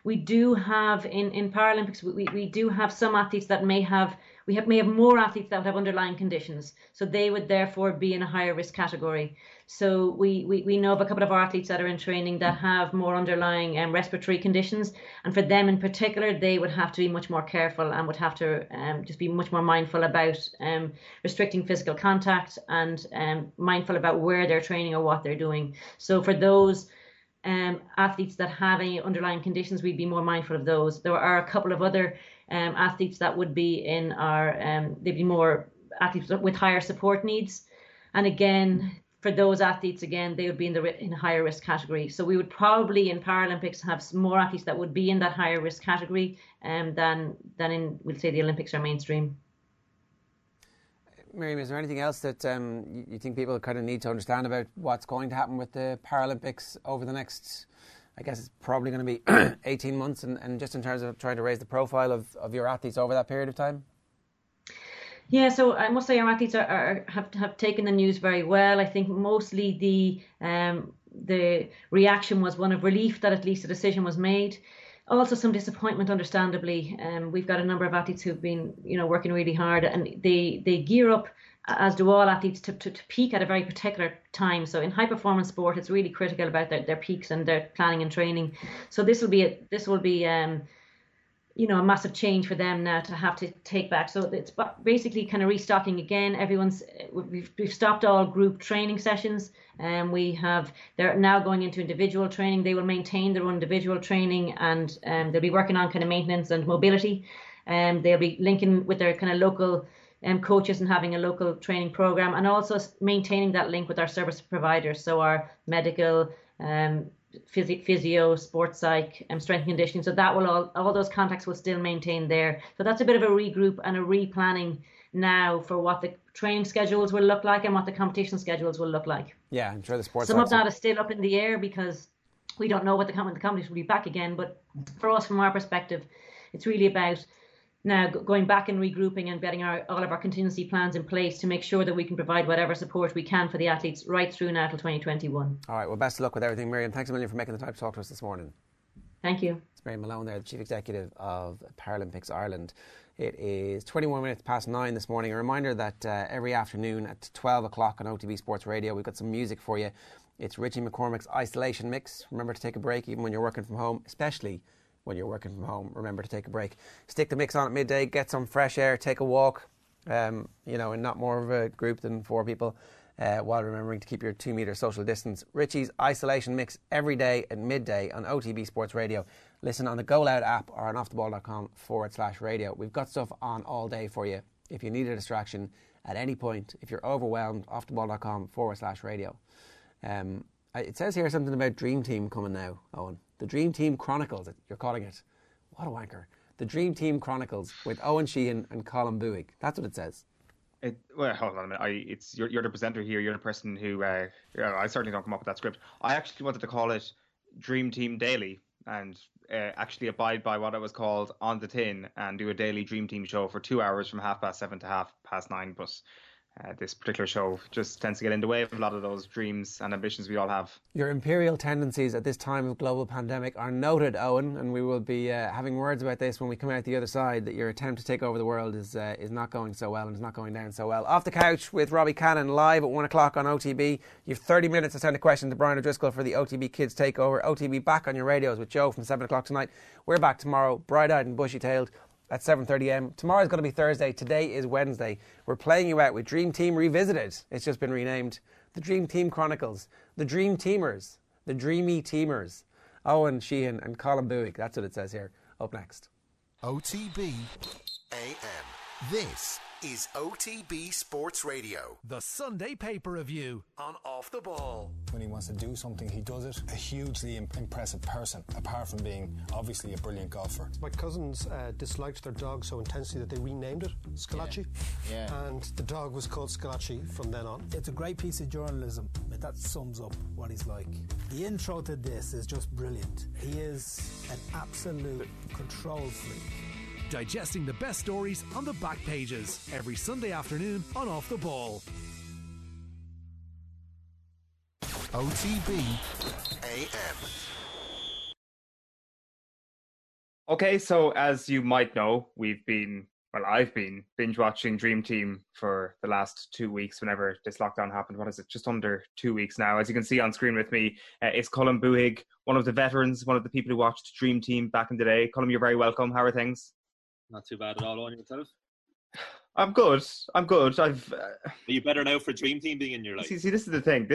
We do have in Paralympics, we do have some athletes that may have more athletes that would have underlying conditions, so they would therefore be in a higher risk category. So we know of a couple of our athletes that are in training that have more underlying respiratory conditions, and for them in particular, they would have to be much more careful and would have to just be much more mindful about restricting physical contact and mindful about where they're training or what they're doing. So for those athletes that have any underlying conditions, we'd be more mindful of those. There are a couple of other athletes that would be in our, they'd be more athletes with higher support needs. And again, for those athletes, again, they would be in a higher risk category. So we would probably in Paralympics have more athletes that would be in that higher risk category than in, we'll say, the Olympics or mainstream. Miriam, is there anything else that you think people kind of need to understand about what's going to happen with the Paralympics over the next, I guess it's probably going to be 18 months, and just in terms of trying to raise the profile of your athletes over that period of time? Yeah, so I must say our athletes have taken the news very well. I think mostly the reaction was one of relief that at least a decision was made. Also some disappointment, understandably. We've got a number of athletes who've been, working really hard, and they gear up, as do all athletes, to peak at a very particular time. So in high performance sport, it's really critical about their peaks and their planning and training. So this will be a massive change for them now to have to take back. So it's basically kind of restocking again. We've stopped all group training sessions, and they're now going into individual training. They will maintain their own individual training, and they'll be working on kind of maintenance and mobility. They'll be linking with their kind of local coaches and having a local training program, and also maintaining that link with our service providers. So our medical, physio, sports psych, strength and conditioning. So that will all those contacts will still maintain there. So that's a bit of a regroup and a replanning now for what the training schedules will look like and what the competition schedules will look like. Yeah, I'm sure the sports. Some of that is still up in the air because we don't know when the competition will be back again. But for us, from our perspective, it's really about now going back and regrouping and getting all of our contingency plans in place to make sure that we can provide whatever support we can for the athletes right through now till 2021. All right, well, best of luck with everything, Miriam. Thanks a million for making the time to talk to us this morning. Thank you. It's Miriam Malone there, the Chief Executive of Paralympics Ireland. It is 21 minutes past 9 this morning. A reminder that every afternoon at 12 o'clock on OTB Sports Radio, we've got some music for you. It's Richie McCormick's Isolation Mix. Remember to take a break even when you're working from home, especially when you're working from home. Remember to take a break. Stick the mix on at midday, get some fresh air, take a walk, and not more of a group than 4 people, while remembering to keep your 2 metre social distance. Richie's Isolation Mix every day at midday on OTB Sports Radio. Listen on the Go Loud app or on offtheball.com/radio. We've got stuff on all day for you. If you need a distraction at any point, if you're overwhelmed, offtheball.com/radio. It says here something about Dream Team coming now, Owen. The Dream Team Chronicles, you're calling it. What a wanker. The Dream Team Chronicles with Owen Sheehan and Colin Buig. That's what it says. Well, hold on a minute. You're the presenter here. You're the person who... I certainly don't come up with that script. I actually wanted to call it Dream Team Daily and actually abide by what it was called on the tin and do a daily Dream Team show for 2 hours from 7:30 to 9:30. But this particular show just tends to get in the way of a lot of those dreams and ambitions we all have. Your imperial tendencies at this time of global pandemic are noted, Owen, and we will be having words about this when we come out the other side, that your attempt to take over the world is not going so well and is not going down so well. Off the Couch with Robbie Cannon, live at 1 o'clock on OTB. You have 30 minutes to send a question to Brian O'Driscoll for the OTB Kids Takeover. OTB back on your radios with Joe from 7 o'clock tonight. We're back tomorrow, bright-eyed and bushy-tailed, at 7:30am. Tomorrow's going to be Thursday. Today is Wednesday. We're playing you out with Dream Team Revisited. It's just been renamed. The Dream Team Chronicles. The Dream Teamers. The Dreamy Teamers. Owen Sheehan and Colin Buig. That's what it says here. Up next. OTB AM. This is OTB Sports Radio. The Sunday Paper Review on Off the Ball. When he wants to do something, he does it. A hugely impressive person, apart from being obviously a brilliant golfer. My cousins disliked their dog so intensely that they renamed it Scalacci. Yeah. And the dog was called Scalacci from then on. It's a great piece of journalism. That sums up what he's like. The intro to this is just brilliant. He is an absolute control freak. Digesting the best stories on the back pages every Sunday afternoon on Off the Ball. OTB AM. Okay, so as you might know, I've been binge watching Dream Team for the last 2 weeks whenever this lockdown happened. What is it? Just under 2 weeks now. As you can see on screen with me, is Colm Buig, one of the veterans, one of the people who watched Dream Team back in the day. Colm, you're very welcome. How are things? Not too bad at all on yourself. I'm good. Are you better now for Dream Team being in your life? See, this is the thing.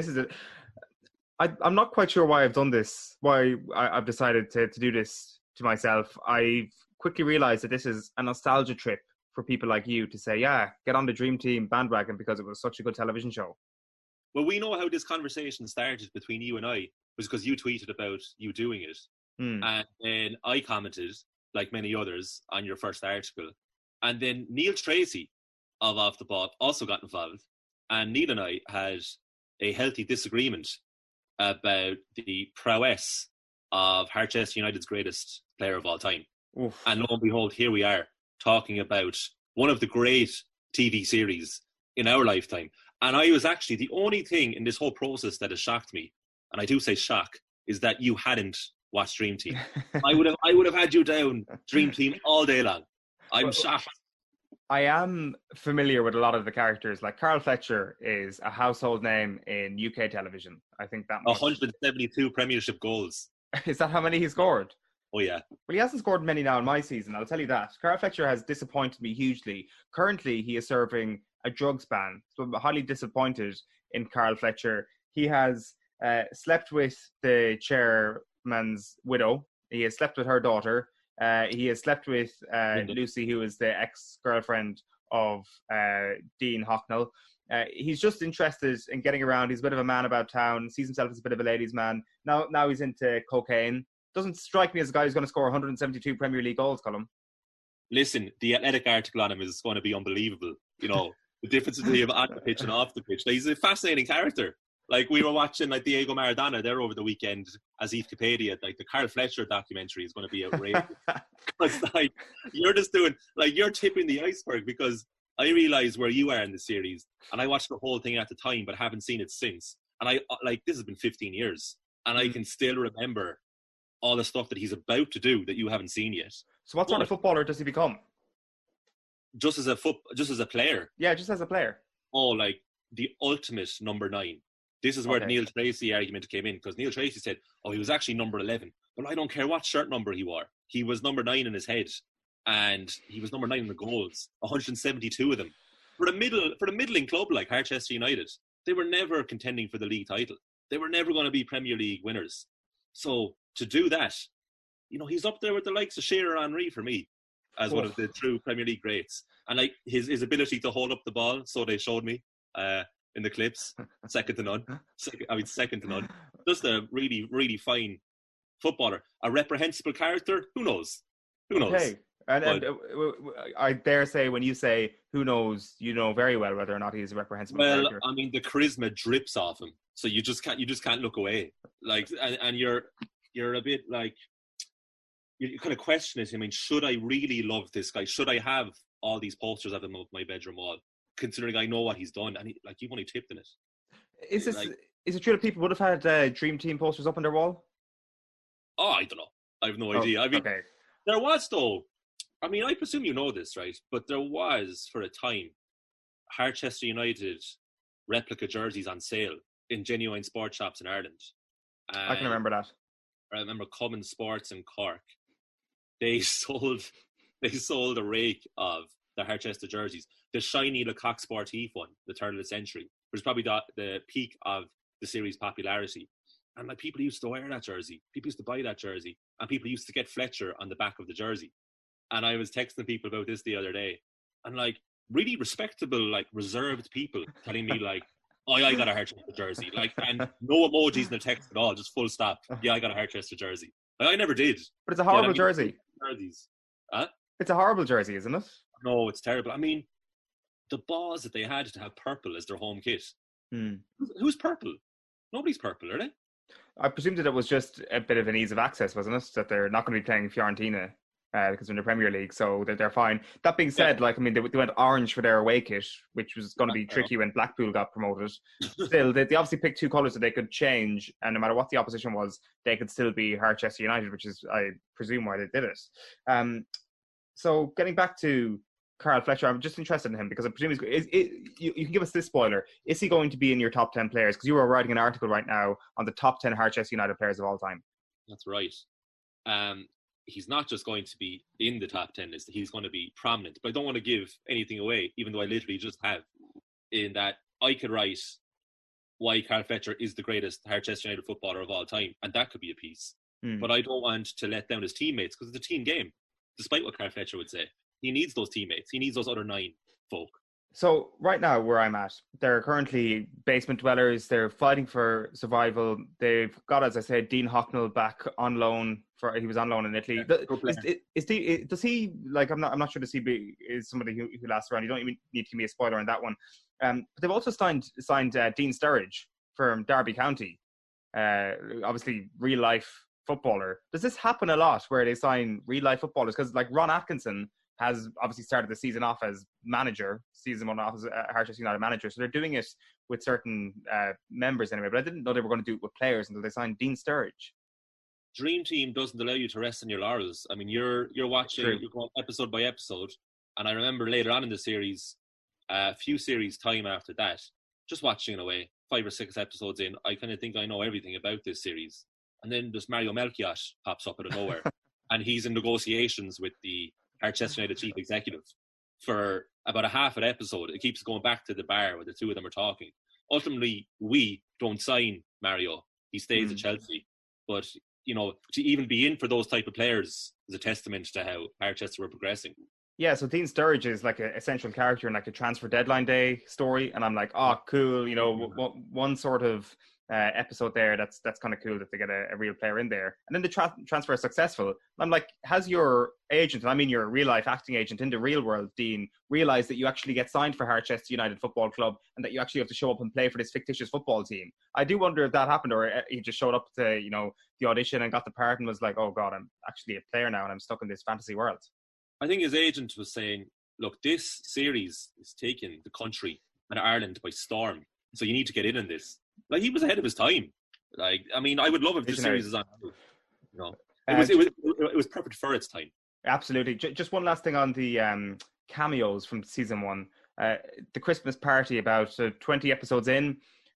I'm not quite sure why I've done this, why I've decided to do this to myself. I've quickly realised that this is a nostalgia trip for people like you to say, yeah, get on the Dream Team bandwagon because it was such a good television show. Well, we know how this conversation started between you and I was because you tweeted about you doing it. And then I commented, like many others, on your first article. And then Neil Tracy of Off the Ball also got involved. And Neil and I had a healthy disagreement about the prowess of Harchester United's greatest player of all time. Oof. And lo and behold, here we are talking about one of the great TV series in our lifetime. And I was actually, the only thing in this whole process that has shocked me, and I do say shock, is that you hadn't watched Dream Team. I would have had you down Dream Team all day long. I'm shocked. I am familiar with a lot of the characters. Like Carl Fletcher is a household name in UK television. I think that much. 172 Premiership goals. Is that how many he scored? Oh, yeah. Well, he hasn't scored many now in my season, I'll tell you that. Carl Fletcher has disappointed me hugely. Currently, he is serving a drugs ban. So I'm highly disappointed in Carl Fletcher. He has slept with the chairman's widow. He has slept with her daughter. He has slept with Lucy, who is the ex-girlfriend of Dean Hocknell. He's just interested in getting around. He's a bit of a man about town, sees himself as a bit of a ladies' man. Now he's into cocaine. Doesn't strike me as a guy who's going to score 172 Premier League goals, Colm. Listen, the Athletic article on him is going to be unbelievable. You know, the difference between him on the pitch and off the pitch. Like, he's a fascinating character. Like, we were watching like Diego Maradona there over the weekend as Eve Capadia. Like, the Carl Fletcher documentary is going to be outrageous. Because, like, you're just doing, like, you're tipping the iceberg because I realise where you are in the series. And I watched the whole thing at the time, but haven't seen it since. And I, like, this has been 15 years. And I can still remember all the stuff that he's about to do that you haven't seen yet. So what sort of footballer does he become? Just as a player? Yeah, just as a player. Oh, like, the ultimate number 9. This is where the Neil Tracy argument came in, because Neil Tracy said, he was actually number 11. But I don't care what shirt number he wore. He was number 9 in his head. And he was number 9 in the goals. 172 of them. For the middling club like Harchester United, they were never contending for the league title. They were never going to be Premier League winners. So to do that, you know, he's up there with the likes of Shearer Henry for me as one of the true Premier League greats. And like his ability to hold up the ball, so they showed me in the clips, second to none. Second to none. Just a really, really fine footballer. A reprehensible character? Who knows? Who knows? Okay. And I dare say, when you say who knows, you know very well whether or not he's a reprehensible character. I mean, the charisma drips off him, so you just can't look away. Like, and you're a bit like, you kind of question it. I mean, should I really love this guy? Should I have all these posters of him on my bedroom wall, considering I know what he's done? And you've only tipped in it. Is it true that people would have had Dream Team posters up on their wall? Oh, I don't know. I have no idea. I mean, there was though. I mean, I presume you know this, right? But there was, for a time, Harchester United replica jerseys on sale in genuine sports shops in Ireland. I can remember that. I remember Cummins Sports in Cork. They sold a rake of the Harchester jerseys. The shiny Lecoq Sportif one, the turn of the century, was probably the peak of the series' popularity. And like, people used to wear that jersey. People used to buy that jersey. And people used to get Fletcher on the back of the jersey. And I was texting people about this the other day, and like, really respectable, like, reserved people telling me like, I got a Harchester jersey, like, and no emojis in the text at all, just full stop. Yeah, I got a Harchester jersey. Like, I never did. But it's a horrible jersey. Jerseys. Huh? It's a horrible jersey, isn't it? No, it's terrible. I mean, the balls that they had to have purple as their home kit. Who's purple? Nobody's purple, are they? I presumed that it was just a bit of an ease of access, wasn't it? That they're not going to be playing Fiorentina because they're in the Premier League, so they're fine. That being said, like, I mean, they went orange for their away kit, which was going to be tricky when Blackpool got promoted. Still, they obviously picked two colours that they could change, and no matter what the opposition was, they could still be Harchester United, which is, I presume, why they did it. So getting back to Carl Fletcher, I'm just interested in him because I presume you can give us this spoiler. Is he going to be in your top 10 players? Because you are writing an article right now on the top 10 Harchester United players of all time. That's right. He's not just going to be in the top 10 list, he's going to be prominent. But I don't want to give anything away, even though I literally just have, in that I could write why Carl Fletcher is the greatest Harchester United footballer of all time, and that could be a piece. But I don't want to let down his teammates, because it's a team game, despite what Carl Fletcher would say. He needs those teammates. He needs those other 9 folk. So right now, where I'm at, they're currently basement dwellers. They're fighting for survival. They've got, as I said, Dean Hocknell back on loan. He was on loan in Italy. Does he, like, I'm not sure, is somebody who lasts around. You don't even need to give me a spoiler on that one. But they've also signed Dean Sturridge from Derby County. Obviously, real life footballer. Does this happen a lot where they sign real life footballers? Because like Ron Atkinson has obviously started the season off as manager, season 1 off as Harchester United manager. So they're doing it with certain members anyway. But I didn't know they were going to do it with players until they signed Dean Sturridge. Dream Team doesn't allow you to rest on your laurels. I mean, you're watching, you're going episode by episode. And I remember later on in the series, a few series time after that, just watching in a way, 5 or 6 episodes in, I kind of think I know everything about this series. And then this Mario Melchiot pops up out of nowhere. And he's in negotiations with the Harchester United chief executive for about a half an episode. It keeps going back to the bar where the two of them are talking. Ultimately, we don't sign Mario. He stays at Chelsea. But, you know, to even be in for those type of players is a testament to how Harchester were progressing. Yeah, so Dean Sturridge is like a central character in like a transfer deadline day story. And I'm like, oh, cool. You know, one sort of episode there that's kind of cool that they get a real player in there. And then the transfer is successful. I'm like, has your agent, and I mean your real life acting agent in the real world, Dean, realised that you actually get signed for Harchester United Football Club and that you actually have to show up and play for this fictitious football team? I do wonder if that happened, or he just showed up to, you know, the audition and got the part and was like, oh God, I'm actually a player now and I'm stuck in this fantasy world. I think his agent was saying, look, this series is taking the country and Ireland by storm, so you need to get in this. Like, he was ahead of his time. Like, I mean, I would love if this series is on. You know, it was perfect for its time. Absolutely. Just one last thing on the cameos from season 1. The Christmas party, about 20 episodes in.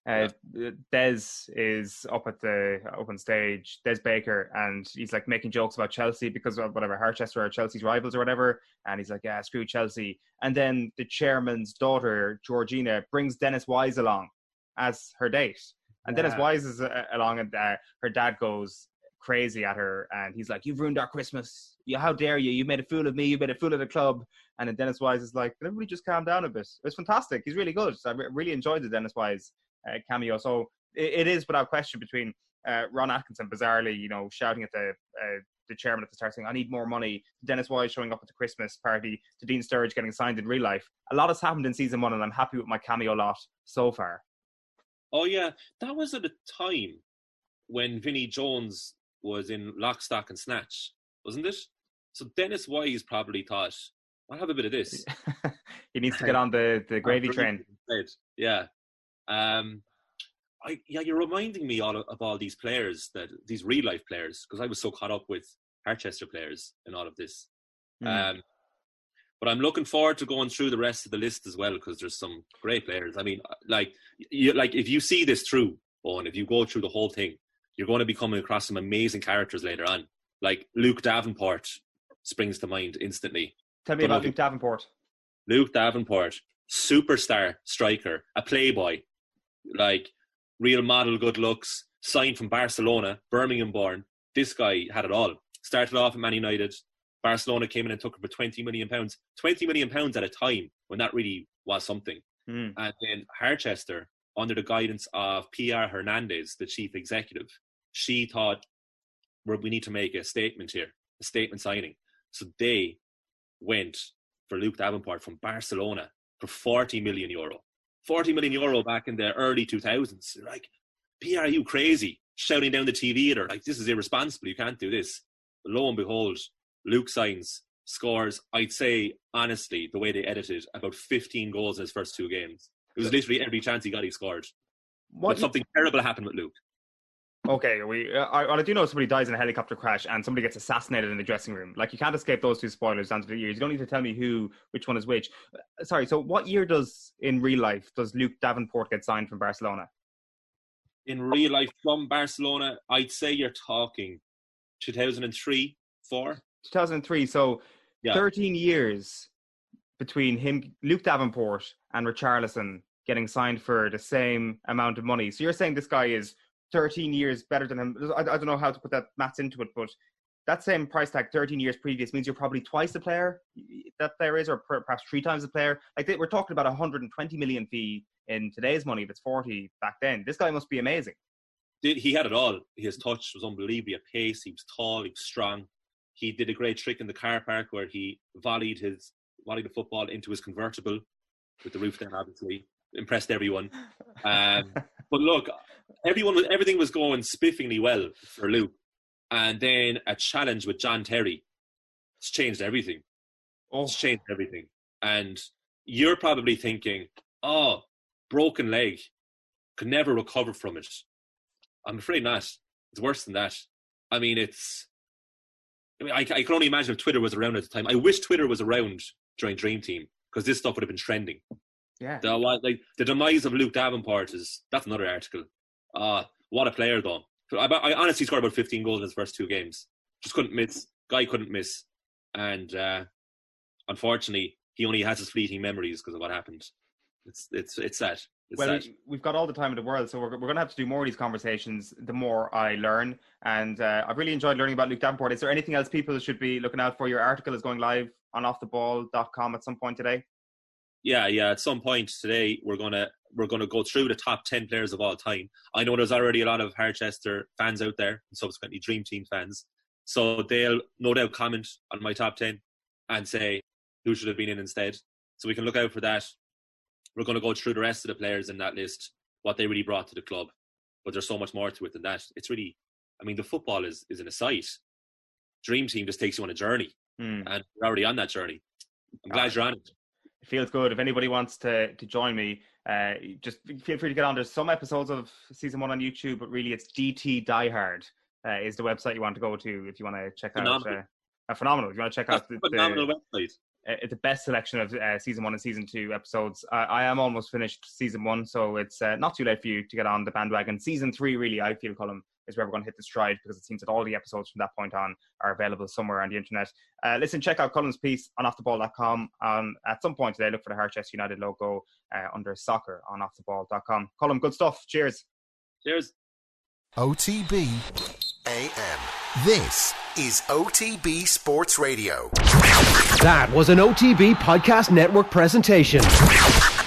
Des is up on stage, Des Baker, and he's like making jokes about Chelsea because of whatever, Harchester or Chelsea's rivals or whatever, and he's like, yeah, screw Chelsea. And then the chairman's daughter, Georgina, brings Dennis Wise along as her date, and Dennis Wise is along, and her dad goes crazy at her, and he's like, you've ruined our Christmas, how dare you, you made a fool of me, you made a fool of the club. And then Dennis Wise is like, can everybody just calm down a bit? It was fantastic. He's really good. So I really enjoyed the Dennis Wise cameo. So it is without question between Ron Atkinson bizarrely, you know, shouting at the chairman at the start saying, I need more money, Dennis Wise showing up at the Christmas party, to Dean Sturridge getting signed in real life. A lot has happened in season 1, and I'm happy with my cameo lot so far. Oh yeah, that was at a time when Vinnie Jones was in Lock, Stock and Snatch, wasn't it? So Dennis Wise probably thought, I'll have a bit of this. He needs to get on the gravy train. Yeah. You're reminding me of all these players, these real life players, because I was so caught up with Harchester players and all of this. But I'm looking forward to going through the rest of the list as well, because there's some great players. I mean, like if you see this through, Owen, if you go through the whole thing, you're going to be coming across some amazing characters later on. Like Luke Davenport springs to mind instantly. Tell me about Luke Davenport. Luke Davenport, superstar striker, a playboy, like real model, good looks, signed from Barcelona, Birmingham born. This guy had it all. Started off at Man United. Barcelona came in and took him for £20 million. £20 million at a time when that really was something. And then Harchester, under the guidance of Pilar Hernandez, the chief executive, she thought, we need to make a statement here, a statement signing. So they went for Luke Davenport from Barcelona for €40 million. €40 million back in the early 2000s. They're like, Pilar, are you crazy? Shouting down the TV at her, like, this is irresponsible, you can't do this. But lo and behold, Luke signs, scores, I'd say, honestly, the way they edited, about 15 goals in his first 2 games. It was literally every chance he got, he scored. But something terrible happened with Luke. Okay, I do know somebody dies in a helicopter crash and somebody gets assassinated in the dressing room. Like, you can't escape those 2 spoilers down to the years. You don't need to tell me which one is which. Sorry, so what year in real life does Luke Davenport get signed from Barcelona? In real life from Barcelona, I'd say you're talking 2003, 4? 2003, so 13 years between him, Luke Davenport, and Richarlison getting signed for the same amount of money. So you're saying this guy is 13 years better than him. I don't know how to put that maths into it, but that same price tag 13 years previous means you're probably twice the player that player is, or perhaps 3 times the player. Like, we're talking about 120 million fee in today's money. That's 40 back then. This guy must be amazing. He had it all. His touch was unbelievable. He had pace. He was tall. He was strong. He did a great trick in the car park where he volleyed the football into his convertible with the roof down, obviously. Impressed everyone. But look, everything was going spiffingly well for Luke. And then a challenge with John Terry. It's changed everything. It's changed everything. And you're probably thinking, broken leg, could never recover from it. I'm afraid not. It's worse than that. I mean, I can only imagine if Twitter was around at the time. I wish Twitter was around during Dream Team, because this stuff would have been trending. Yeah. The demise of Luke Davenport that's another article. What a player, though. I honestly scored about 15 goals in his first 2 games. Just couldn't miss. Guy couldn't miss. And unfortunately, he only has his fleeting memories because of what happened. It's sad. We've got all the time in the world, so we're going to have to do more of these conversations the more I learn. And I've really enjoyed learning about Luke Davenport. Is there anything else people should be looking out for? Your article is going live on offtheball.com at some point today. Yeah. At some point today, we're gonna go through the top 10 players of all time. I know there's already a lot of Harchester fans out there, and subsequently Dream Team fans. So they'll no doubt comment on my top 10 and say who should have been in instead. So we can look out for that. We're going to go through the rest of the players in that list, what they really brought to the club. But there's so much more to it than that. It's really, the football is in a sight. Dream Team just takes you on a journey. And you're already on that journey. I'm glad you're on it. It feels good. If anybody wants to join me, just feel free to get on. There's some episodes of season 1 on YouTube, but really it's DT Die Hard is the website you want to go to if you want to check out. Phenomenal. If you want to check out the phenomenal website. The best selection of season 1 and season 2 episodes. I am almost finished season 1, so it's not too late for you to get on the bandwagon. Season 3, really, I feel, Colm, is where we're going to hit the stride, because it seems that all the episodes from that point on are available somewhere on the internet. Listen, check out Colm's piece on offtheball.com. At some point today, look for the Harchester United logo under soccer on offtheball.com. Colm, good stuff. Cheers. Cheers. OTB AM. This is OTB Sports Radio. That was an OTB Podcast Network presentation.